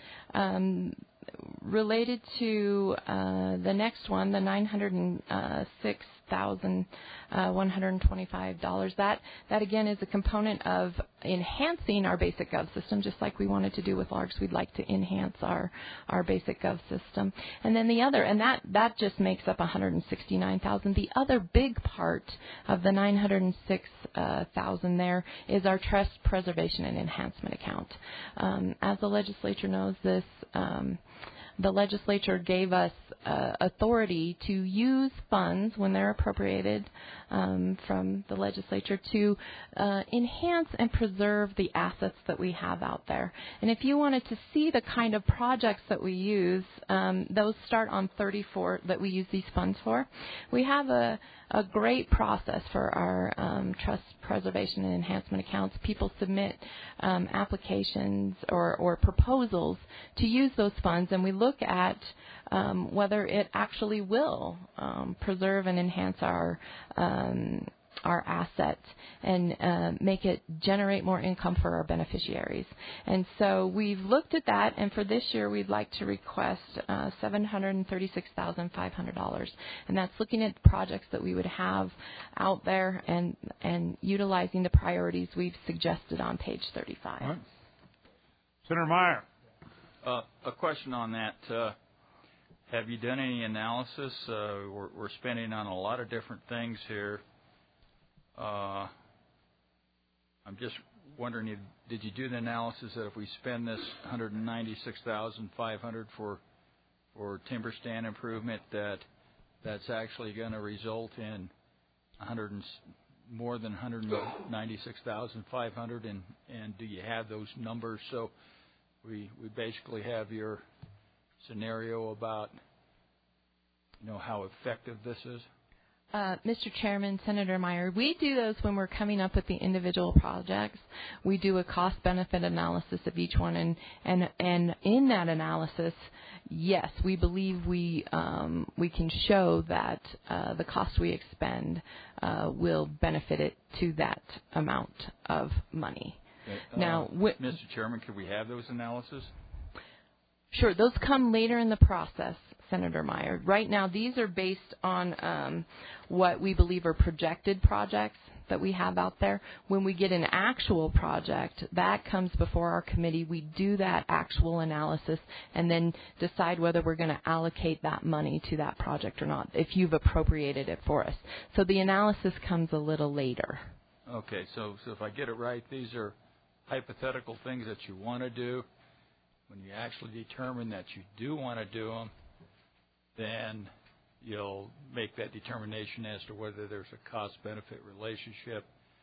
Um, related to uh, the next one, the nine hundred six thousand one hundred twenty-five dollars, that, that again is a component of enhancing our basic gov system, just like we wanted to do with LARCs. We'd like to enhance our, our basic gov system. And then the other, and that, that just makes up one hundred sixty-nine thousand dollars. The other big part of the nine hundred six thousand dollars there is our trust preservation and enhancement account. Um, as the legislature knows, this um, the legislature gave us uh, authority to use funds when they're appropriated um, from the legislature to uh, enhance and preserve the assets that we have out there. And if you wanted to see the kind of projects that we use, um, those start on thirty-four that we use these funds for. We have a, a great process for our um, trust preservation and enhancement accounts. People submit um, applications or, or proposals to use those funds, and we look at um, whether it actually will um, preserve and enhance our um, our assets and uh, make it generate more income for our beneficiaries. And so we've looked at that, and for this year we'd like to request uh, seven hundred thirty-six thousand five hundred dollars. And that's looking at projects that we would have out there and, and utilizing the priorities we've suggested on page thirty-five. All right. Senator Meyer. Uh, a question on that. Uh, have you done any analysis? Uh, we're, we're spending on a lot of different things here. Uh, I'm just wondering, if, did you do the analysis that if we spend this one hundred ninety-six thousand five hundred dollars for for timber stand improvement, that that's actually going to result in one hundred and, more than one hundred ninety-six thousand five hundred dollars, and and do you have those numbers? So we we basically have your scenario about, you know, how effective this is. Uh, Mister Chairman, Senator Meyer, we do those when we're coming up with the individual projects. We do a cost-benefit analysis of each one, and, and, and in that analysis, yes, we believe we um, we can show that uh, the cost we expend uh, will benefit it to that amount of money. Okay. Uh, now, wh- Mister Chairman, could we have those analyses? Sure, those come later in the process, Senator Meyer. Right now, these are based on um, what we believe are projected projects that we have out there. When we get an actual project, that comes before our committee. We do that actual analysis and then decide whether we're going to allocate that money to that project or not, if you've appropriated it for us. So the analysis comes a little later. Okay, so, so if I get it right, these are hypothetical things that you want to do. When you actually determine that you do want to do them, then you'll make that determination as to whether there's a cost-benefit relationship.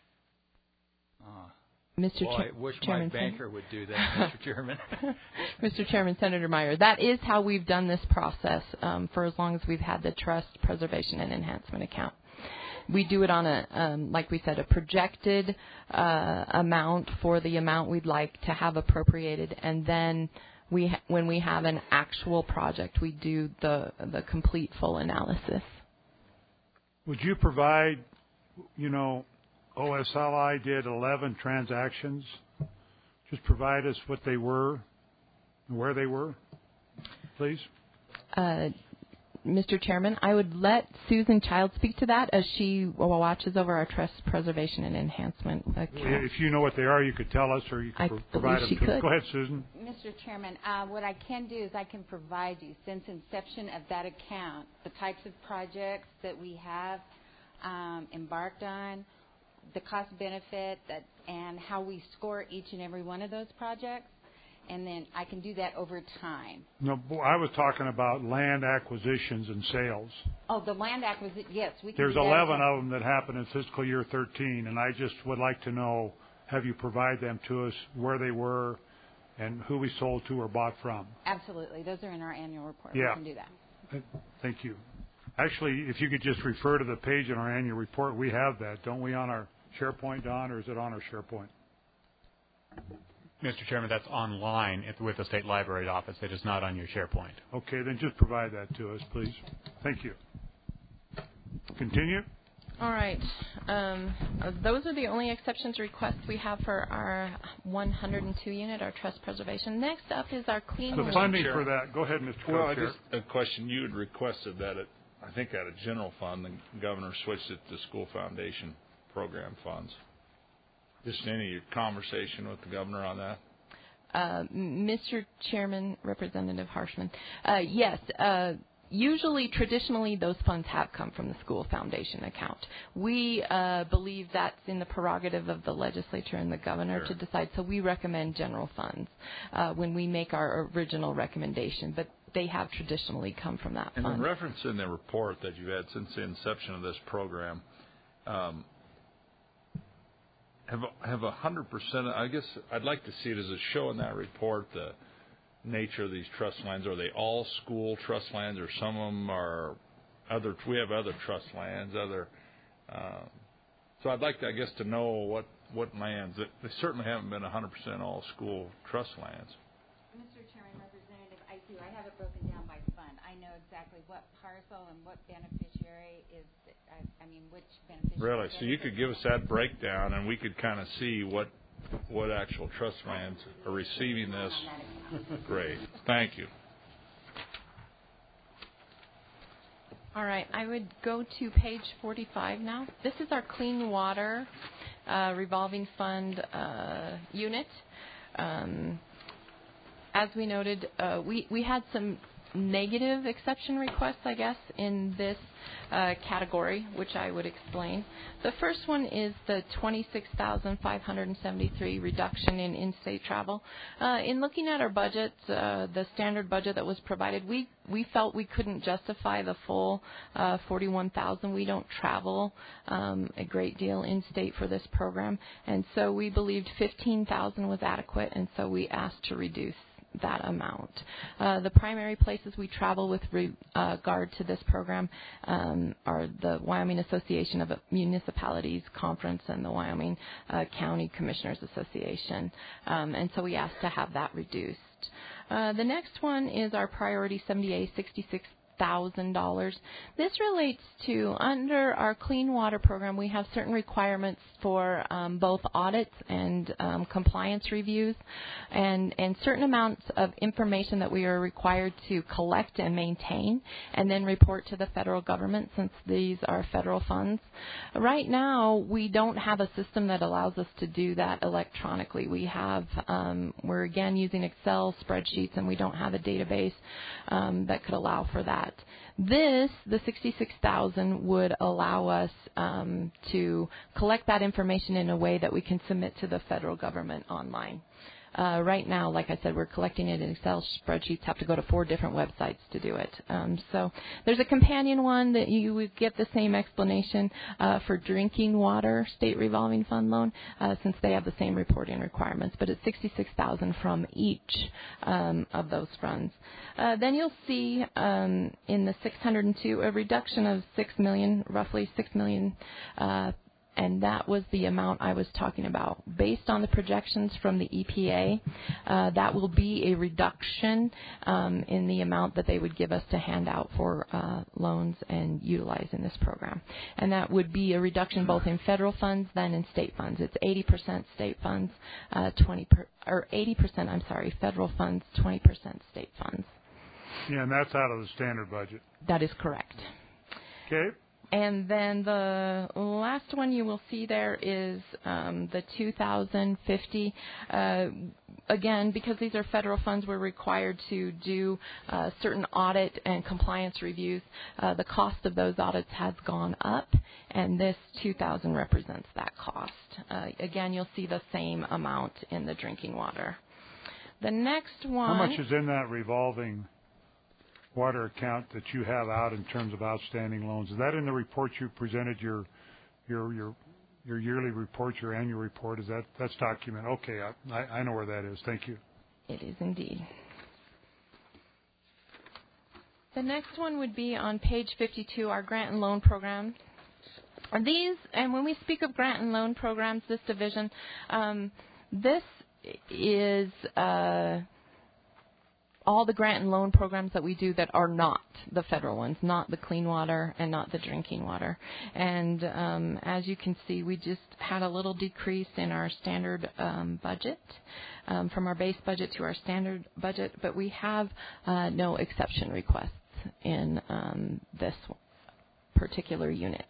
Uh, Mister well, Ch- I wish Chairman, my banker would do that, Mister Chairman. Mister Chairman, Senator Meyer, that is how we've done this process um, for as long as we've had the Trust Preservation and Enhancement account. We do it on a, um, like we said, a projected uh, amount for the amount we'd like to have appropriated, and then we, ha- when we have an actual project, we do the the complete full analysis. Would you provide, you know, O S L I did eleven transactions just provide us what they were and where they were, please? Uh, Mister Chairman, I would let Susan Child speak to that as she watches over our trust preservation and enhancement account. If you know what they are, you could tell us, or you could I provide them believe she to us. could. Go ahead, Susan. Mister Chairman, uh, what I can do is I can provide you, since inception of that account, the types of projects that we have um, embarked on, the cost benefit, that, and how we score each and every one of those projects. And then I can do that over time. No, I was talking about land acquisitions and sales. Oh, the land acquisition, yes. We can There's do that eleven again. of them that happened in fiscal year thirteen, and I just would like to know, have you provide them to us, where they were, and who we sold to or bought from? Absolutely. Those are in our annual report. Yeah. We can do that. Thank you. Actually, if you could just refer to the page in our annual report, we have that, don't we, on our SharePoint, Don, or is it on our SharePoint? Mister Chairman, that's online at, with the State Library office. It is not on your SharePoint. Okay, then just provide that to us, please. Thank you. Continue. All right. Um, uh, those are the only exceptions requests we have for our one hundred two unit, our trust preservation. Next up is our clean. The funding for that. Go ahead, Mister Well, I Co-Chair. just a question. You had requested that it, I think, out of general fund, the governor switched it to school foundation program funds. Just any conversation with the governor on that? Uh, Mister Chairman, Representative Harshman, uh, yes. Uh, Usually, traditionally, those funds have come from the school foundation account. We uh, believe that's in the prerogative of the legislature and the governor Sure. to decide, so we recommend general funds uh, when we make our original recommendation, but they have traditionally come from that And fund. in reference in the report that you've had since the inception of this program, um, have have a hundred percent. I guess I'd like to see it as a show in that report the nature of these trust lands. Are they all school trust lands, or some of them are other? We have other trust lands, other. Um, so I'd like to, I guess, to know what what lands. They certainly haven't been a hundred percent all school trust lands. Mister Chairman, Representative, I do. I have it broken down by fund. I know exactly what parcel and what beneficiary is, I, I mean, which beneficiary. Really? So you could give us that breakdown, and we could kind of see what what actual trust lands are receiving this. Great. Thank you. All right, I would go to page forty-five now. This is our clean water uh, revolving fund uh, unit. Um, as we noted, uh, we, we had some negative exception requests, I guess, in this uh, category, which I would explain. The first one is the twenty-six thousand five hundred seventy-three reduction in in-state travel. Uh, in looking at our budget, uh, the standard budget that was provided, we, we felt we couldn't justify the full uh, forty-one thousand. We don't travel um, a great deal in-state for this program, and so we believed fifteen thousand was adequate, and so we asked to reduce that amount. Uh, the primary places we travel with regard to this program um, are the Wyoming Association of Municipalities Conference and the Wyoming uh, County Commissioners Association. Um, and so we asked to have that reduced. Uh, the next one is our priority seventy-eight sixty-six thousand dollars. This relates to, under our clean water program, we have certain requirements for um, both audits and um, compliance reviews, and, and certain amounts of information that we are required to collect and maintain and then report to the federal government, since these are federal funds. Right now, we don't have a system that allows us to do that electronically. We have, um, we're again using Excel spreadsheets, and we don't have a database um, that could allow for that. This, the sixty-six thousand, would allow us um, to collect that information in a way that we can submit to the federal government online. Uh, right now, like I said, we're collecting it in Excel spreadsheets, have to go to four different websites to do it. Um, so there's a companion one that you would get the same explanation uh, for drinking water state revolving fund loan, uh, since they have the same reporting requirements, but it's sixty-six thousand from each um, of those funds. Uh, then you'll see um, in the six hundred two a reduction of six million, roughly six million uh, and that was the amount I was talking about. Based on the projections from the E P A, uh, that will be a reduction um, in the amount that they would give us to hand out for uh, loans and utilize in this program. And that would be a reduction both in federal funds than in state funds. It's eighty percent state funds, uh, twenty per, or eighty percent, I'm sorry, federal funds, twenty percent state funds. Yeah, and that's out of the standard budget. That is correct. Okay. And then the last one you will see there is um, the two thousand fifty. Uh, again, because these are federal funds, we're required to do uh, certain audit and compliance reviews. Uh, the cost of those audits has gone up, and this two thousand represents that cost. Uh, again, you'll see the same amount in the drinking water. The next one. How much is in that revolving water account that you have out in terms of outstanding loans? Is that in the report you presented, your your your your yearly report, your annual report? Is that that's documented? Okay, I, I know where that is. Thank you. It is indeed. The next one would be on page fifty-two, our grant and loan program. And these, and when we speak of grant and loan programs, this division, um, this is uh, all the grant and loan programs that we do that are not the federal ones, not the clean water and not the drinking water. And um, as you can see, we just had a little decrease in our standard um, budget, um, from our base budget to our standard budget, but we have uh, no exception requests in um, this particular unit.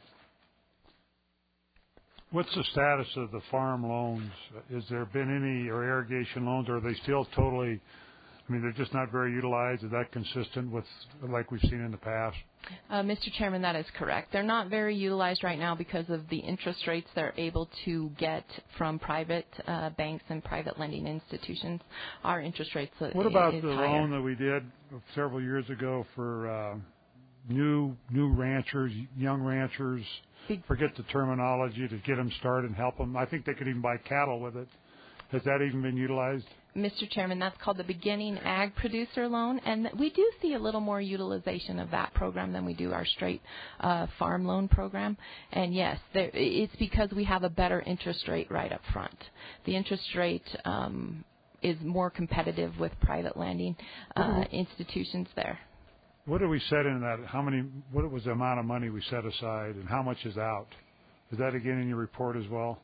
What's the status of the farm loans? Has there been any, or irrigation loans, or are they still totally, I mean, they're just not very utilized? Is that consistent with like we've seen in the past? Uh, Mister Chairman, that is correct. They're not very utilized right now because of the interest rates they're able to get from private uh, banks and private lending institutions. Our interest rates uh, What about is the higher. loan that we did several years ago for uh, new new ranchers, young ranchers? Forget the terminology, to get them started and help them. I think they could even buy cattle with it. Has that even been utilized? Mister Chairman, that's called the Beginning Ag Producer Loan, and we do see a little more utilization of that program than we do our straight uh, farm loan program. And yes, there, it's because we have a better interest rate right up front. The interest rate um, is more competitive with private lending uh, mm-hmm. institutions there. What did we set in that? How many? What was the amount of money we set aside, and how much is out? Is that again in your report as well?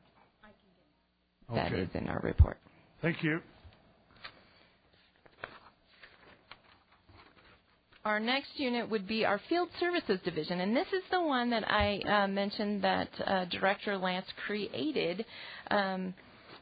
That okay. is in our report. Thank you. Our next unit would be our Field Services Division, and this is the one that I uh, mentioned that uh, Director Lance created um,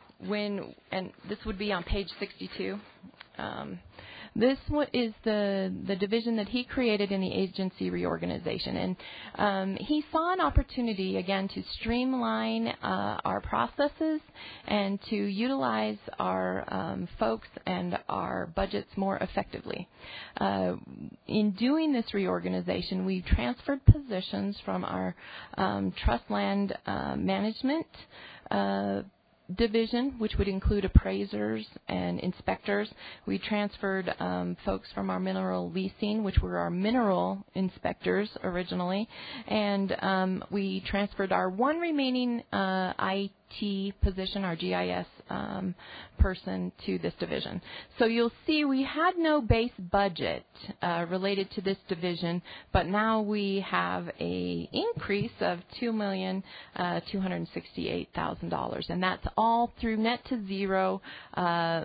when, and this would be on page sixty-two. Um, This is the, the division that he created in the agency reorganization. And um, he saw an opportunity, again, to streamline uh, our processes and to utilize our um, folks and our budgets more effectively. Uh, in doing this reorganization, we transferred positions from our um, trust land uh, management uh division, which would include appraisers and inspectors. We transferred um, folks from our mineral leasing, which were our mineral inspectors originally, and um, we transferred our one remaining uh, I T position, our G I S um, person, to this division. So you'll see we had no base budget uh, related to this division, but now we have a increase of two million two hundred sixty-eight thousand dollars, and that's all through net to zero uh,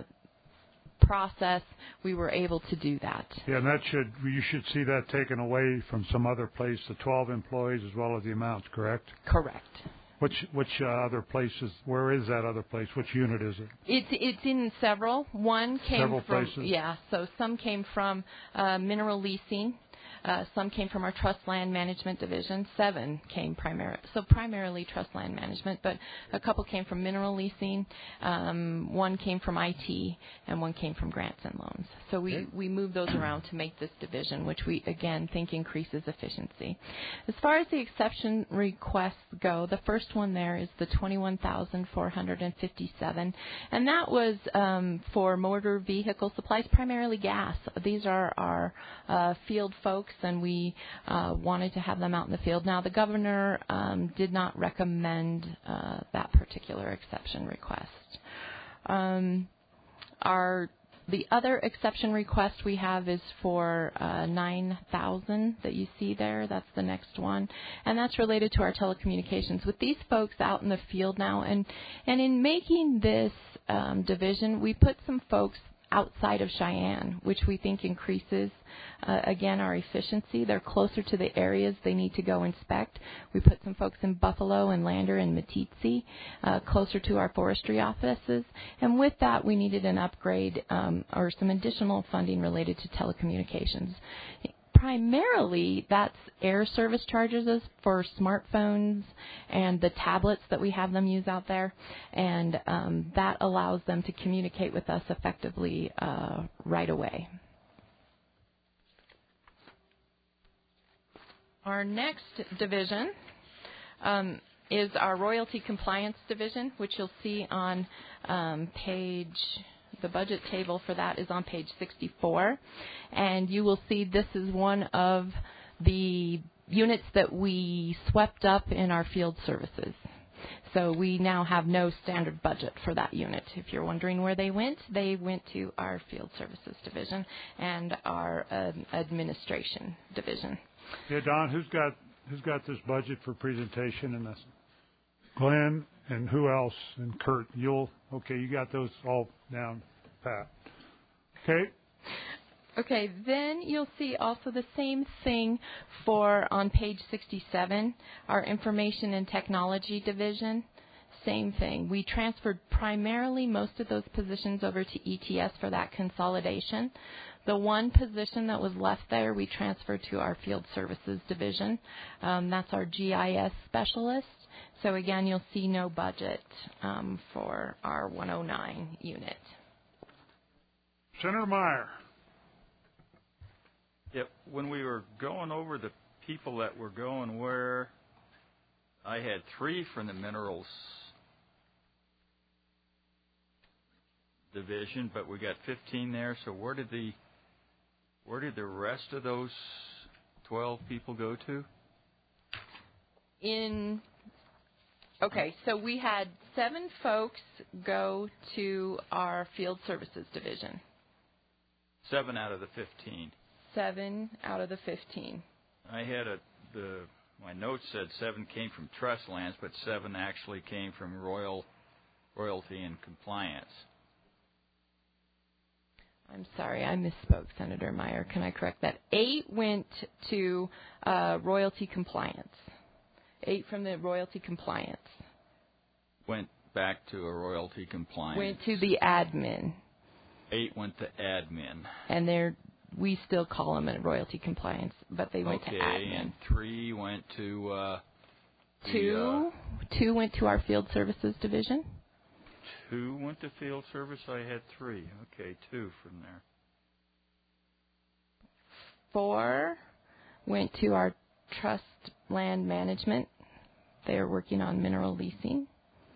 process. We were able to do that. Yeah, and that should you should see that taken away from some other place, the twelve employees as well as the amounts, correct? Correct. Which which uh, other places? Where is that other place? Which unit is it? It's it's in several. One came several from places? yeah. So some came from uh, mineral leasing. Uh, some came from our trust land management division. Seven came primarily, so primarily trust land management, but a couple came from mineral leasing. Um, one came from I T, and one came from grants and loans. So we, okay. we moved those around to make this division, which we again think increases efficiency. As far as the exception requests go, the first one there is the twenty-one thousand four hundred fifty-seven, and that was um, for motor vehicle supplies, primarily gas. These are our uh, field folks folks, and we uh, wanted to have them out in the field. Now, the governor um, did not recommend uh, that particular exception request. Um, our The other exception request we have is for uh, nine thousand that you see there. That's the next one. And that's related to our telecommunications. With these folks out in the field now, and, and in making this um, division, we put some folks outside of Cheyenne, which we think increases, uh, again, our efficiency. They're closer to the areas they need to go inspect. We put some folks in Buffalo and Lander and Meeteetse, uh, closer to our forestry offices. And with that, we needed an upgrade um, or some additional funding related to telecommunications. Primarily, that's air service charges for smartphones and the tablets that we have them use out there, and um, that allows them to communicate with us effectively uh, right away. Our next division um, is our royalty compliance division, which you'll see on um, page... The budget table for that is on page sixty-four, and you will see this is one of the units that we swept up in our field services. So we now have no standard budget for that unit. If you're wondering where they went, they went to our field services division and our um, administration division. Yeah, Don, who's got who's got this budget for presentation in this? Glenn and who else? And Kurt, you'll okay. You got those all down, Pat. Okay. Okay, then you'll see also the same thing for on page sixty-seven, our information and technology division. Same thing. We transferred primarily most of those positions over to E T S for that consolidation. The one position that was left there, we transferred to our field services division. Um, that's our G I S specialist. So again, you'll see no budget um, for our one oh nine unit. Senator Meyer. Yep. When we were going over the people that were going where, I had three from the minerals division, but we got fifteen there. So where did the where did the rest of those twelve people go to? In okay, so we had seven folks go to our field services division. Seven out of the fifteen. Seven out of the fifteen. I had a the my notes said seven came from trust lands, but seven actually came from royal royalty and compliance. I'm sorry, I misspoke, Senator Meyer. Can I correct that? Eight went to uh, royalty compliance. Eight from the royalty compliance. Went back to a royalty compliance. Went to the admin. Eight went to admin. And they're we still call them a royalty compliance, but they went okay, to admin. And three went to uh, two. The, uh, two went to our field services division. Two went to field service. I had three. Okay, two from there. Four went to our trust land management. They are working on mineral leasing.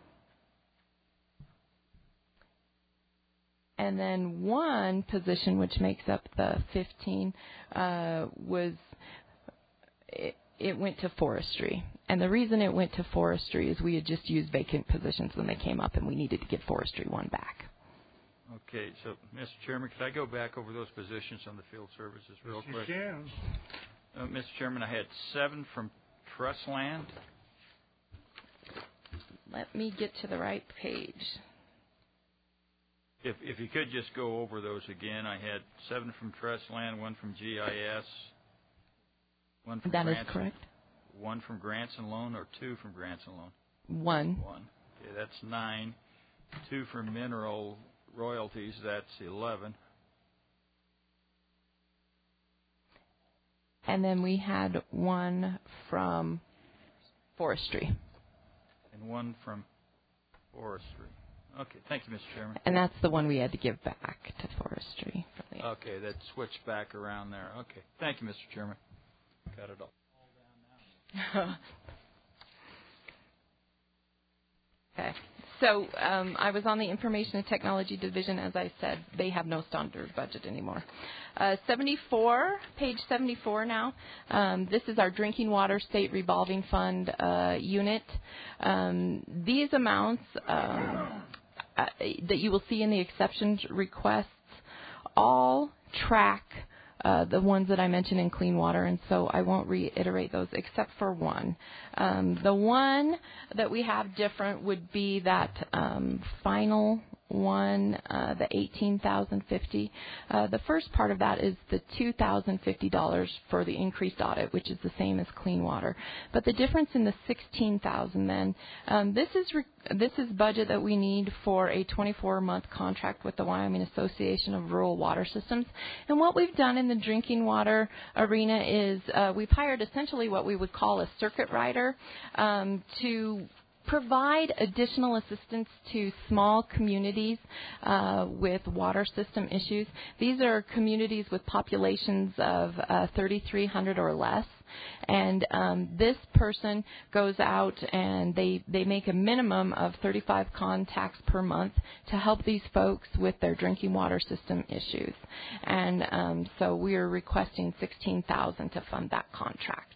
And then one position, which makes up the fifteen, uh, was it, it went to forestry. And the reason it went to forestry is we had just used vacant positions when they came up, and we needed to get forestry one back. Okay, so, Mister Chairman, could I go back over those positions on the field services real yes, quick? You can. Uh, Mister Chairman, I had seven from trust land. Let me get to the right page. If if you could just go over those again, I had seven from trust land, one from G I S, one from that grants, is correct. One from grants and loan, or two from grants and loan. One. One. Okay, that's nine. Two from mineral royalties. That's eleven. And then we had one from forestry. And one from forestry. Okay, thank you, Mister Chairman. And that's the one we had to give back to forestry. For the okay, that switched back around there. Okay, thank you, Mister Chairman. Got it all. Okay, so um, I was on the Information and Technology Division. As I said, they have no standard budget anymore. Uh, seventy-four, page seventy-four now. Um, this is our Drinking Water State Revolving Fund uh, unit. Um, these amounts um, uh, that you will see in the exceptions requests all track Uh, the ones that I mentioned in clean water, and so I won't reiterate those except for one. Um, the one that we have different would be that um, final one, uh, the eighteen thousand fifty. Uh, the first part of that is the two thousand fifty dollars for the increased audit, which is the same as clean water. But the difference in the sixteen thousand then, um, this is re- this is budget that we need for a twenty-four month contract with the Wyoming Association of Rural Water Systems. And what we've done in the drinking water arena is uh, we've hired essentially what we would call a circuit rider um, to provide additional assistance to small communities uh, with water system issues. These are communities with populations of uh, thirty-three hundred or less. And um, this person goes out and they, they make a minimum of thirty-five contacts per month to help these folks with their drinking water system issues. And um, so we are requesting sixteen thousand dollars to fund that contract.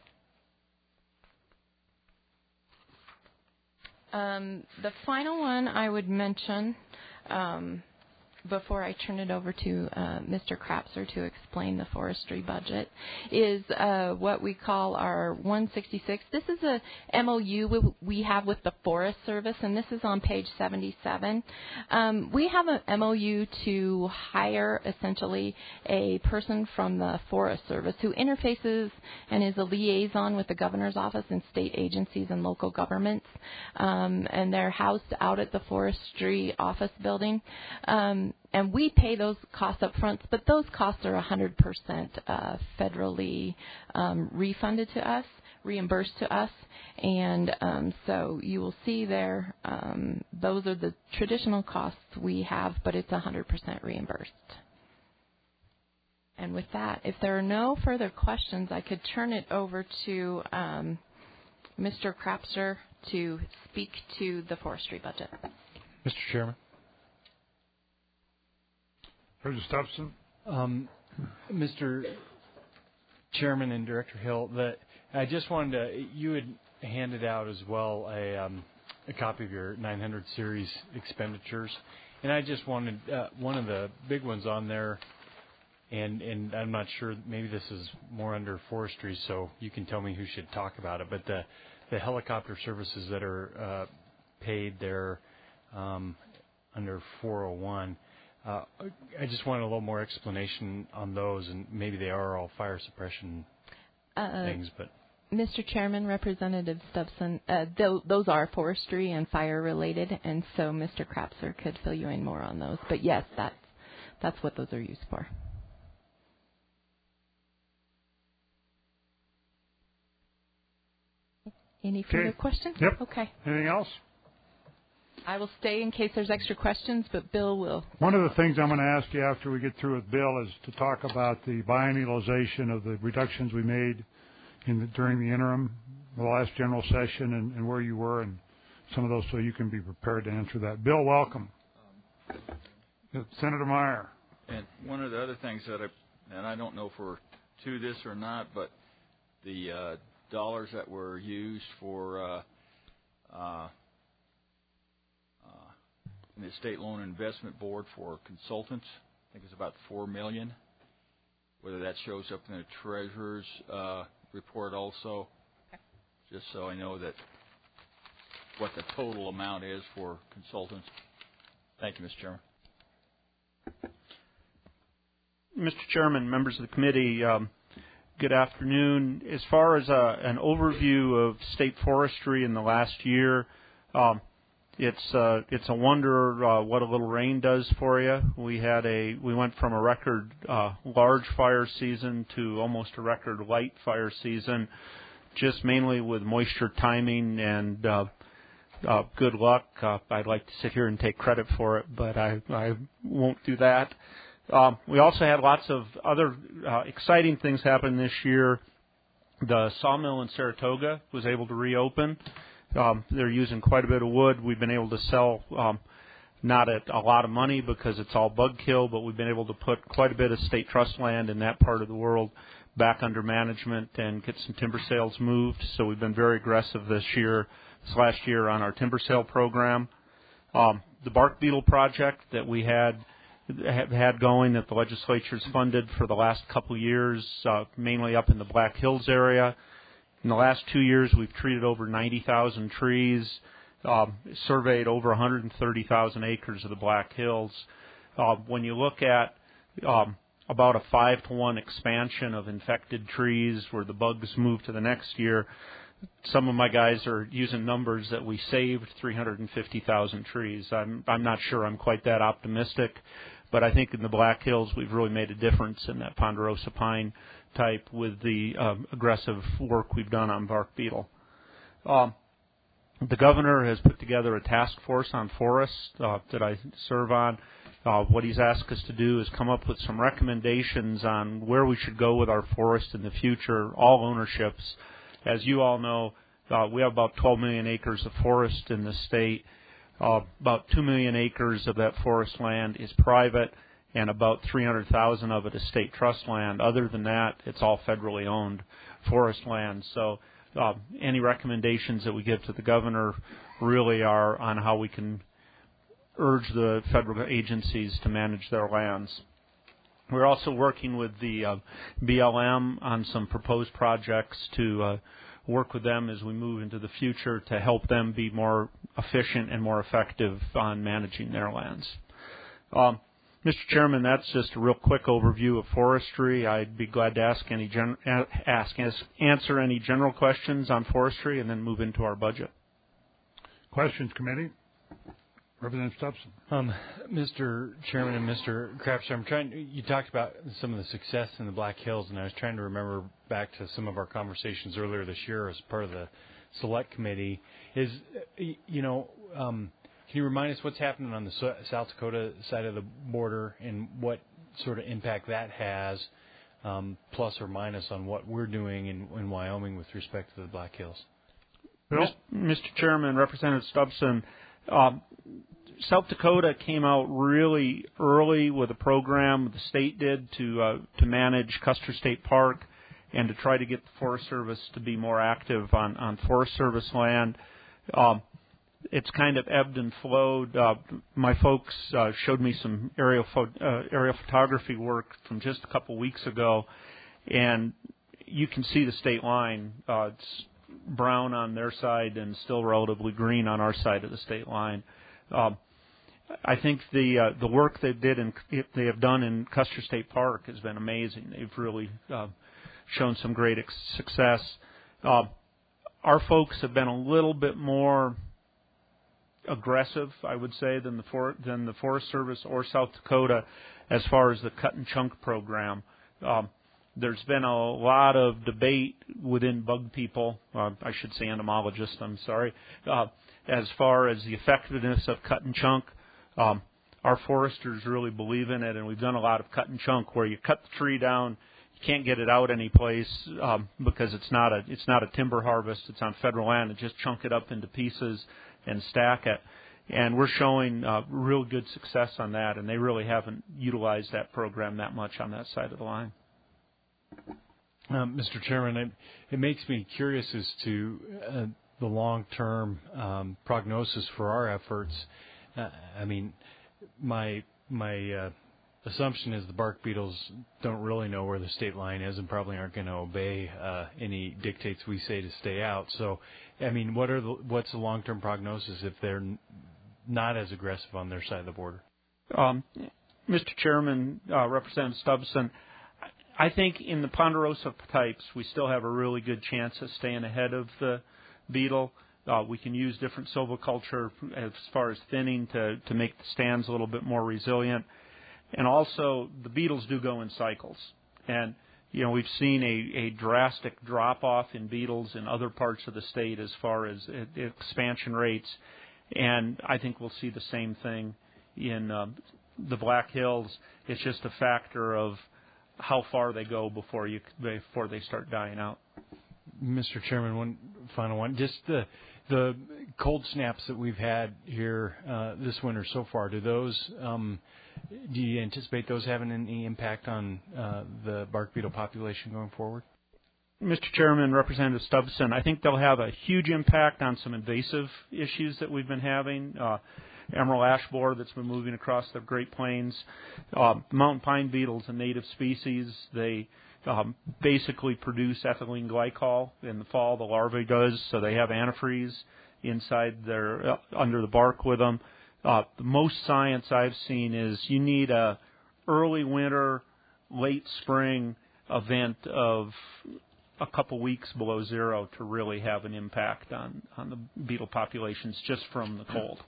Um, the final one I would mention um, before I turn it over to uh, Mister Krapser to explain the forestry budget is uh, what we call our one sixty-six. This is a M O U we have with the Forest Service, and this is on page seventy-seven. Um, we have an M O U to hire essentially a person from the Forest Service who interfaces and is a liaison with the governor's office and state agencies and local governments, um, and they're housed out at the forestry office building. Um, And we pay those costs up front, but those costs are one hundred percent uh, federally um, refunded to us, reimbursed to us. And um, so you will see there, um, those are the traditional costs we have, but it's one hundred percent reimbursed. And with that, if there are no further questions, I could turn it over to um, Mister Krapser to speak to the forestry budget. Mister Chairman. Mister Stubson. Um, Mister Chairman and Director Hill, the, I just wanted to, you had handed out as well a, um, a copy of your nine hundred series expenditures, and I just wanted uh, one of the big ones on there, and, and I'm not sure, maybe this is more under forestry, so you can tell me who should talk about it, but the, the helicopter services that are uh, paid there um, under four oh one, Uh, I just wanted a little more explanation on those, and maybe they are all fire suppression uh, things. But Mister Chairman, Representative Stubson, uh, th- those are forestry and fire related, and so Mister Krapser could fill you in more on those. But yes, that's that's what those are used for. Any further okay. questions? Yep. Okay. Anything else? I will stay in case there's extra questions, but Bill will. One of the things I'm going to ask you after we get through with Bill is to talk about the biannualization of the reductions we made in the, during the interim, the last general session, and, and where you were, and some of those, so you can be prepared to answer that. Bill, welcome. Um, Senator Meyer. And one of the other things that I, and I don't know if we're to this or not, but the uh, dollars that were used for uh, uh, in the State Loan Investment Board for consultants, I think it's about four million dollars. Whether that shows up in the treasurer's uh, report also, okay. Just so I know that what the total amount is for consultants. Thank you, Mister Chairman. Mister Chairman, members of the committee, um, good afternoon. As far as uh, an overview of state forestry in the last year, um, It's uh, it's a wonder uh, what a little rain does for you. We had a we went from a record uh, large fire season to almost a record light fire season, just mainly with moisture timing and uh, uh, good luck. Uh, I'd like to sit here and take credit for it, but I I won't do that. Um, we also had lots of other uh, exciting things happen this year. The sawmill in Saratoga was able to reopen. Um, they're using quite a bit of wood. We've been able to sell um, not at a lot of money because it's all bug kill, but we've been able to put quite a bit of state trust land in that part of the world back under management and get some timber sales moved. So we've been very aggressive this year, this last year on our timber sale program. Um, the bark beetle project that we had have had going that the legislature's funded for the last couple of years, uh, mainly up in the Black Hills area. In the last two years, we've treated over ninety thousand trees, um, surveyed over one hundred thirty thousand acres of the Black Hills. Uh, when you look at um, about a five to one expansion of infected trees where the bugs move to the next year, some of my guys are using numbers that we saved three hundred fifty thousand trees. I'm, I'm not sure I'm quite that optimistic, but I think in the Black Hills we've really made a difference in that ponderosa pine type with the um, aggressive work we've done on bark beetle. Um, the governor has put together a task force on forests uh, that I serve on. Uh, what he's asked us to do is come up with some recommendations on where we should go with our forest in the future, all ownerships. As you all know, uh, we have about twelve million acres of forest in the state. Uh, about two million acres of that forest land is private, and about three hundred thousand of it is state trust land. Other than that, it's all federally owned forest land. So uh, any recommendations that we give to the governor really are on how we can urge the federal agencies to manage their lands. We're also working with the uh, B L M on some proposed projects to uh, work with them as we move into the future to help them be more efficient and more effective on managing their lands. Um, Mister Chairman, that's just a real quick overview of forestry. I'd be glad to ask any gen- ask, answer any general questions on forestry and then move into our budget. Questions, committee? Representative Stubson. Um, Mister Chairman and Mister Crapshaw, I'm trying. You talked about some of the success in the Black Hills, and I was trying to remember back to some of our conversations earlier this year as part of the Select Committee. Is you know, um, can you remind us what's happening on the South Dakota side of the border and what sort of impact that has, um, plus or minus on what we're doing in, in Wyoming with respect to the Black Hills? Bill? Mister Chairman, Representative Stubson. Um, South Dakota came out really early with a program the state did to uh, to manage Custer State Park and to try to get the Forest Service to be more active on, on Forest Service land. Um, it's kind of ebbed and flowed. Uh, my folks uh, showed me some aerial pho- uh, aerial photography work from just a couple weeks ago, and you can see the state line. Uh, it's brown on their side and still relatively green on our side of the state line. Um, I think the uh, the work they did in they have done in Custer State Park has been amazing. They've really uh, shown some great ex- success. Uh, our folks have been a little bit more aggressive, I would say, than the for, than the Forest Service or South Dakota as far as the cut and chunk program. Um, There's been a lot of debate within bug people, uh, I should say entomologists, I'm sorry, uh, as far as the effectiveness of cut and chunk. Um, our foresters really believe in it, and we've done a lot of cut and chunk where you cut the tree down, you can't get it out any place um, because it's not a it's not a timber harvest, it's on federal land, and just chunk it up into pieces and stack it. And we're showing uh, real good success on that, and they really haven't utilized that program that much on that side of the line. Um, Mister Chairman, it, it makes me curious as to uh, the long-term um, prognosis for our efforts. Uh, I mean, my my uh, assumption is the bark beetles don't really know where the state line is and probably aren't going to obey uh, any dictates we say to stay out. So, I mean, what are the, what's the long-term prognosis if they're n- not as aggressive on their side of the border? Um, Mister Chairman, uh, Representative Stubson, I think in the ponderosa types, we still have a really good chance of staying ahead of the beetle. Uh, we can use different silviculture as far as thinning to, to make the stands a little bit more resilient. And also, the beetles do go in cycles. And, you know, we've seen a, a drastic drop-off in beetles in other parts of the state as far as uh, expansion rates. And I think we'll see the same thing in uh, the Black Hills. It's just a factor of how far they go before you before they start dying out. Mister Chairman, one final one. Just the the cold snaps that we've had here uh, this winter so far, do those, um, do you anticipate those having any impact on uh, the bark beetle population going forward? Mister Chairman, Representative Stubbson, I think they'll have a huge impact on some invasive issues that we've been having. Uh, emerald ash borer that's been moving across the Great Plains. Uh, mountain pine beetles, a native species, they um, basically produce ethylene glycol in the fall. The larvae does, so they have antifreeze inside their uh, under the bark with them. Uh, the most science I've seen is you need a early winter, late spring event of a couple weeks below zero to really have an impact on, on the beetle populations just from the cold.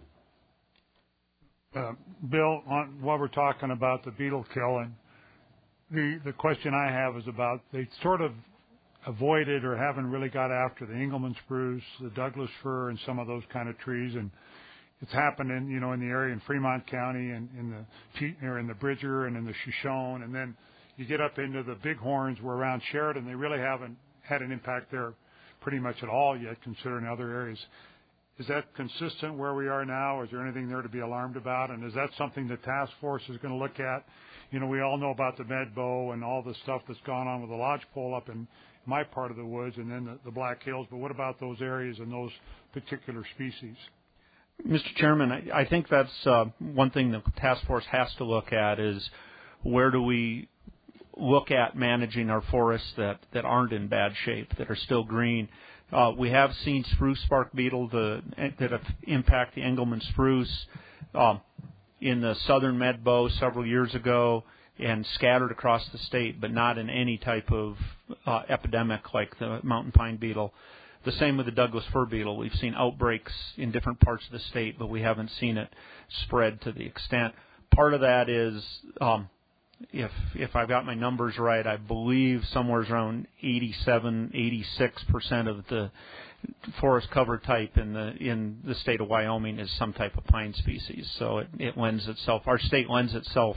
Uh, Bill, on, while we're talking about the beetle killing, the, the question I have is about they sort of avoided or haven't really got after the Engelmann spruce, the Douglas fir, and some of those kind of trees, and it's happened in you know in the area in Fremont County and in the or in the Bridger and in the Shoshone, and then you get up into the bighorns, where around Sheridan they really haven't had an impact there pretty much at all yet, considering other areas. Is that consistent where we are now? Is there anything there to be alarmed about? And is that something the task force is going to look at? You know, we all know about the medbow and all the stuff that's gone on with the lodgepole up in my part of the woods and then the, the Black Hills, but what about those areas and those particular species? Mister Chairman, I, I think that's uh, one thing the task force has to look at is where do we look at managing our forests that, that aren't in bad shape, that are still green. Uh, we have seen spruce bark beetle the, that have impact the Engelmann spruce uh, in the southern medbow several years ago and scattered across the state, but not in any type of uh, epidemic like the mountain pine beetle. The same with the Douglas fir beetle. We've seen outbreaks in different parts of the state, but we haven't seen it spread to the extent. Part of that is um, If if I've got my numbers right, I believe somewhere around eighty-seven, eighty-six percent of the forest cover type in the in the state of Wyoming is some type of pine species. So it, it lends itself, our state lends itself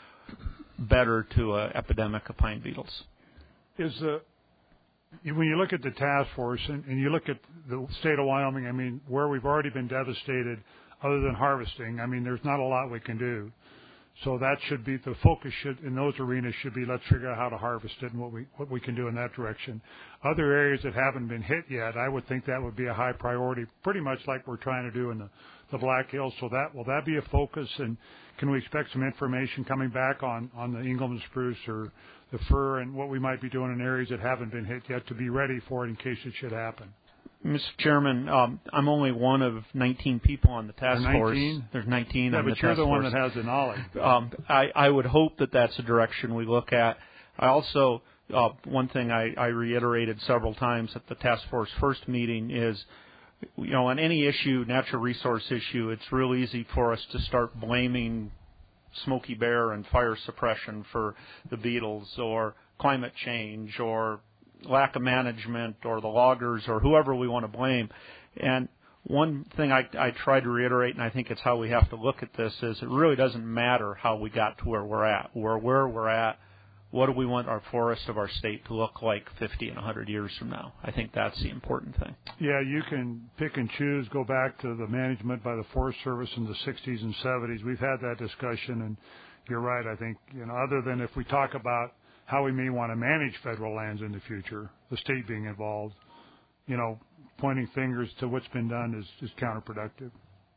better to an epidemic of pine beetles. Is the when you look at the task force and, and you look at the state of Wyoming, I mean, where we've already been devastated, other than harvesting, I mean, there's not a lot we can do. So that should be the focus. Should in those arenas should be let's figure out how to harvest it and what we what we can do in that direction. Other areas that haven't been hit yet, I would think that would be a high priority, pretty much like we're trying to do in the, the Black Hills. So that will that be a focus, and can we expect some information coming back on on the Engelmann spruce or the fir and what we might be doing in areas that haven't been hit yet to be ready for it in case it should happen? Mister Chairman, um, I'm only one of nineteen people on the task force. There's nineteen yeah, on the task force. Yeah, but you're the one force. that has the knowledge. Um, I, I would hope that that's a direction we look at. I also, uh, one thing I, I reiterated several times at the task force first meeting is, you know, on any issue, natural resource issue, it's real easy for us to start blaming Smokey Bear and fire suppression for the beetles or climate change or lack of management or the loggers or whoever we want to blame. And one thing I, I try to reiterate, and I think it's how we have to look at this, is it really doesn't matter how we got to where we're at. We're where we're at. What do we want our forests of our state to look like fifty and one hundred years from now? I think that's the important thing. Yeah, you can pick and choose, go back to the management by the Forest Service in the sixties and seventies. We've had that discussion, and you're right. I think, you know, other than if we talk about how we may want to manage federal lands in the future, the state being involved, you know, pointing fingers to what's been done is, is counterproductive.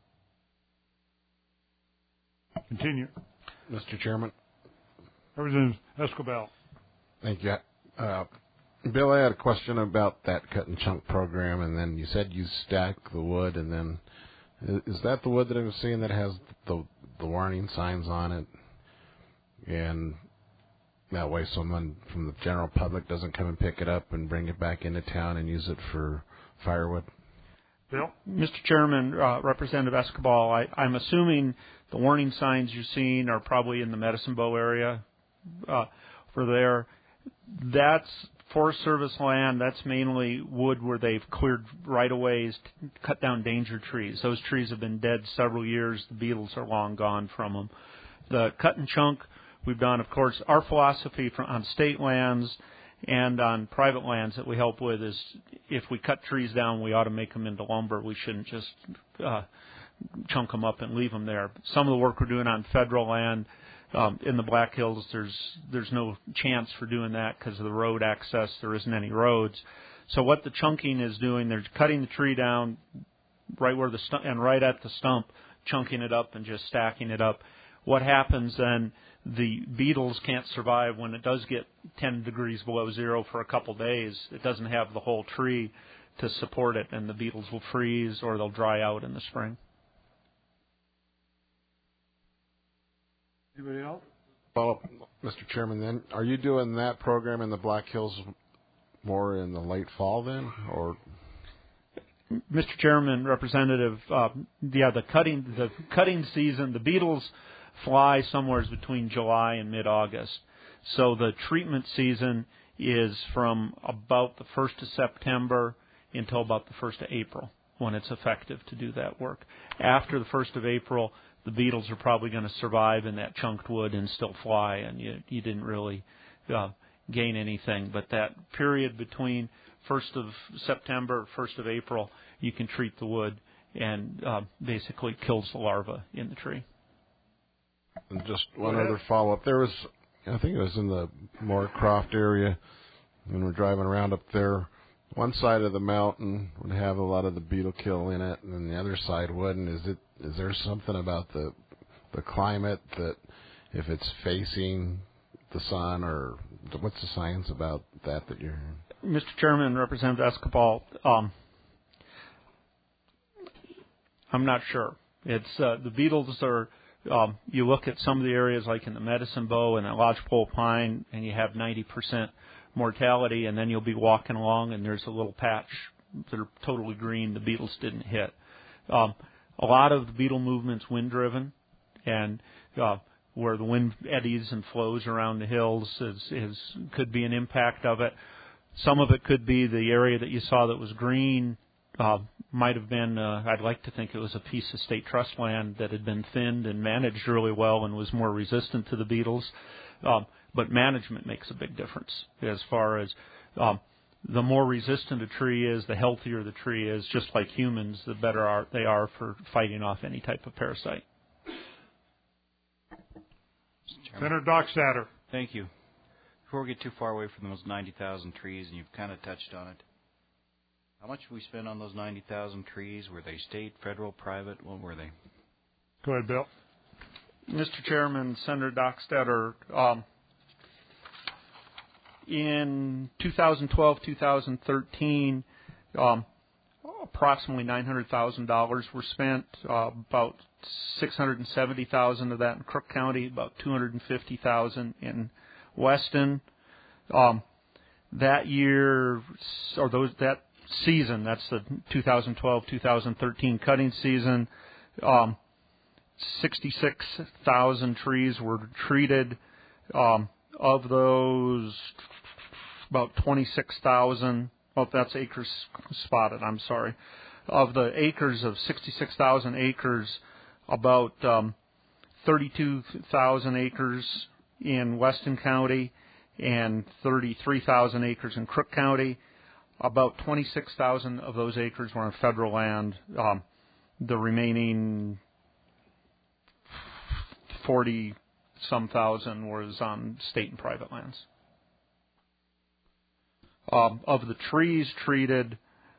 Continue. Mister Chairman. Representative Escobar. Thank you. Uh, Bill, I had a question about that cut and chunk program, and then you said you stack the wood, and then is that the wood that I was seeing that has the the warning signs on it? And that way someone from the general public doesn't come and pick it up and bring it back into town and use it for firewood? Bill? Mister Chairman, uh, Representative Escobar, I, I'm assuming the warning signs you're seeing are probably in the Medicine Bow area uh, for there. That's Forest Service land. That's mainly wood where they've cleared right-of-ways, cut down danger trees. Those trees have been dead several years. The beetles are long gone from them. The cut and chunk we've done, of course, our philosophy for, on state lands and on private lands that we help with is if we cut trees down, we ought to make them into lumber. We shouldn't just uh, chunk them up and leave them there. Some of the work we're doing on federal land um, in the Black Hills, there's there's no chance for doing that because of the road access. There isn't any roads. So what the chunking is doing, they're cutting the tree down right where the stu- and right at the stump, chunking it up and just stacking it up. What happens then? The beetles can't survive when it does get ten degrees below zero for a couple days. It doesn't have the whole tree to support it, and the beetles will freeze or they'll dry out in the spring. Anybody else? Follow up, Mister Chairman, then, are you doing that program in the Black Hills more in the late fall then, or? Mister Chairman, Representative, uh, yeah, the cutting the cutting season, the beetles fly somewhere between July and mid-August. So the treatment season is from about the first of September until about the first of April when it's effective to do that work. After the first of April, the beetles are probably going to survive in that chunked wood and still fly, and you, you didn't really uh, gain anything. But that period between first of September, first of April, you can treat the wood and uh, basically kills the larva in the tree. And just one other follow-up. There was, I think it was in the Moorcroft area, when we're driving around up there, one side of the mountain would have a lot of the beetle kill in it, and then the other side wouldn't. Is it? Is there something about the the climate that if it's facing the sun, or what's the science about that that you're hearing? Mister Chairman, Representative Escobal, um, I'm not sure. It's uh, the beetles are. Um, you look at some of the areas like in the Medicine Bow and the Lodgepole Pine, and you have ninety percent mortality, and then you'll be walking along, and there's a little patch that are totally green the beetles didn't hit. Um, a lot of the beetle movement's wind-driven, and uh, where the wind eddies and flows around the hills is, is could be an impact of it. Some of it could be the area that you saw that was green. Uh, might have been, uh, I'd like to think it was a piece of state trust land that had been thinned and managed really well and was more resistant to the beetles. Um, but management makes a big difference as far as um, the more resistant a tree is, the healthier the tree is. Just like humans, the better are, they are for fighting off any type of parasite. Senator Dockstader. Thank you. Before we get too far away from those ninety thousand trees, and you've kind of touched on it, how much did we spend on those ninety thousand trees? Were they state, federal, private? What were they? Go ahead, Bill. Mister Chairman, Senator Dockstader, um, in two thousand twelve, two thousand thirteen, um, approximately nine hundred thousand dollars were spent, uh, about six hundred seventy thousand dollars of that in Crook County, about two hundred fifty thousand dollars in Weston. Um, that year, or those that season, that's the two thousand twelve, two thousand thirteen cutting season, um, sixty-six thousand trees were treated. Um, of those, about twenty-six thousand, oh, that's acres spotted, I'm sorry. Of the acres of sixty-six thousand acres, about um, thirty-two thousand acres in Weston County and thirty-three thousand acres in Crook County. About twenty-six thousand of those acres were on federal land. Um, the remaining forty-some thousand was on state and private lands. Um, of the trees treated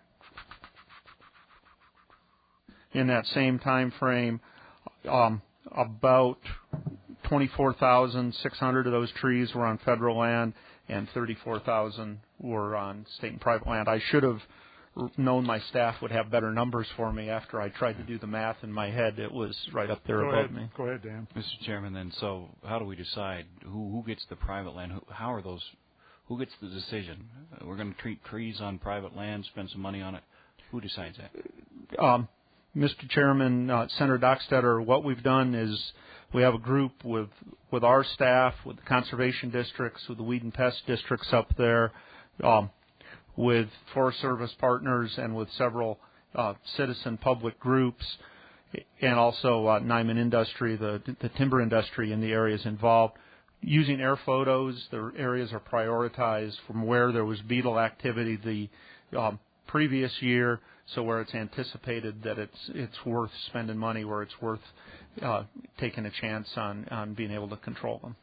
in that same time frame, um, about twenty-four thousand six hundred of those trees were on federal land, and thirty-four thousand were on state and private land. I should have known my staff would have better numbers for me. After I tried to do the math in my head, it was right up there Go above ahead. me. Go ahead, Dan. Mister Chairman, then, so how do we decide who, who gets the private land? Who, how are those, who gets the decision? Uh, we're going to treat trees on private land, spend some money on it. Who decides that? Um, Mister Chairman, uh, Senator Dockstader, what we've done is we have a group with, with our staff, with the conservation districts, with the weed and pest districts up there, um, with Forest Service partners and with several uh, citizen public groups, and also uh, Nyman Industry, the, the timber industry in the areas involved. using air photos, the areas are prioritized from where there was beetle activity the um, previous year, so where it's anticipated that it's it's worth spending money, where it's worth uh, taking a chance on, on being able to control them.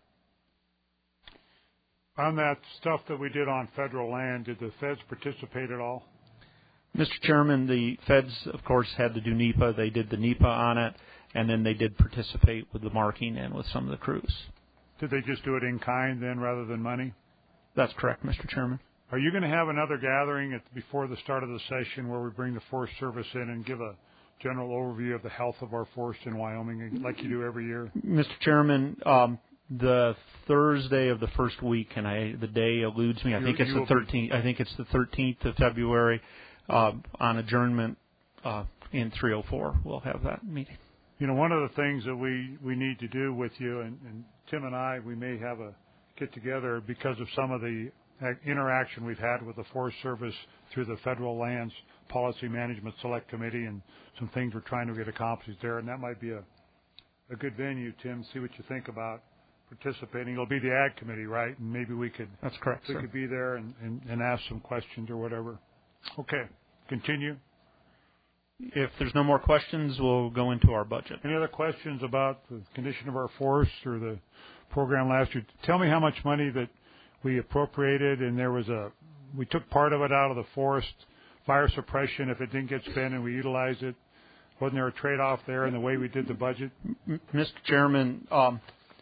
On that stuff that we did on federal land, did the feds participate at all? Mister Chairman, the feds, of course, had to do NEPA. They did the NEPA on it, and then they did participate with the marking and with some of the crews. Did they just do it in kind then rather than money? That's correct, Mister Chairman. Are you going to have another gathering at, before the start of the session where we bring the Forest Service in and give a general overview of the health of our forest in Wyoming like you do every year? Mister Chairman, um, the Thursday of the first week, and I the day eludes me. I You- think it's you the will be- thirteenth. I think it's the thirteenth of February. Uh, on adjournment uh, in three oh four, we'll have that meeting. You know, one of the things that we, we need to do with you, and, and Tim and I, we may have a get-together because of some of the interaction we've had with the Forest Service through the Federal Lands Policy Management Select Committee and some things we're trying to get accomplished there, and that might be a, a good venue, Tim, see what you think about participating. It'll be the Ag Committee, right? And maybe we could, That's correct, we sir. could be there and, and, and ask some questions or whatever. Okay, continue. If there's no more questions, we'll go into our budget. Any other questions about the condition of our forests or the program last year? Tell me how much money that we appropriated, and there was a, we took part of it out of the forest fire suppression if it didn't get spent and we utilized it. Wasn't there a trade-off there in the way we did the budget? M- Mister Chairman, um,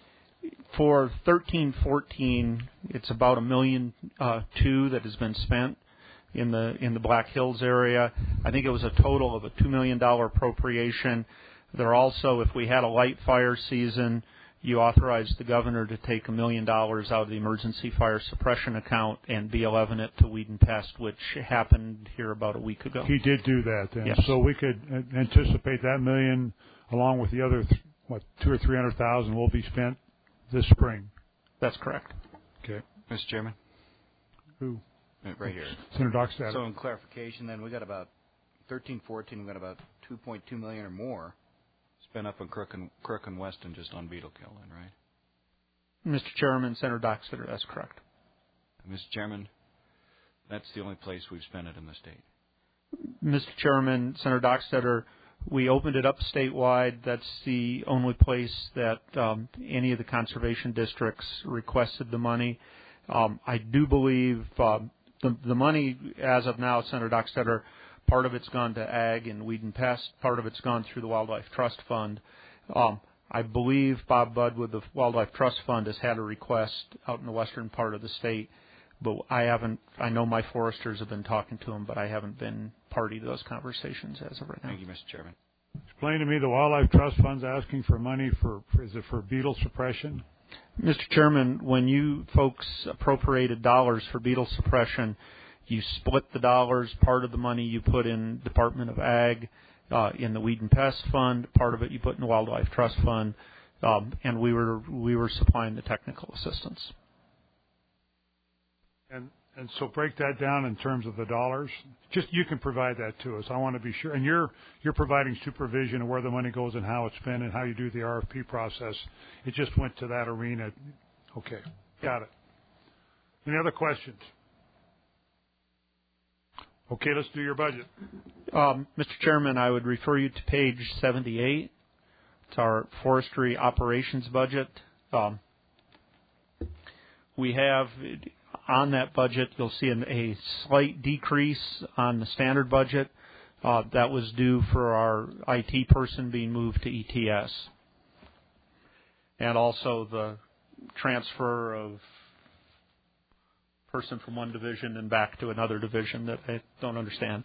for thirteen fourteen, it's about a million uh, two that has been spent in the in the Black Hills area. I think it was a total of a two million dollar appropriation. There also, if we had a light fire season, you authorized the governor to take a million dollars out of the emergency fire suppression account and B eleven it to weed and pest, which happened here about a week ago. He did do that then. Yes. So we could uh, anticipate that million along with the other, th- what, two or three hundred thousand will be spent this spring. That's correct. Okay. Mister Chairman? Who? Right here. Senator Dockstader. So in clarification, then we got about thirteen fourteen. We got about two point two million or more spent up in Crook and Crook and Weston just on beetle kill, then, right? Mister Chairman, Senator Dockstader, that's correct. Mister Chairman, that's the only place we've spent it in the state. Mister Chairman, Senator Dockstader, we opened it up statewide. That's the only place that um, any of the conservation districts requested the money. Um, I do believe um, the, the money, as of now, Senator Dockstader, part of it's gone to ag and weed and pest. Part of it's gone through the Wildlife Trust Fund. Um, I believe Bob Budd with the Wildlife Trust Fund has had a request out in the western part of the state, but I haven't. I know my foresters have been talking to him, but I haven't been party to those conversations as of right now. Thank you, Mister Chairman. Explain to me, the Wildlife Trust Fund's asking for money for, for is it for beetle suppression? Mister Chairman, when you folks appropriated dollars for beetle suppression, you split the dollars. Part of the money you put in Department of Ag, uh, in the Weed and Pest Fund. Part of it you put in the Wildlife Trust Fund, um, and we were we were supplying the technical assistance. And and so break that down in terms of the dollars. Just you can provide that to us. I want to be sure. And you're you're providing supervision of where the money goes and how it's spent and how you do the R F P process. It just went to that arena. Okay, got it. Any other questions? Okay, let's do your budget. Um, Mister Chairman, I would refer you to page seventy-eight. It's our forestry operations budget. Um, we have on that budget, you'll see an, a slight decrease on the standard budget. Uh, that was due for our I T person being moved to E T S. And also the transfer of person from one division and back to another division that I don't understand.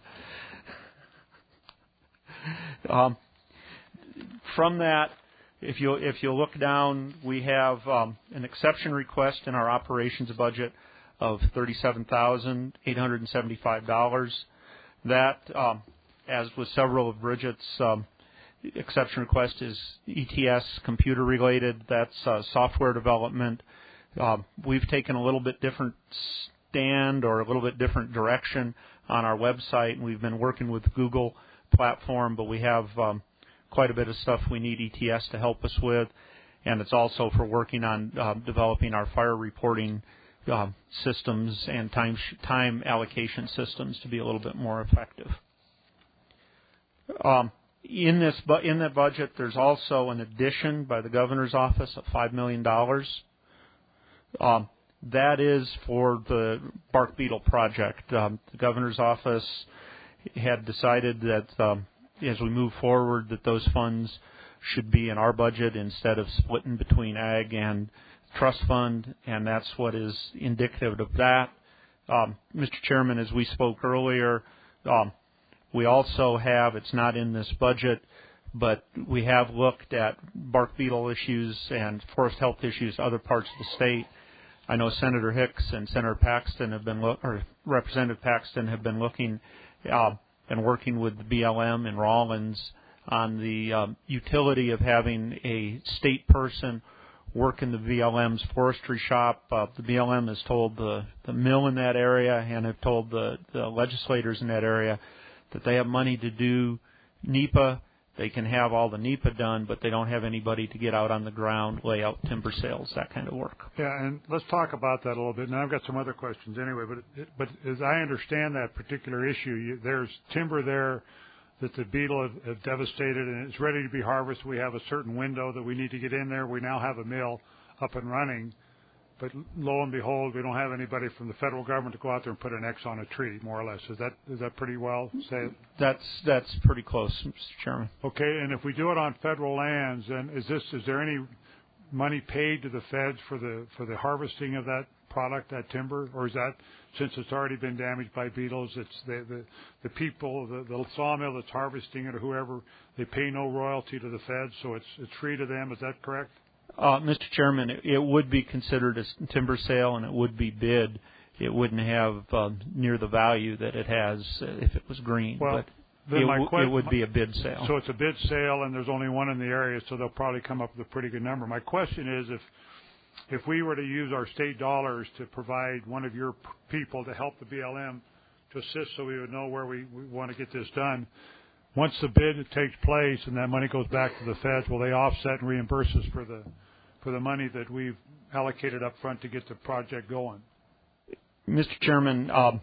um, from that, if you if you look down, we have um, an exception request in our operations budget of thirty-seven thousand eight hundred seventy-five dollars. That, um, as with several of Bridget's um, exception request, is E T S computer related. That's uh, software development. Uh, we've taken a little bit different stand or a little bit different direction on our website, and we've been working with Google platform, but we have um, quite a bit of stuff we need E T S to help us with. and it's also for working on uh, developing our fire reporting uh, systems and time sh- time allocation systems to be a little bit more effective. Um, in this bu- in that budget, there's also an addition by the governor's office of five million dollars. Um, that is for the bark beetle project. Um, the governor's office had decided that um, as we move forward, that those funds should be in our budget instead of splitting between ag and trust fund, and that's what is indicative of that. Um, Mister Chairman, as we spoke earlier, um, we also have, it's not in this budget, but we have looked at bark beetle issues and forest health issues in other parts of the state. I know Senator Hicks and Senator Paxton have been, lo- or Representative Paxton have been looking uh, and working with the B L M in Rawlins on the um, utility of having a state person work in the B L M's forestry shop. Uh, the B L M has told the, the mill in that area and have told the, the legislators in that area that they have money to do NEPA. They can have all the NEPA done, but they don't have anybody to get out on the ground, lay out timber sales, that kind of work. Yeah, and let's talk about that a little bit. Now, I've got some other questions anyway, but it, but as I understand that particular issue, you, there's timber there that the beetle have, have devastated, and it's ready to be harvested. We have a certain window that we need to get in there. We now have a mill up and running, but lo and behold, we don't have anybody from the federal government to go out there and put an X on a tree, more or less. Is that is that pretty well said? That's that's pretty close, Mister Chairman. Okay, and if we do it on federal lands, then is this is there any money paid to the feds for the for the harvesting of that product, that timber, or is that, since it's already been damaged by beetles, it's the the, the people, the, the sawmill that's harvesting it or whoever, they pay no royalty to the feds, so it's it's free to them. Is that correct? Uh, Mister Chairman, it, it would be considered a timber sale, and it would be bid. It wouldn't have uh, near the value that it has uh, if it was green, well, but then it, my w- que- it would be a bid sale. So it's a bid sale, and there's only one in the area, so they'll probably come up with a pretty good number. My question is, if if we were to use our state dollars to provide one of your p- people to help the B L M to assist, so we would know where we, we want to get this done. Once the bid takes place and that money goes back to the feds, will they offset and reimburse us for the for the money that we've allocated up front to get the project going? Mister Chairman, um,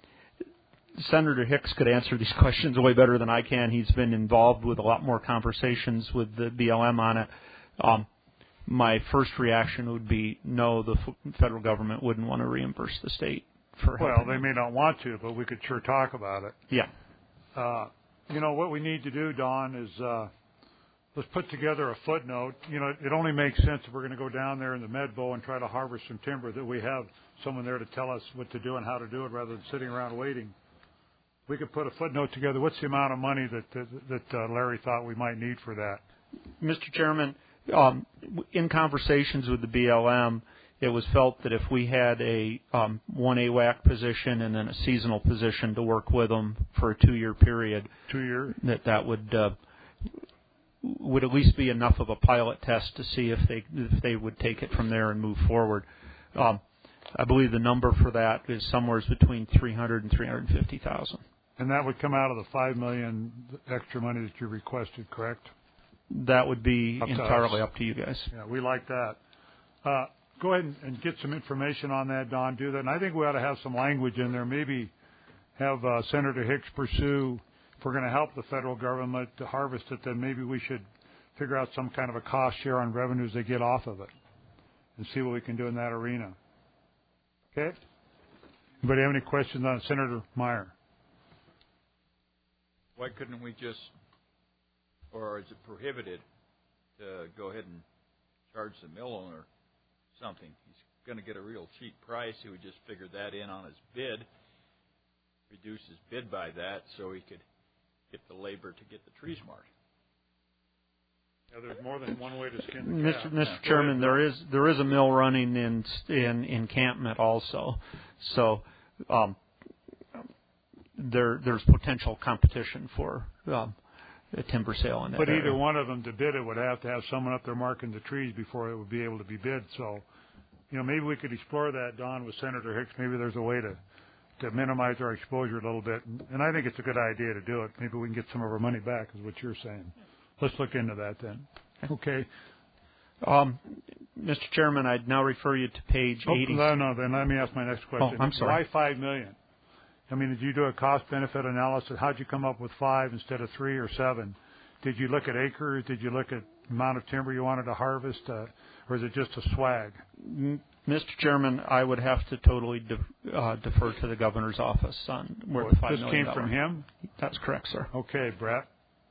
Senator Hicks could answer these questions way better than I can. He's been involved with a lot more conversations with the B L M on it. Um, my first reaction would be no, the f- federal government wouldn't want to reimburse the state for Well, helping they them. may not want to, but we could sure talk about it. Yeah. Uh, you know, what we need to do, Don, is uh, let's put together a footnote. You know, it only makes sense if we're going to go down there in the Medbo and try to harvest some timber that we have someone there to tell us what to do and how to do it rather than sitting around waiting. We could put a footnote together. What's the amount of money that that, that uh, Larry thought we might need for that? Mister Chairman, um, in conversations with the B L M, it was felt that if we had a um, one A W A C position and then a seasonal position to work with them for a two-year period, two year, that that would uh, would at least be enough of a pilot test to see if they if they would take it from there and move forward. Um, I believe the number for that is somewhere between three hundred and three hundred fifty thousand. And that would come out of the five million extra money that you requested, correct? That would be Up to entirely us. up to you guys. Yeah, we like that. Uh, go ahead and, and get some information on that, Don. Do that. And I think we ought to have some language in there. Maybe have uh, Senator Hicks pursue, if we're going to help the federal government to harvest it, then maybe we should figure out some kind of a cost share on revenues they get off of it and see what we can do in that arena. Okay? Anybody have any questions on Senator Meyer? Why couldn't we just, or is it prohibited to go ahead and charge the mill owner something? He's going to get a real cheap price. He would just figure that in on his bid, reduce his bid by that so he could get the labor to get the trees marked. Yeah, there's more than one way to skin the Mister cat. Mister Yeah. Chairman, there is there is a mill running in in encampment also, so um, there there's potential competition for um, a timber sale in that But area. either one of them to bid it would have to have someone up there marking the trees before it would be able to be bid. So, you know, maybe we could explore that, Don, with Senator Hicks. Maybe there's a way to to minimize our exposure a little bit. And I think it's a good idea to do it. Maybe we can get some of our money back, is what you're saying. Let's look into that then. Okay. Um, Mister Chairman, I'd now refer you to page oh, eighty. No, no, then let me ask my next question. Oh, I'm sorry. Why five million? I mean, did you do a cost-benefit analysis? How'd you come up with five instead of three or seven? Did you look at acres? Did you look at amount of timber you wanted to harvest? Uh, or is it just a swag? Mister Chairman, I would have to totally de- uh, defer to the governor's office on where well, the five this million came from him? That's correct, sir. Okay, Brett.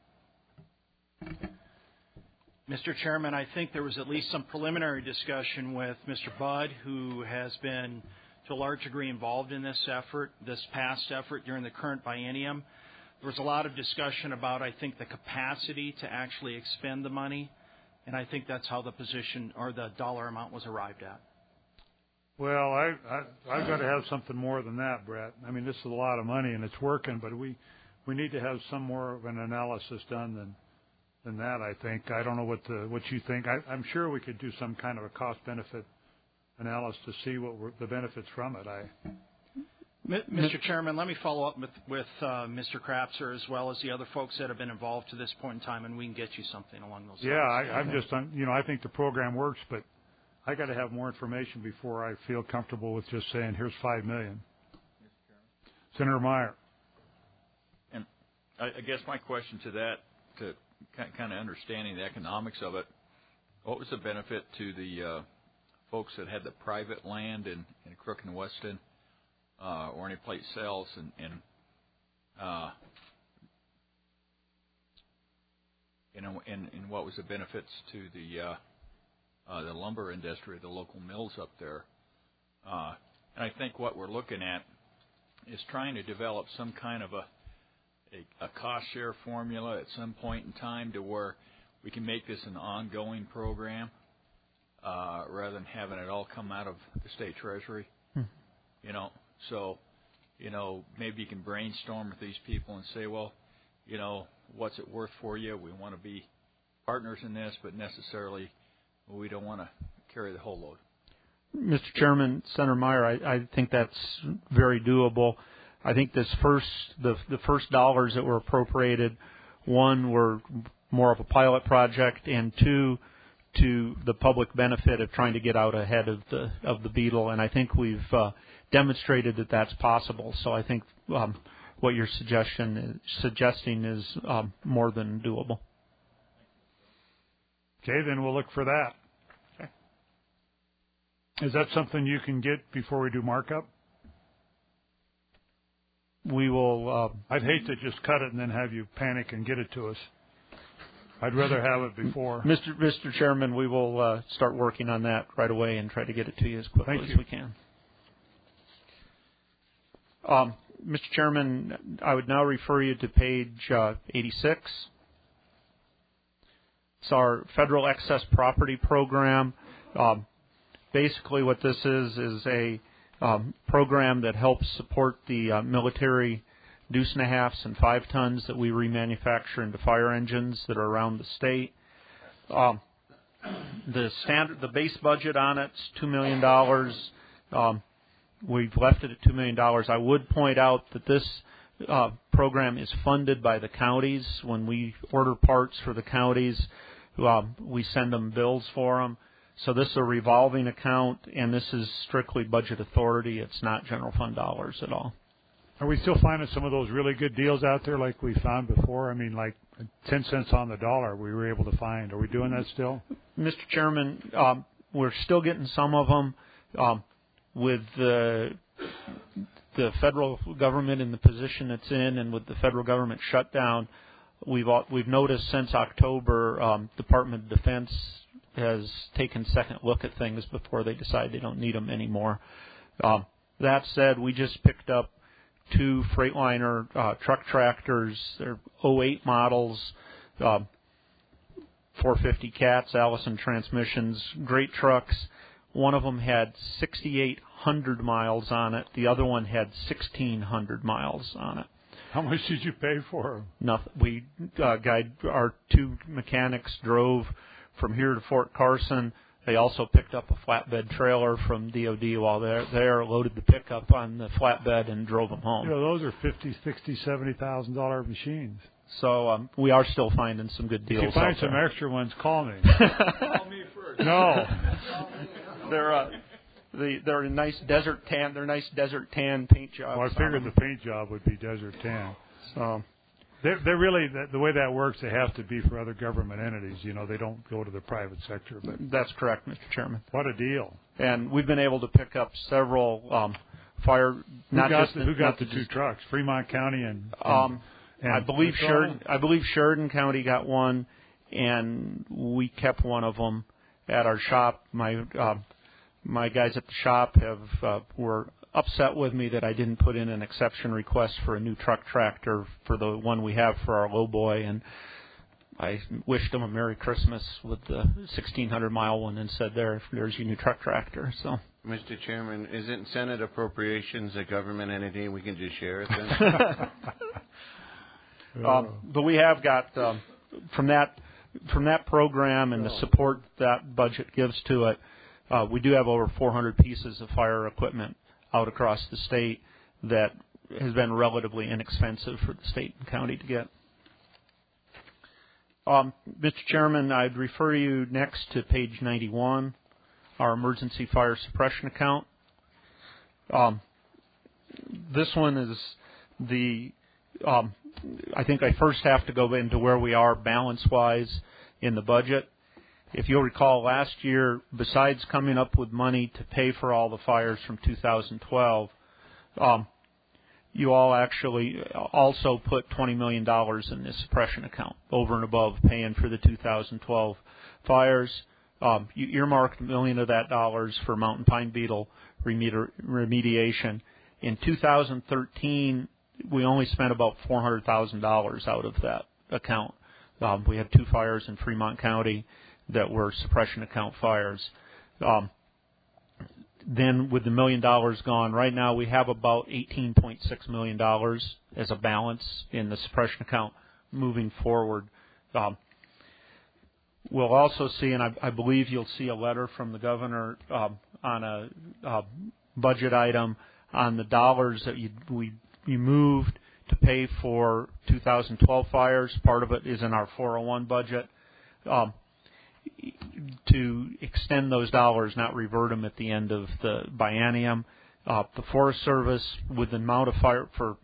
Mister Chairman, I think there was at least some preliminary discussion with Mister Budd, who has been to a large degree involved in this effort, this past effort during the current biennium. There was a lot of discussion about, I think, the capacity to actually expend the money, and I think that's how the position or the dollar amount was arrived at. Well, I, I, I've got to have something more than that, Brett. I mean, this is a lot of money, and it's working, but we, we need to have some more of an analysis done than than that, I think. I don't know what the what you think. I, I'm sure we could do some kind of a cost-benefit analysis to see what were the benefits from it. I, Mister Chairman, let me follow up with, with uh, Mister Krapser as well as the other folks that have been involved to this point in time, and we can get you something along those yeah, lines. Yeah, I'm just, you know, I think the program works, but I got to have more information before I feel comfortable with just saying, here's five million. Senator Meyer. And I, I guess my question to that, to kind of understanding the economics of it, what was the benefit to the uh, folks that had the private land in, in Crook and Weston uh, or any place else, and, and uh, you know, and, and what was the benefits to the uh, uh, the lumber industry, the local mills up there? Uh, and I think what we're looking at is trying to develop some kind of a A, a cost share formula at some point in time to where we can make this an ongoing program uh, rather than having it all come out of the state treasury. Hmm. You know, so, you know, maybe you can brainstorm with these people and say, well, you know, what's it worth for you? We want to be partners in this, but necessarily we don't want to carry the whole load. Mister Chairman, Senator Meyer, I, I think that's very doable. I think this first, the the first dollars that were appropriated, one, were more of a pilot project, and two, to the public benefit of trying to get out ahead of the of the beetle. And I think we've uh, demonstrated that that's possible. So I think um, what your suggestion is, suggesting is um, more than doable. Okay, then we'll look for that. Okay. Is that something you can get before we do markup? We will. Uh, I'd hate to just cut it and then have you panic and get it to us. I'd rather have it before. Mister Mister Chairman, we will uh, start working on that right away and try to get it to you as quickly Thank as you. we can. Um, Mister Chairman, I would now refer you to page uh, eighty-six. It's our federal excess property program. Um, basically, what this is is a Um, program that helps support the uh, military deuce and a halfs and five tons that we remanufacture into fire engines that are around the state. Um, the standard, the base budget on it's two million dollars. Um, we've left it at two million dollars. I would point out that this uh, program is funded by the counties. When we order parts for the counties, uh, we send them bills for them. So this is a revolving account, and this is strictly budget authority. It's not general fund dollars at all. Are we still finding some of those really good deals out there like we found before? I mean, like ten cents on the dollar we were able to find. Are we doing that still? Mister Chairman, um, we're still getting some of them. Um, with the, the federal government in the position it's in and with the federal government shutdown, we've, we've noticed since October, um, Department of Defense has taken second look at things before they decide they don't need them anymore. Um, that said, we just picked up two Freightliner uh, truck tractors. They're oh eight models, uh, four fifty Cats, Allison transmissions, great trucks. One of them had sixty-eight hundred miles on it. The other one had sixteen hundred miles on it. How much did you pay for them? Nothing. We uh, guide our two mechanics drove from here to Fort Carson. They also picked up a flatbed trailer from D O D while they're there, loaded the pickup on the flatbed, and drove them home. You know, those are fifty, sixty, seventy thousand dollar machines. So um, we are still finding some good deals. If you find out some there. extra ones, call me. Call me first. No. they're uh, the, they're a nice desert tan. They're nice desert tan paint jobs. Well, I figured the paint job would be desert tan. So they're, they're really the, the way that works. They have to be for other government entities. You know, they don't go to the private sector. But that's correct, Mister Chairman. What a deal! And we've been able to pick up several um, fire. Who not got just the, who got the, the two trucks? Fremont County and. and um, and I believe Sheridan. Sheridan. I believe Sheridan County got one, and we kept one of them at our shop. My uh, my guys at the shop have uh, were upset with me that I didn't put in an exception request for a new truck tractor for the one we have for our lowboy, and I wished them a Merry Christmas with the sixteen hundred mile one and said, "There, there's your new truck tractor." So, Mister Chairman, isn't Senate Appropriations a government entity? We can just share it then. um, but we have got um, from that from that program and the support that budget gives to it. Uh, we do have over four hundred pieces of fire equipment out across the state that has been relatively inexpensive for the state and county to get. Um, Mister Chairman, I'd refer you next to page ninety-one, our emergency fire suppression account. Um, this one is the, um, I think I first have to go into where we are balance-wise in the budget. If you'll recall, last year, besides coming up with money to pay for all the fires from two thousand twelve, um, you all actually also put twenty million dollars in this suppression account over and above paying for the two thousand twelve fires. Um, you earmarked a million of that dollars for mountain pine beetle remedi- remediation. In two thousand thirteen, we only spent about four hundred thousand dollars out of that account. Um, we had two fires in Fremont County that were suppression account fires. Um, then with the million dollars gone, right now we have about eighteen point six million dollars as a balance in the suppression account moving forward. Um, we'll also see, and I, I believe you'll see a letter from the governor um, on a, a budget item on the dollars that you, we you moved to pay for two thousand twelve fires. Part of it is in our four oh one budget. Um, to extend those dollars, not revert them at the end of the biennium. Uh, the Forest Service, with the amount of fire, for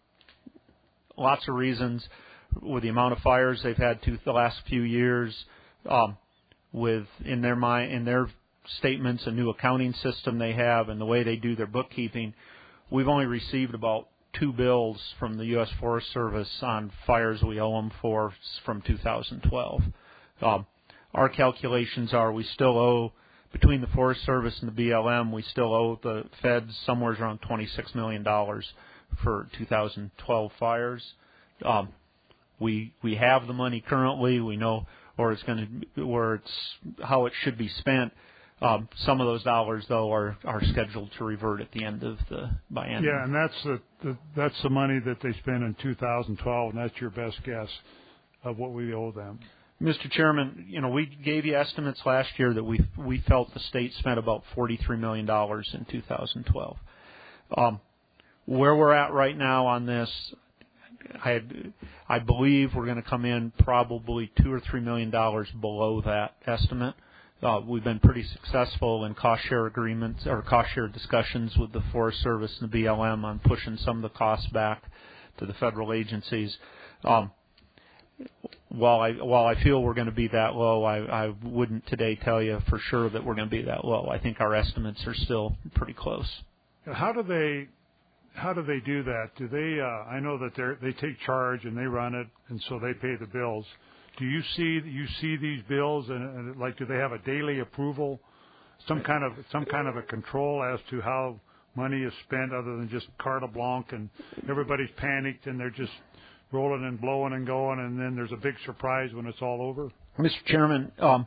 lots of reasons, with the amount of fires they've had to the last few years, um, with in their mind, in their statements, a new accounting system they have, and the way they do their bookkeeping, we've only received about two bills from the U S Forest Service on fires we owe them for from two thousand twelve. Um, Our calculations are we still owe, between the Forest Service and the B L M, we still owe the feds somewhere around twenty-six million dollars for two thousand twelve fires. Um, we we have the money currently. We know, or it's going to, or it's how it should be spent. Um, some of those dollars, though, are, are scheduled to revert at the end of the biennium. Yeah, and that's the, the that's the money that they spent in two thousand twelve, and that's your best guess of what we owe them. Mister Chairman, you know, we gave you estimates last year that we we felt the state spent about forty-three million dollars in two thousand twelve. Um, where we're at right now on this, I I believe we're going to come in probably two or three million dollars below that estimate. Uh, we've been pretty successful in cost share agreements or cost share discussions with the Forest Service and the B L M on pushing some of the costs back to the federal agencies. Um, While I while I feel we're going to be that low, I, I wouldn't today tell you for sure that we're going to be that low. I think our estimates are still pretty close. How do they how do they do that? Do they? Uh, I know that they they take charge and they run it, and so they pay the bills. Do you see you see these bills and, and like do they have a daily approval, some kind of some kind of a control as to how money is spent, other than just carte blanche and everybody's panicked and they're just rolling and blowing and going, and then there's a big surprise when it's all over? Mister Chairman, um,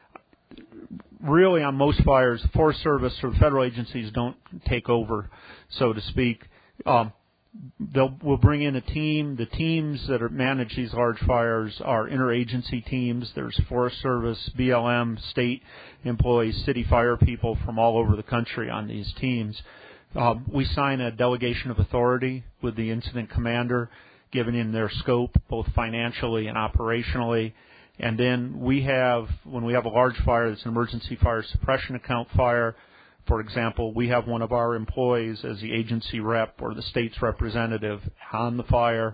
really on most fires, the Forest Service or the federal agencies don't take over, so to speak. Um, they'll we'll bring in a team. The teams that are, manage these large fires are interagency teams. There's Forest Service, B L M, state employees, city fire people from all over the country on these teams. Um, we sign a delegation of authority with the incident commander, given in their scope, both financially and operationally, And then we have, when we have a large fire that's an emergency fire suppression account fire, for example, we have one of our employees as the agency rep or the state's representative on the fire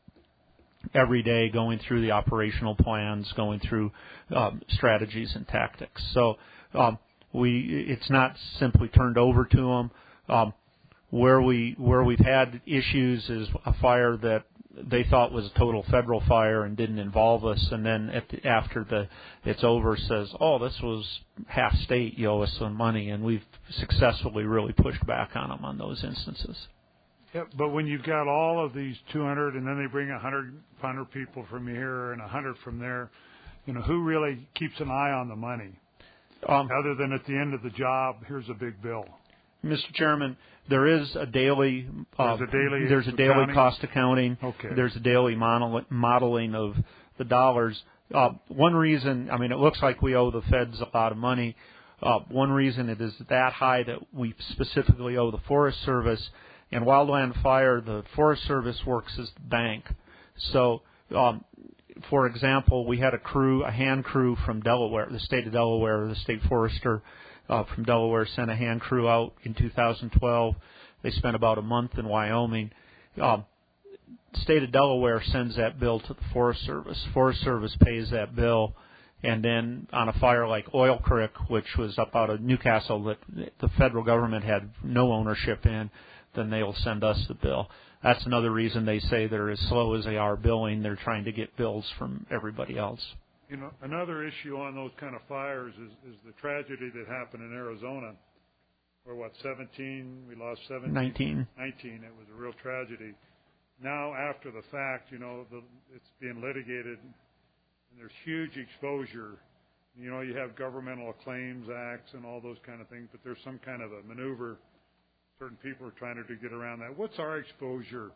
every day, going through the operational plans, going through um, strategies and tactics. So um, we, it's not simply turned over to them. Um, where we where we've had issues is a fire that they thought was a total federal fire and didn't involve us, and then at the, after the it's over says, oh, this was half state, you owe us some money, and we've successfully really pushed back on them on those instances. Yeah, but when you've got all of these two hundred, and then they bring one hundred, one hundred people from here and one hundred from there, you know, who really keeps an eye on the money? Um, Other than at the end of the job, here's a big bill. Mister Chairman, there is a daily, uh, there's a daily, there's a daily accounting? cost accounting. Okay. There's a daily model, modeling of the dollars. Uh, one reason, I mean, it looks like we owe the feds a lot of money. Uh, one reason it is that high that we specifically owe the Forest Service. And Wildland Fire, the Forest Service works as the bank. So, um, for example, we had a crew, a hand crew from Delaware, the state of Delaware, the state forester uh, from Delaware sent a hand crew out in two thousand twelve. They spent about a month in Wyoming. Um, the state of Delaware sends that bill to the Forest Service. Forest Service pays that bill. And then on a fire like Oil Creek, which was up out of Newcastle that the federal government had no ownership in, then they'll send us the bill. That's another reason they say they're as slow as they are billing. They're trying to get bills from everybody else. You know, another issue on those kind of fires is, is the tragedy that happened in Arizona, where, what, seventeen, we lost seventeen? nineteen. nineteen, it was a real tragedy. Now, after the fact, you know, the, it's being litigated, and there's huge exposure. You know, you have governmental claims acts and all those kind of things, but there's some kind of a maneuver. Certain people are trying to get around that. What's our exposure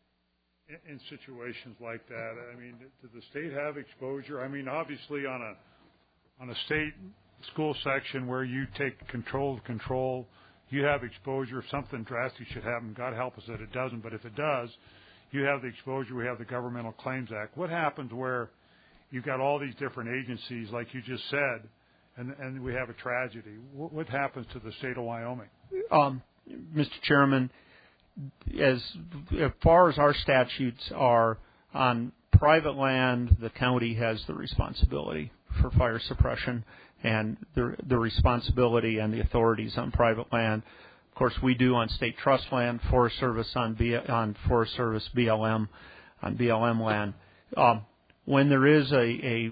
in, in situations like that? I mean, does the state have exposure? I mean, obviously on a on a state school section where you take control of control, you have exposure. If something drastic should happen, God help us that it doesn't, but if it does, you have the exposure. We have the Governmental Claims Act. What happens where you've got all these different agencies, like you just said, and, and we have a tragedy? What, what happens to the state of Wyoming? Um, Mister Chairman, as, as far as our statutes are, on private land, the county has the responsibility for fire suppression and the, the responsibility and the authorities on private land. Of course, we do on state trust land, Forest Service on, B, on Forest Service B L M, on B L M land. Um, when there is a, a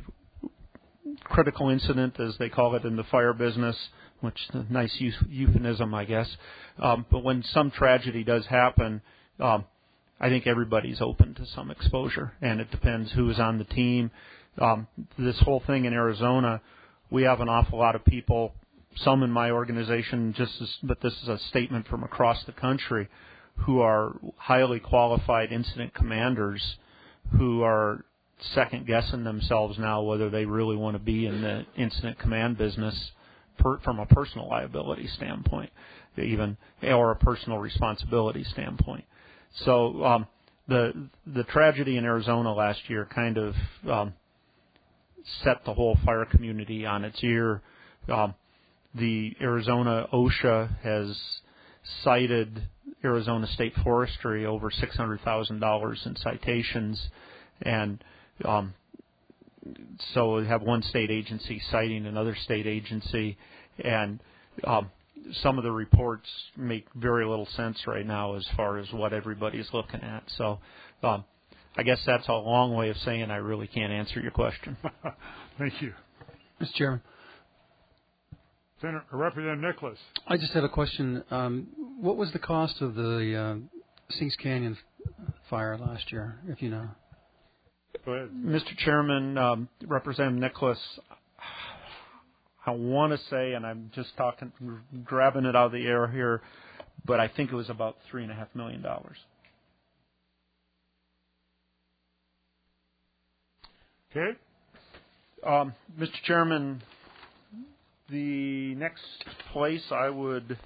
critical incident, as they call it in the fire business, which is a nice euphemism, I guess. Um, but when some tragedy does happen, um, I think everybody's open to some exposure, and it depends who is on the team. Um, this whole thing in Arizona, we have an awful lot of people, some in my organization, just as, but this is a statement from across the country, who are highly qualified incident commanders who are second-guessing themselves now whether they really want to be in the incident command business per, from a personal liability standpoint, even, or a personal responsibility standpoint. So um, the the tragedy in Arizona last year kind of um, set the whole fire community on its ear. Um, the Arizona OSHA has cited Arizona State Forestry over six hundred thousand dollars in citations, and um, so we have one state agency citing another state agency, and um, some of the reports make very little sense right now as far as what everybody's looking at. So um, I guess that's a long way of saying I really can't answer your question. Thank you. Mister Chairman. Senator, Representative Nicholas. I just have a question. Um, what was the cost of the uh, Sinks Canyon fire last year, if you know? Go ahead. Mister Chairman, um, Representative Nicholas, I want to say, and I'm just talking, grabbing it out of the air here, but I think it was about three and a half million dollars. Okay. Um, Mister Chairman, the next place I would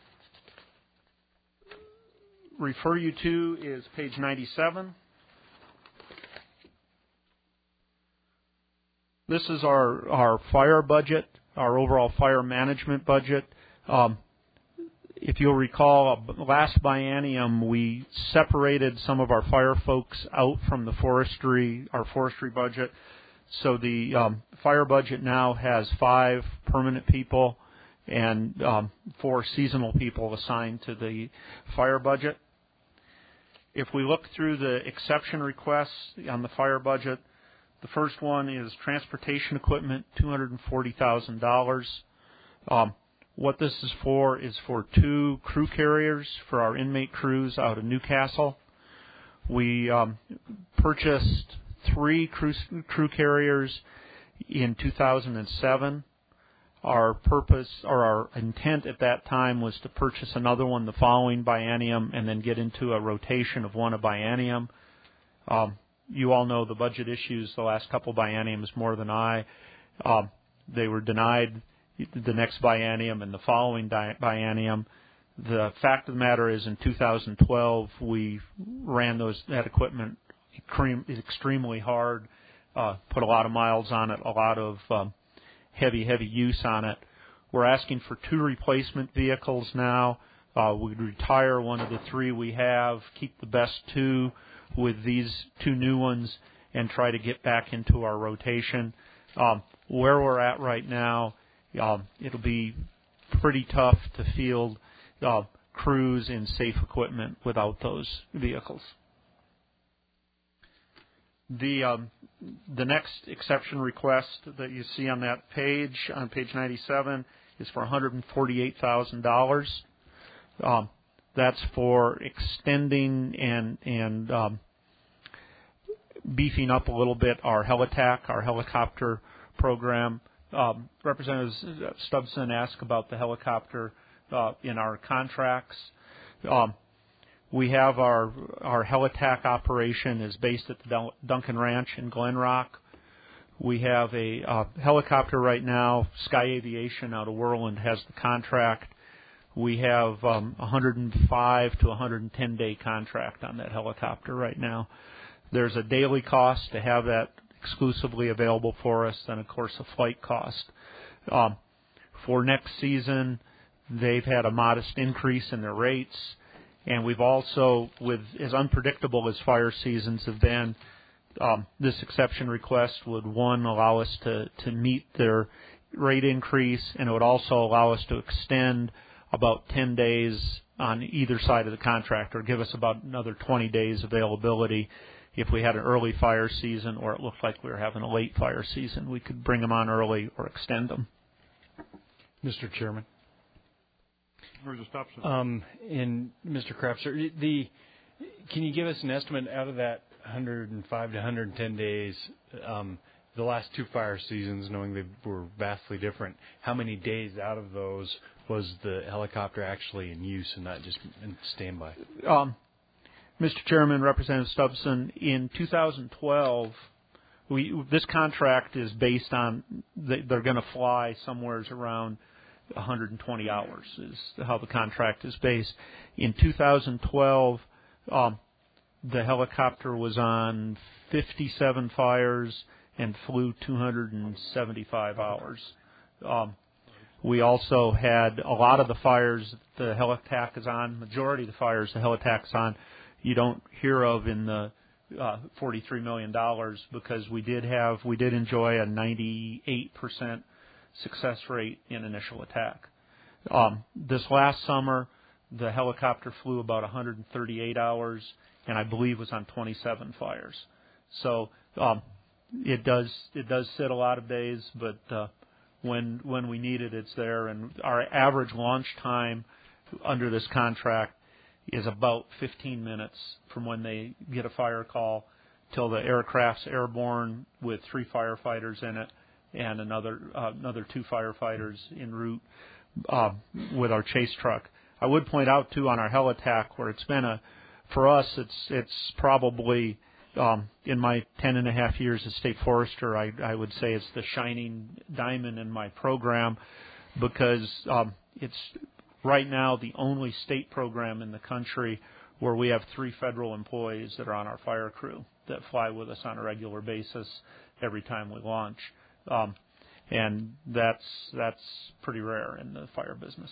refer you to is page ninety-seven. this is our, our fire budget, our overall fire management budget. Um, if you'll recall, last biennium we separated some of our fire folks out from the forestry, our forestry budget. So the um, fire budget now has five permanent people and um, four seasonal people assigned to the fire budget. If we look through the exception requests on the fire budget, the first one is transportation equipment, two hundred forty thousand dollars. Um, what this is for is for two crew carriers for our inmate crews out of Newcastle. We um, purchased three crew, crew carriers in two thousand seven. Our purpose or our intent at that time was to purchase another one the following biennium and then get into a rotation of one a biennium. Um, you all know the budget issues the last couple bienniums more than I. Um, they were denied the next biennium and the following di- biennium. The fact of the matter is in two thousand twelve we ran those that equipment extremely hard, uh, put a lot of miles on it, a lot of um, heavy, heavy use on it. We're asking for two replacement vehicles now. Uh, we'd retire one of the three we have, keep the best two with these two new ones, and try to get back into our rotation. Um, where we're at right now, um, it'll be pretty tough to field uh, crews in safe equipment without those vehicles. The um, the next exception request that you see on that page, on page ninety-seven, is for one hundred forty-eight thousand dollars. Um, that's for extending and and um, beefing up a little bit our Helitac, our helicopter program. Um, Representative Stubson asked about the helicopter uh, in our contracts. Um, We have our our Helitac operation is based at the Duncan Ranch in Glen Rock. We have a uh, helicopter right now. Sky Aviation out of Worland has the contract. We have um, one hundred five to one hundred ten day contract on that helicopter right now. There's a daily cost to have that exclusively available for us, and of course a flight cost. Um, for next season, they've had a modest increase in their rates. And we've also, with as unpredictable as fire seasons have been, um, this exception request would, one, allow us to, to meet their rate increase, and it would also allow us to extend about ten days on either side of the contract, or give us about another twenty days availability if we had an early fire season or it looked like we were having a late fire season. We could bring them on early or extend them. Mister Chairman. Where's the stop sign? Um, and Mister Crapster, the can you give us an estimate out of that one hundred five to one hundred ten days, um, the last two fire seasons, knowing they were vastly different, how many days out of those was the helicopter actually in use and not just in standby? Um, Mister Chairman, Representative Stubson, in two thousand twelve, we this contract is based on they, they're going to fly somewhere around one hundred twenty hours is how the contract is based. In two thousand twelve, um, the helicopter was on fifty-seven fires and flew two hundred seventy-five hours. Um, we also had a lot of the fires the Helitac is on, majority of the fires the Helitac's on, you don't hear of in the uh, forty-three million dollars because we did have, we did enjoy a ninety-eight percent success rate in initial attack. Um, this last summer, the helicopter flew about one hundred thirty-eight hours, and I believe was on twenty-seven fires. So um, it does it does sit a lot of days, but uh, when when we need it, it's there. And our average launch time under this contract is about fifteen minutes from when they get a fire call till the aircraft's airborne with three firefighters in it and another uh, another two firefighters en route uh, with our chase truck. I would point out too on our Helitac where it's been a, for us it's it's probably um, in my ten and a half years as state forester, I, I would say it's the shining diamond in my program because um, it's right now the only state program in the country where we have three federal employees that are on our fire crew that fly with us on a regular basis every time we launch. um, and that's that's pretty rare in the fire business.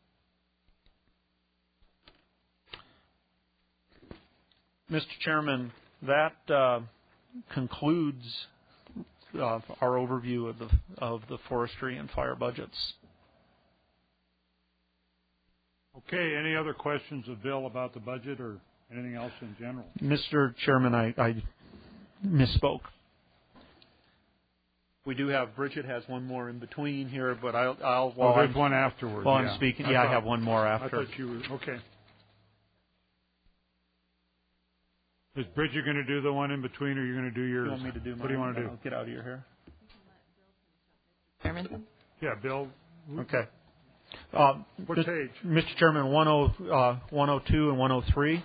Mister Chairman, that uh, concludes uh, our overview of the of the forestry and fire budgets. Okay. Any other questions of Bill about the budget or anything else in general? Mister Chairman, I, I misspoke. We do have, Bridget has one more in between here, but I'll, I'll while oh, there's I'm, one afterwards. While yeah. I'm speaking, I yeah, thought, I have one more after. I thought you were, okay. Is Bridget going to do the one in between, or are you going to do yours? You want me to do mine? What do you want to do? I'll get out of your hair. Chairman? Yeah, Bill. Okay. Uh, what Mister page? Mister Chairman, one oh two and one oh three.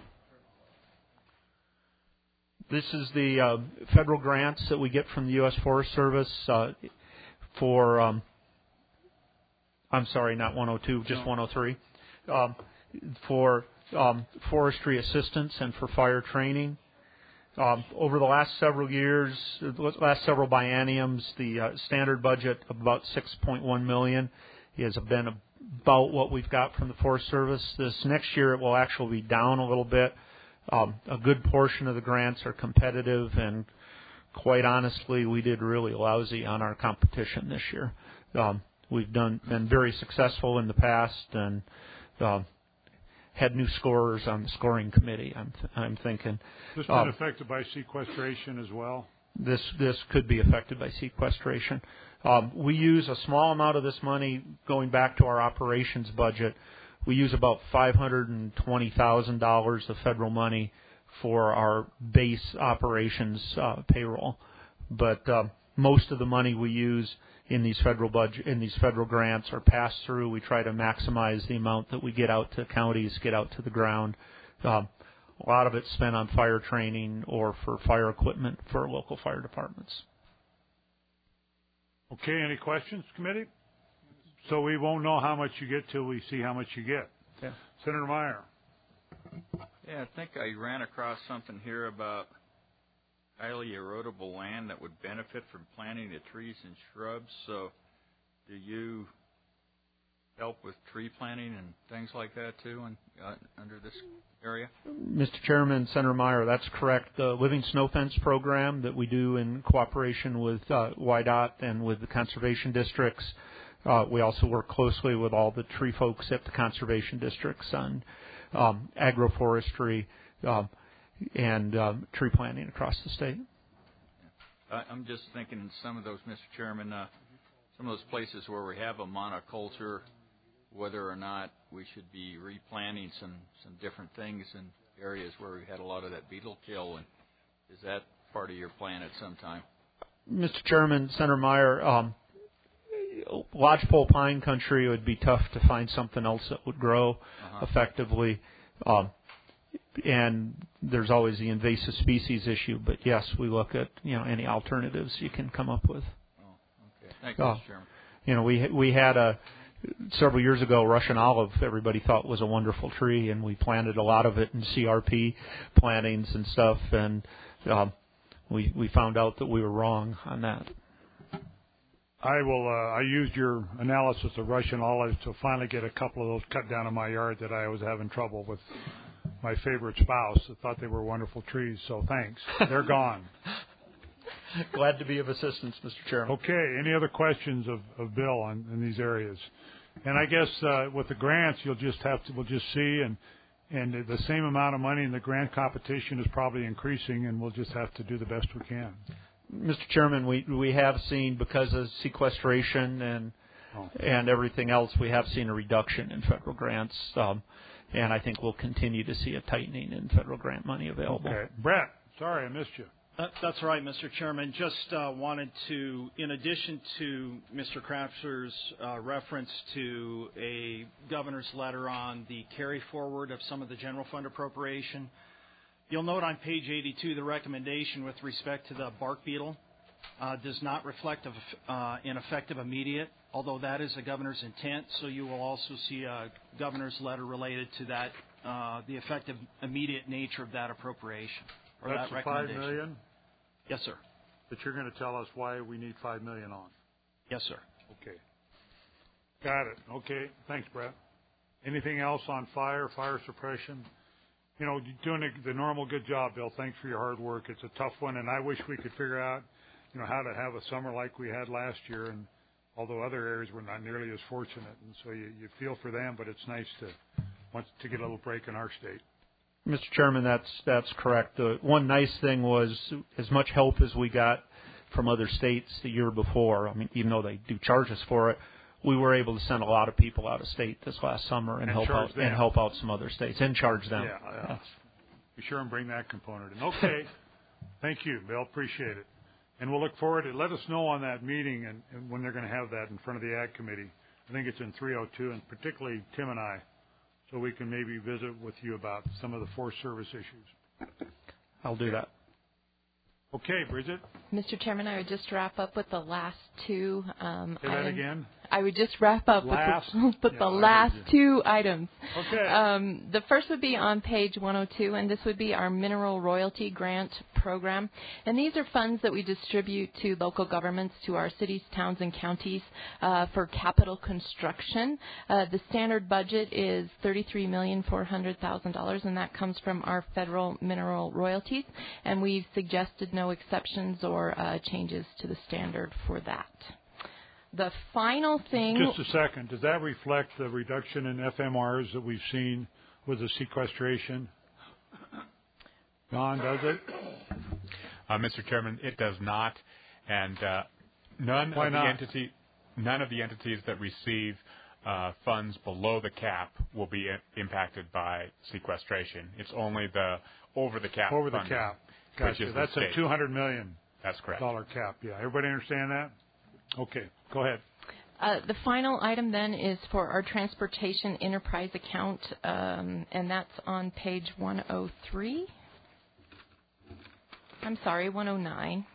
This is the uh, federal grants that we get from the U S Forest Service uh, for, um, I'm sorry, not one oh two, just no. one oh three, um, for um, forestry assistance and for fire training. Um, over the last several years, last several bienniums, the uh, standard budget of about six point one million dollars has been about what we've got from the Forest Service. This next year, it will actually be down a little bit. Um, a good portion of the grants are competitive, and quite honestly, we did really lousy on our competition this year. Um, we've done been very successful in the past, and uh, had new scorers on the scoring committee. I'm th- I'm thinking. This been um, affected by sequestration as well. This this could be affected by sequestration. Um, we use a small amount of this money going back to our operations budget. We use about five hundred twenty thousand dollars of federal money for our base operations uh, payroll, but uh, most of the money we use in these federal budget in these federal grants are passed through. We try to maximize the amount that we get out to counties, get out to the ground. Um, a lot of it's spent on fire training or for fire equipment for local fire departments. Okay, any questions, committee? So we won't know how much you get till we see how much you get. Yeah. Senator Meyer. Yeah, I think I ran across something here about highly erodible land that would benefit from planting the trees and shrubs. So do you help with tree planting and things like that too on, uh, under this area? Mister Chairman, Senator Meyer, that's correct. The Living Snow Fence program that we do in cooperation with uh, Y DOT and with the conservation districts. Uh, we also work closely with all the tree folks at the conservation districts on um, agroforestry um, and um, tree planting across the state. I'm just thinking in some of those, Mister Chairman, uh, some of those places where we have a monoculture, whether or not we should be replanting some, some different things in areas where we had a lot of that beetle kill. And is that part of your plan at some time? Mister Chairman, Senator Meyer, um, lodgepole pine country, it would be tough to find something else that would grow uh-huh. effectively. Um, and there's always the invasive species issue. But, yes, we look at, you know, any alternatives you can come up with. Oh, okay. Thank you, uh, Mister Chairman. You know, we we had a several years ago, Russian olive, everybody thought was a wonderful tree, and we planted a lot of it in C R P plantings and stuff, and um, we we found out that we were wrong on that. I will. Uh, I used your analysis of Russian olives to finally get a couple of those cut down in my yard that I was having trouble with my favorite spouse. I thought they were wonderful trees, so thanks. They're gone. Glad to be of assistance, Mister Chairman. Okay. Any other questions of, of Bill on in these areas? And I guess uh, with the grants, you'll just have to. We'll just see, and and the same amount of money in the grant competition is probably increasing, and we'll just have to do the best we can. Mister Chairman, we we have seen, because of sequestration and oh. and everything else, we have seen a reduction in federal grants, um, and I think we'll continue to see a tightening in federal grant money available. Okay, Brett, sorry I missed you. That, that's right, Mister Chairman. Just uh, wanted to, in addition to Mister Crafter's uh, reference to a governor's letter on the carry forward of some of the general fund appropriation, you'll note on page eighty-two the recommendation with respect to the bark beetle uh, does not reflect of, uh, an effective immediate, although that is the governor's intent. So you will also see a governor's letter related to that, uh, the effective immediate nature of that appropriation. Or That's that five million? Yes, sir. that you're going to tell us why we need five million dollars on. Yes, sir. Okay. Got it. Okay. Thanks, Brett. Anything else on fire, fire suppression? You know, you're doing the normal good job, Bill. Thanks for your hard work. It's a tough one, and I wish we could figure out, you know, how to have a summer like we had last year, and although other areas were not nearly as fortunate. And so you, you feel for them, but it's nice to want to get a little break in our state. Mister Chairman, that's that's correct. The one nice thing was as much help as we got from other states the year before. I mean, even though they do charge us for it, we were able to send a lot of people out of state this last summer and, And help charge out them. and help out some other states and charge them. Yeah, yeah. Yes. Be sure and bring that component in. Okay. Thank you, Bill. Appreciate it. And we'll look forward to let us know on that meeting and, and when they're going to have that in front of the Ag Committee. I think it's in three oh two, and particularly Tim and I, so we can maybe visit with you about some of the Forest Service issues. I'll do that. Okay, Bridget. Mister Chairman, I would just wrap up with the last two um, Say that items. again. I would just wrap up Last? with the, with Yeah, the I heard last you. two items. Okay. Um, the first would be on page one oh two, and this would be our mineral royalty grant program. And these are funds that we distribute to local governments, to our cities, towns, and counties uh, for capital construction. Uh, the standard budget is thirty-three million four hundred thousand dollars, and that comes from our federal mineral royalties. And we've suggested no exceptions or uh, changes to the standard for that. The final thing... Just a second. Does that reflect the reduction in F M Rs that we've seen with the sequestration? Don, does it? Uh, Mister Chairman, it does not, and uh, none Why of not? the entity, none of the entities that receive uh, funds below the cap will be i- impacted by sequestration. It's only the over the cap. Over the funding, cap. which Gotcha. is the That's a state. two hundred million dollars That's correct. dollar cap. Yeah. Everybody understand that? Okay. Go ahead. Uh, the final item then is for our transportation enterprise account, um, and that's on page one oh three. I'm sorry, one oh nine.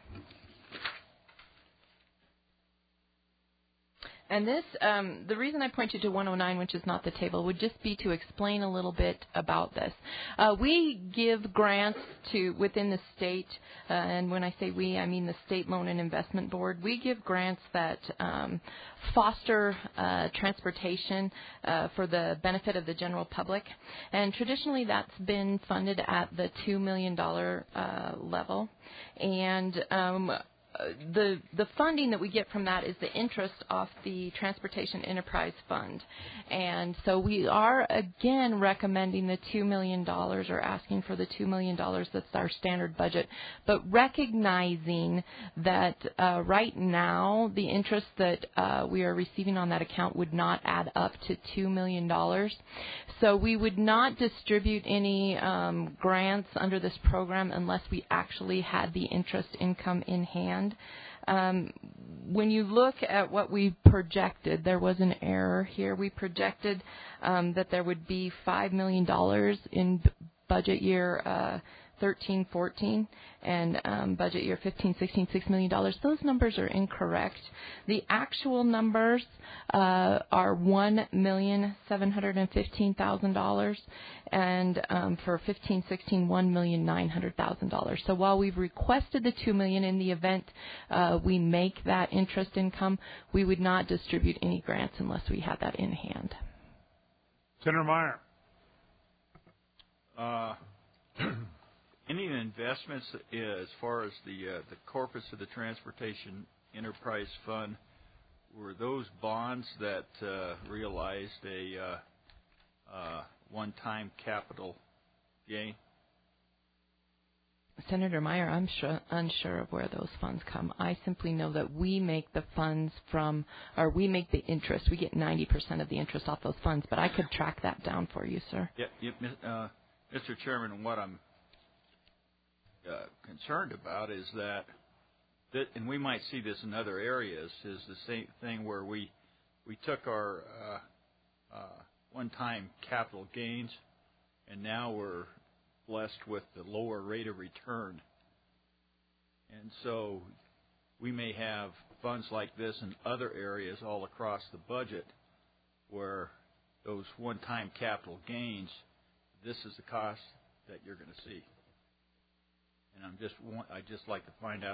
And this, um, the reason I point you to one oh nine, which is not the table, would just be to explain a little bit about this. Uh, we give grants to within the state, uh, and when I say we, I mean the State Loan and Investment Board. We give grants that um, foster uh, transportation uh, for the benefit of the general public, and traditionally that's been funded at the two million dollars uh, level, and um, Uh, the the funding that we get from that is the interest off the Transportation Enterprise Fund. And so we are, again, recommending the two million dollars or asking for the two million dollars. That's our standard budget. But recognizing that uh, right now the interest that uh, we are receiving on that account would not add up to two million dollars. So we would not distribute any um, grants under this program unless we actually had the interest income in hand. Um, when you look at what we projected, there was an error here. We projected um, that there would be five million dollars in b- budget year uh, thirteen fourteen and um, budget year fifteen sixteen, six million dollars. Those numbers are incorrect. The actual numbers uh, are one million seven hundred fifteen thousand dollars, and um, for fifteen sixteen, one million nine hundred thousand dollars. So while we've requested the two million dollars in the event uh, we make that interest income, we would not distribute any grants unless we had that in hand. Senator Meyer. Uh, any investments uh, as far as the uh, the corpus of the Transportation Enterprise Fund, were those bonds that uh, realized a uh, uh, one-time capital gain? Senator Meyer, I'm sure, unsure of where those funds come. I simply know that we make the funds from, or we make the interest. We get ninety percent of the interest off those funds, but I could track that down for you, sir. Yeah, yeah, uh, Mister Chairman, what I'm uh, concerned about is that, that, and we might see this in other areas, is the same thing where we we took our uh, uh, one-time capital gains, and now we're blessed with the lower rate of return. And so we may have funds like this in other areas all across the budget where those one-time capital gains, this is the cost that you're going to see. And I'm just want, I just like to find out if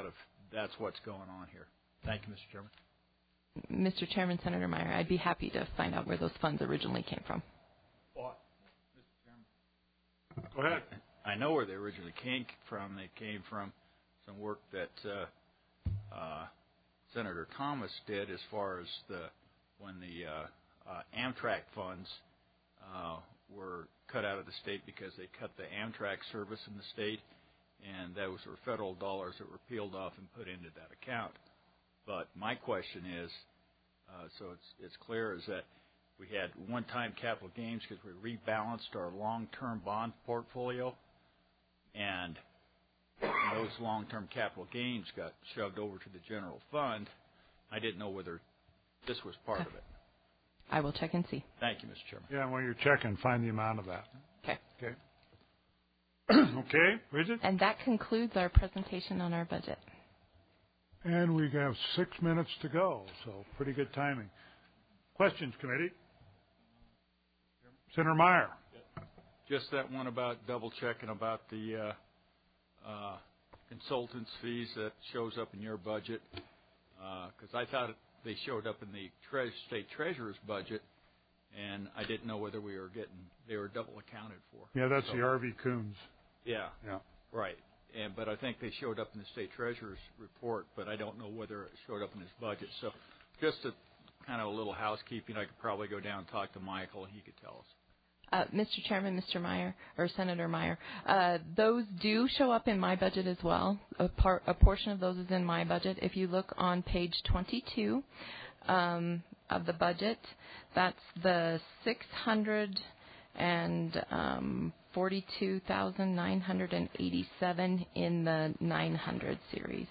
that's what's going on here. Thank you, Mister Chairman. Mister Chairman, Senator Meyer, I'd be happy to find out where those funds originally came from. Well, Mister Chairman. Go ahead. I know where they originally came from. They came from some work that uh, uh, Senator Thomas did as far as the when the uh, uh, Amtrak funds uh, were cut out of the state because they cut the Amtrak service in the state, and those were federal dollars that were peeled off and put into that account. But my question is, uh, so it's it's clear, is that we had one-time capital gains because we rebalanced our long-term bond portfolio, and those long-term capital gains got shoved over to the general fund. I didn't know whether this was part of it. I will check and see. Thank you, Mister Chairman. Yeah, and when you're checking, find the amount of that. Okay. Okay. Okay, Bridget? And that concludes our presentation on our budget. And we have six minutes to go, so pretty good timing. Questions, committee? Senator Meyer. Just that one about double checking about the uh, uh, consultants' fees that shows up in your budget, because uh, I thought they showed up in the tre- state treasurer's budget, and I didn't know whether we were getting they were double accounted for. Yeah, that's so, the R V Coons. Yeah. Yeah. Right. And but I think they showed up in the state treasurer's report, but I don't know whether it showed up in his budget. So just a kind of a little housekeeping. I could probably go down and talk to Michael, and he could tell us. Uh, Mister Chairman, Mister Meyer, or Senator Meyer, uh, those do show up in my budget as well. A, part, a portion of those is in my budget. If you look on page twenty-two um, of the budget, that's the six hundred and um, forty-two thousand nine hundred and eighty-seven in the nine hundred series.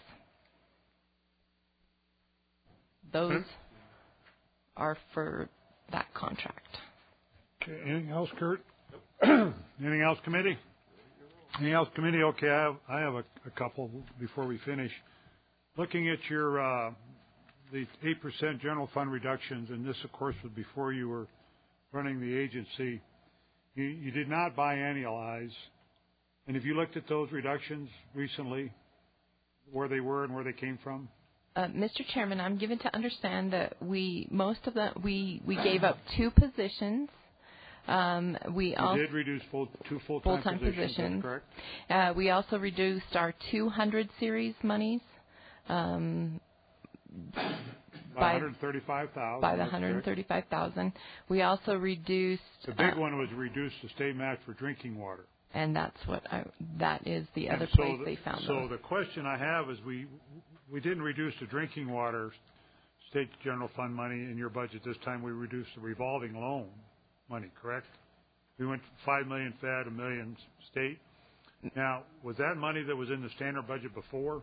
Those okay. are for that contract. Okay. Anything else, Kurt? Anything else, committee? Anything else, committee? Okay, I have, I have a, a couple before we finish. Looking at your uh, the eight percent general fund reductions, and this, of course, was before you were running the agency. You, you did not biannualize. And have you looked at those reductions recently, where they were and where they came from? Uh, Mister Chairman, I'm given to understand that we most of the we we gave up two positions. Um, we you also did reduce full, two full-time, full-time positions, positions. That's correct. Uh, we also reduced our two hundred series monies um, by, by one hundred thirty-five thousand. By the one hundred thirty-five thousand. We also reduced. The big uh, one was reduced the state match for drinking water. And that's what I, that is the and other so place the, they found So those. the question I have is we we didn't reduce the drinking water state general fund money in your budget this time. We reduced the revolving loan money, correct? We went five million Fed, a million state. Now, was that money that was in the standard budget before?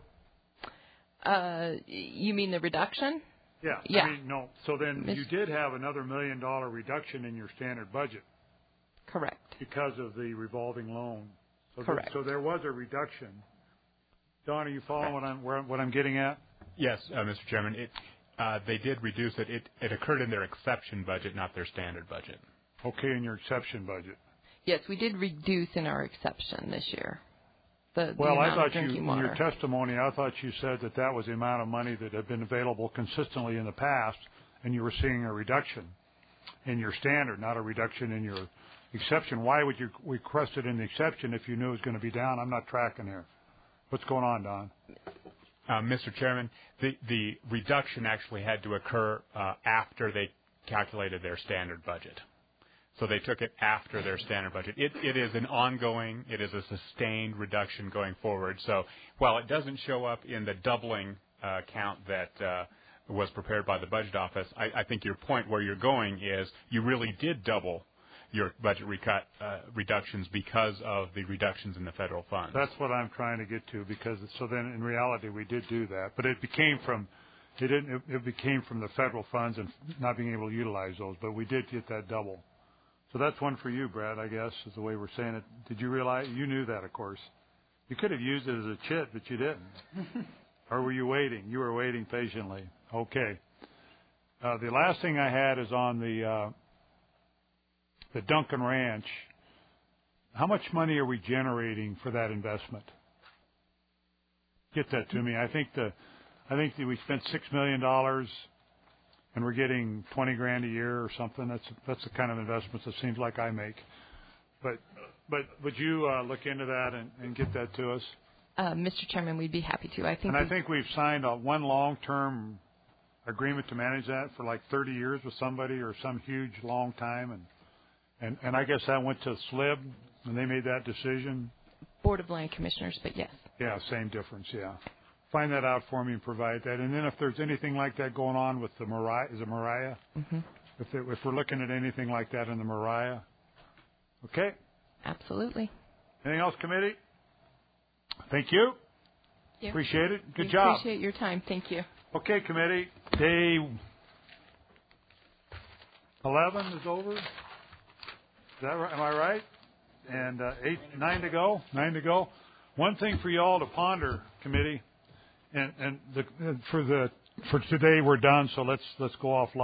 Uh, you mean the reduction? Yeah. Yeah. I mean, no. So then Miss- you did have another million dollar reduction in your standard budget. Correct. Because of the revolving loan. So Correct. There, so there was a reduction. Don, are you following what I'm where, what I'm getting at? Yes, uh, Mister Chairman. It, uh, they did reduce it. it. It occurred in their exception budget, not their standard budget. Okay, in your exception budget. Yes, we did reduce in our exception this year. The, Well, the I amount thought of you, drinking in water. your testimony, I thought you said that that was the amount of money that had been available consistently in the past, and you were seeing a reduction in your standard, not a reduction in your exception. Why would you request it in the exception if you knew it was going to be down? I'm not tracking here. What's going on, Don? Uh, Mister Chairman, the, the reduction actually had to occur uh, after they calculated their standard budget. So they took it after their standard budget. It, it is an ongoing, it is a sustained reduction going forward. So while it doesn't show up in the doubling uh, count that uh, was prepared by the budget office, I, I think your point where you're going is you really did double your budget recut, uh, reductions because of the reductions in the federal funds. That's what I'm trying to get to, because so then in reality we did do that, but it became from it didn't it, it became from the federal funds and not being able to utilize those, but we did get that double. So that's one for you, Brad, I guess, is the way we're saying it. Did you realize? You knew that, of course. You could have used it as a chit, but you didn't. Or were you waiting? You were waiting patiently. Okay. Uh, the last thing I had is on the uh, the Duncan Ranch. How much money are we generating for that investment? get that to me. I think the, I think that we spent six million dollars, and we're getting twenty grand a year or something. That's that's the kind of investments it seems like I make. But but would you uh, look into that and, and get that to us? Uh, Mister Chairman, we'd be happy to. I think. And I think we've signed a one long-term agreement to manage that for like thirty years with somebody or some huge long time, and and and I guess that went to S L I B and they made that decision. Board of Land Commissioners, but yes. Yeah, same difference. Yeah, find that out for me and provide that. And then if there's anything like that going on with the Mariah, is it Mariah? Mm-hmm. If they, if we're looking at anything like that in the Mariah, okay. Absolutely. Anything else, committee? Thank you. Yeah. Appreciate it. Good we job. Appreciate your time. Thank you. Okay, committee. Day eleven is over. Is that right? Am I right? And uh, eight, nine to go. Nine to go. One thing for you all to ponder, committee, and and the, for the for today we're done. So let's let's go offline.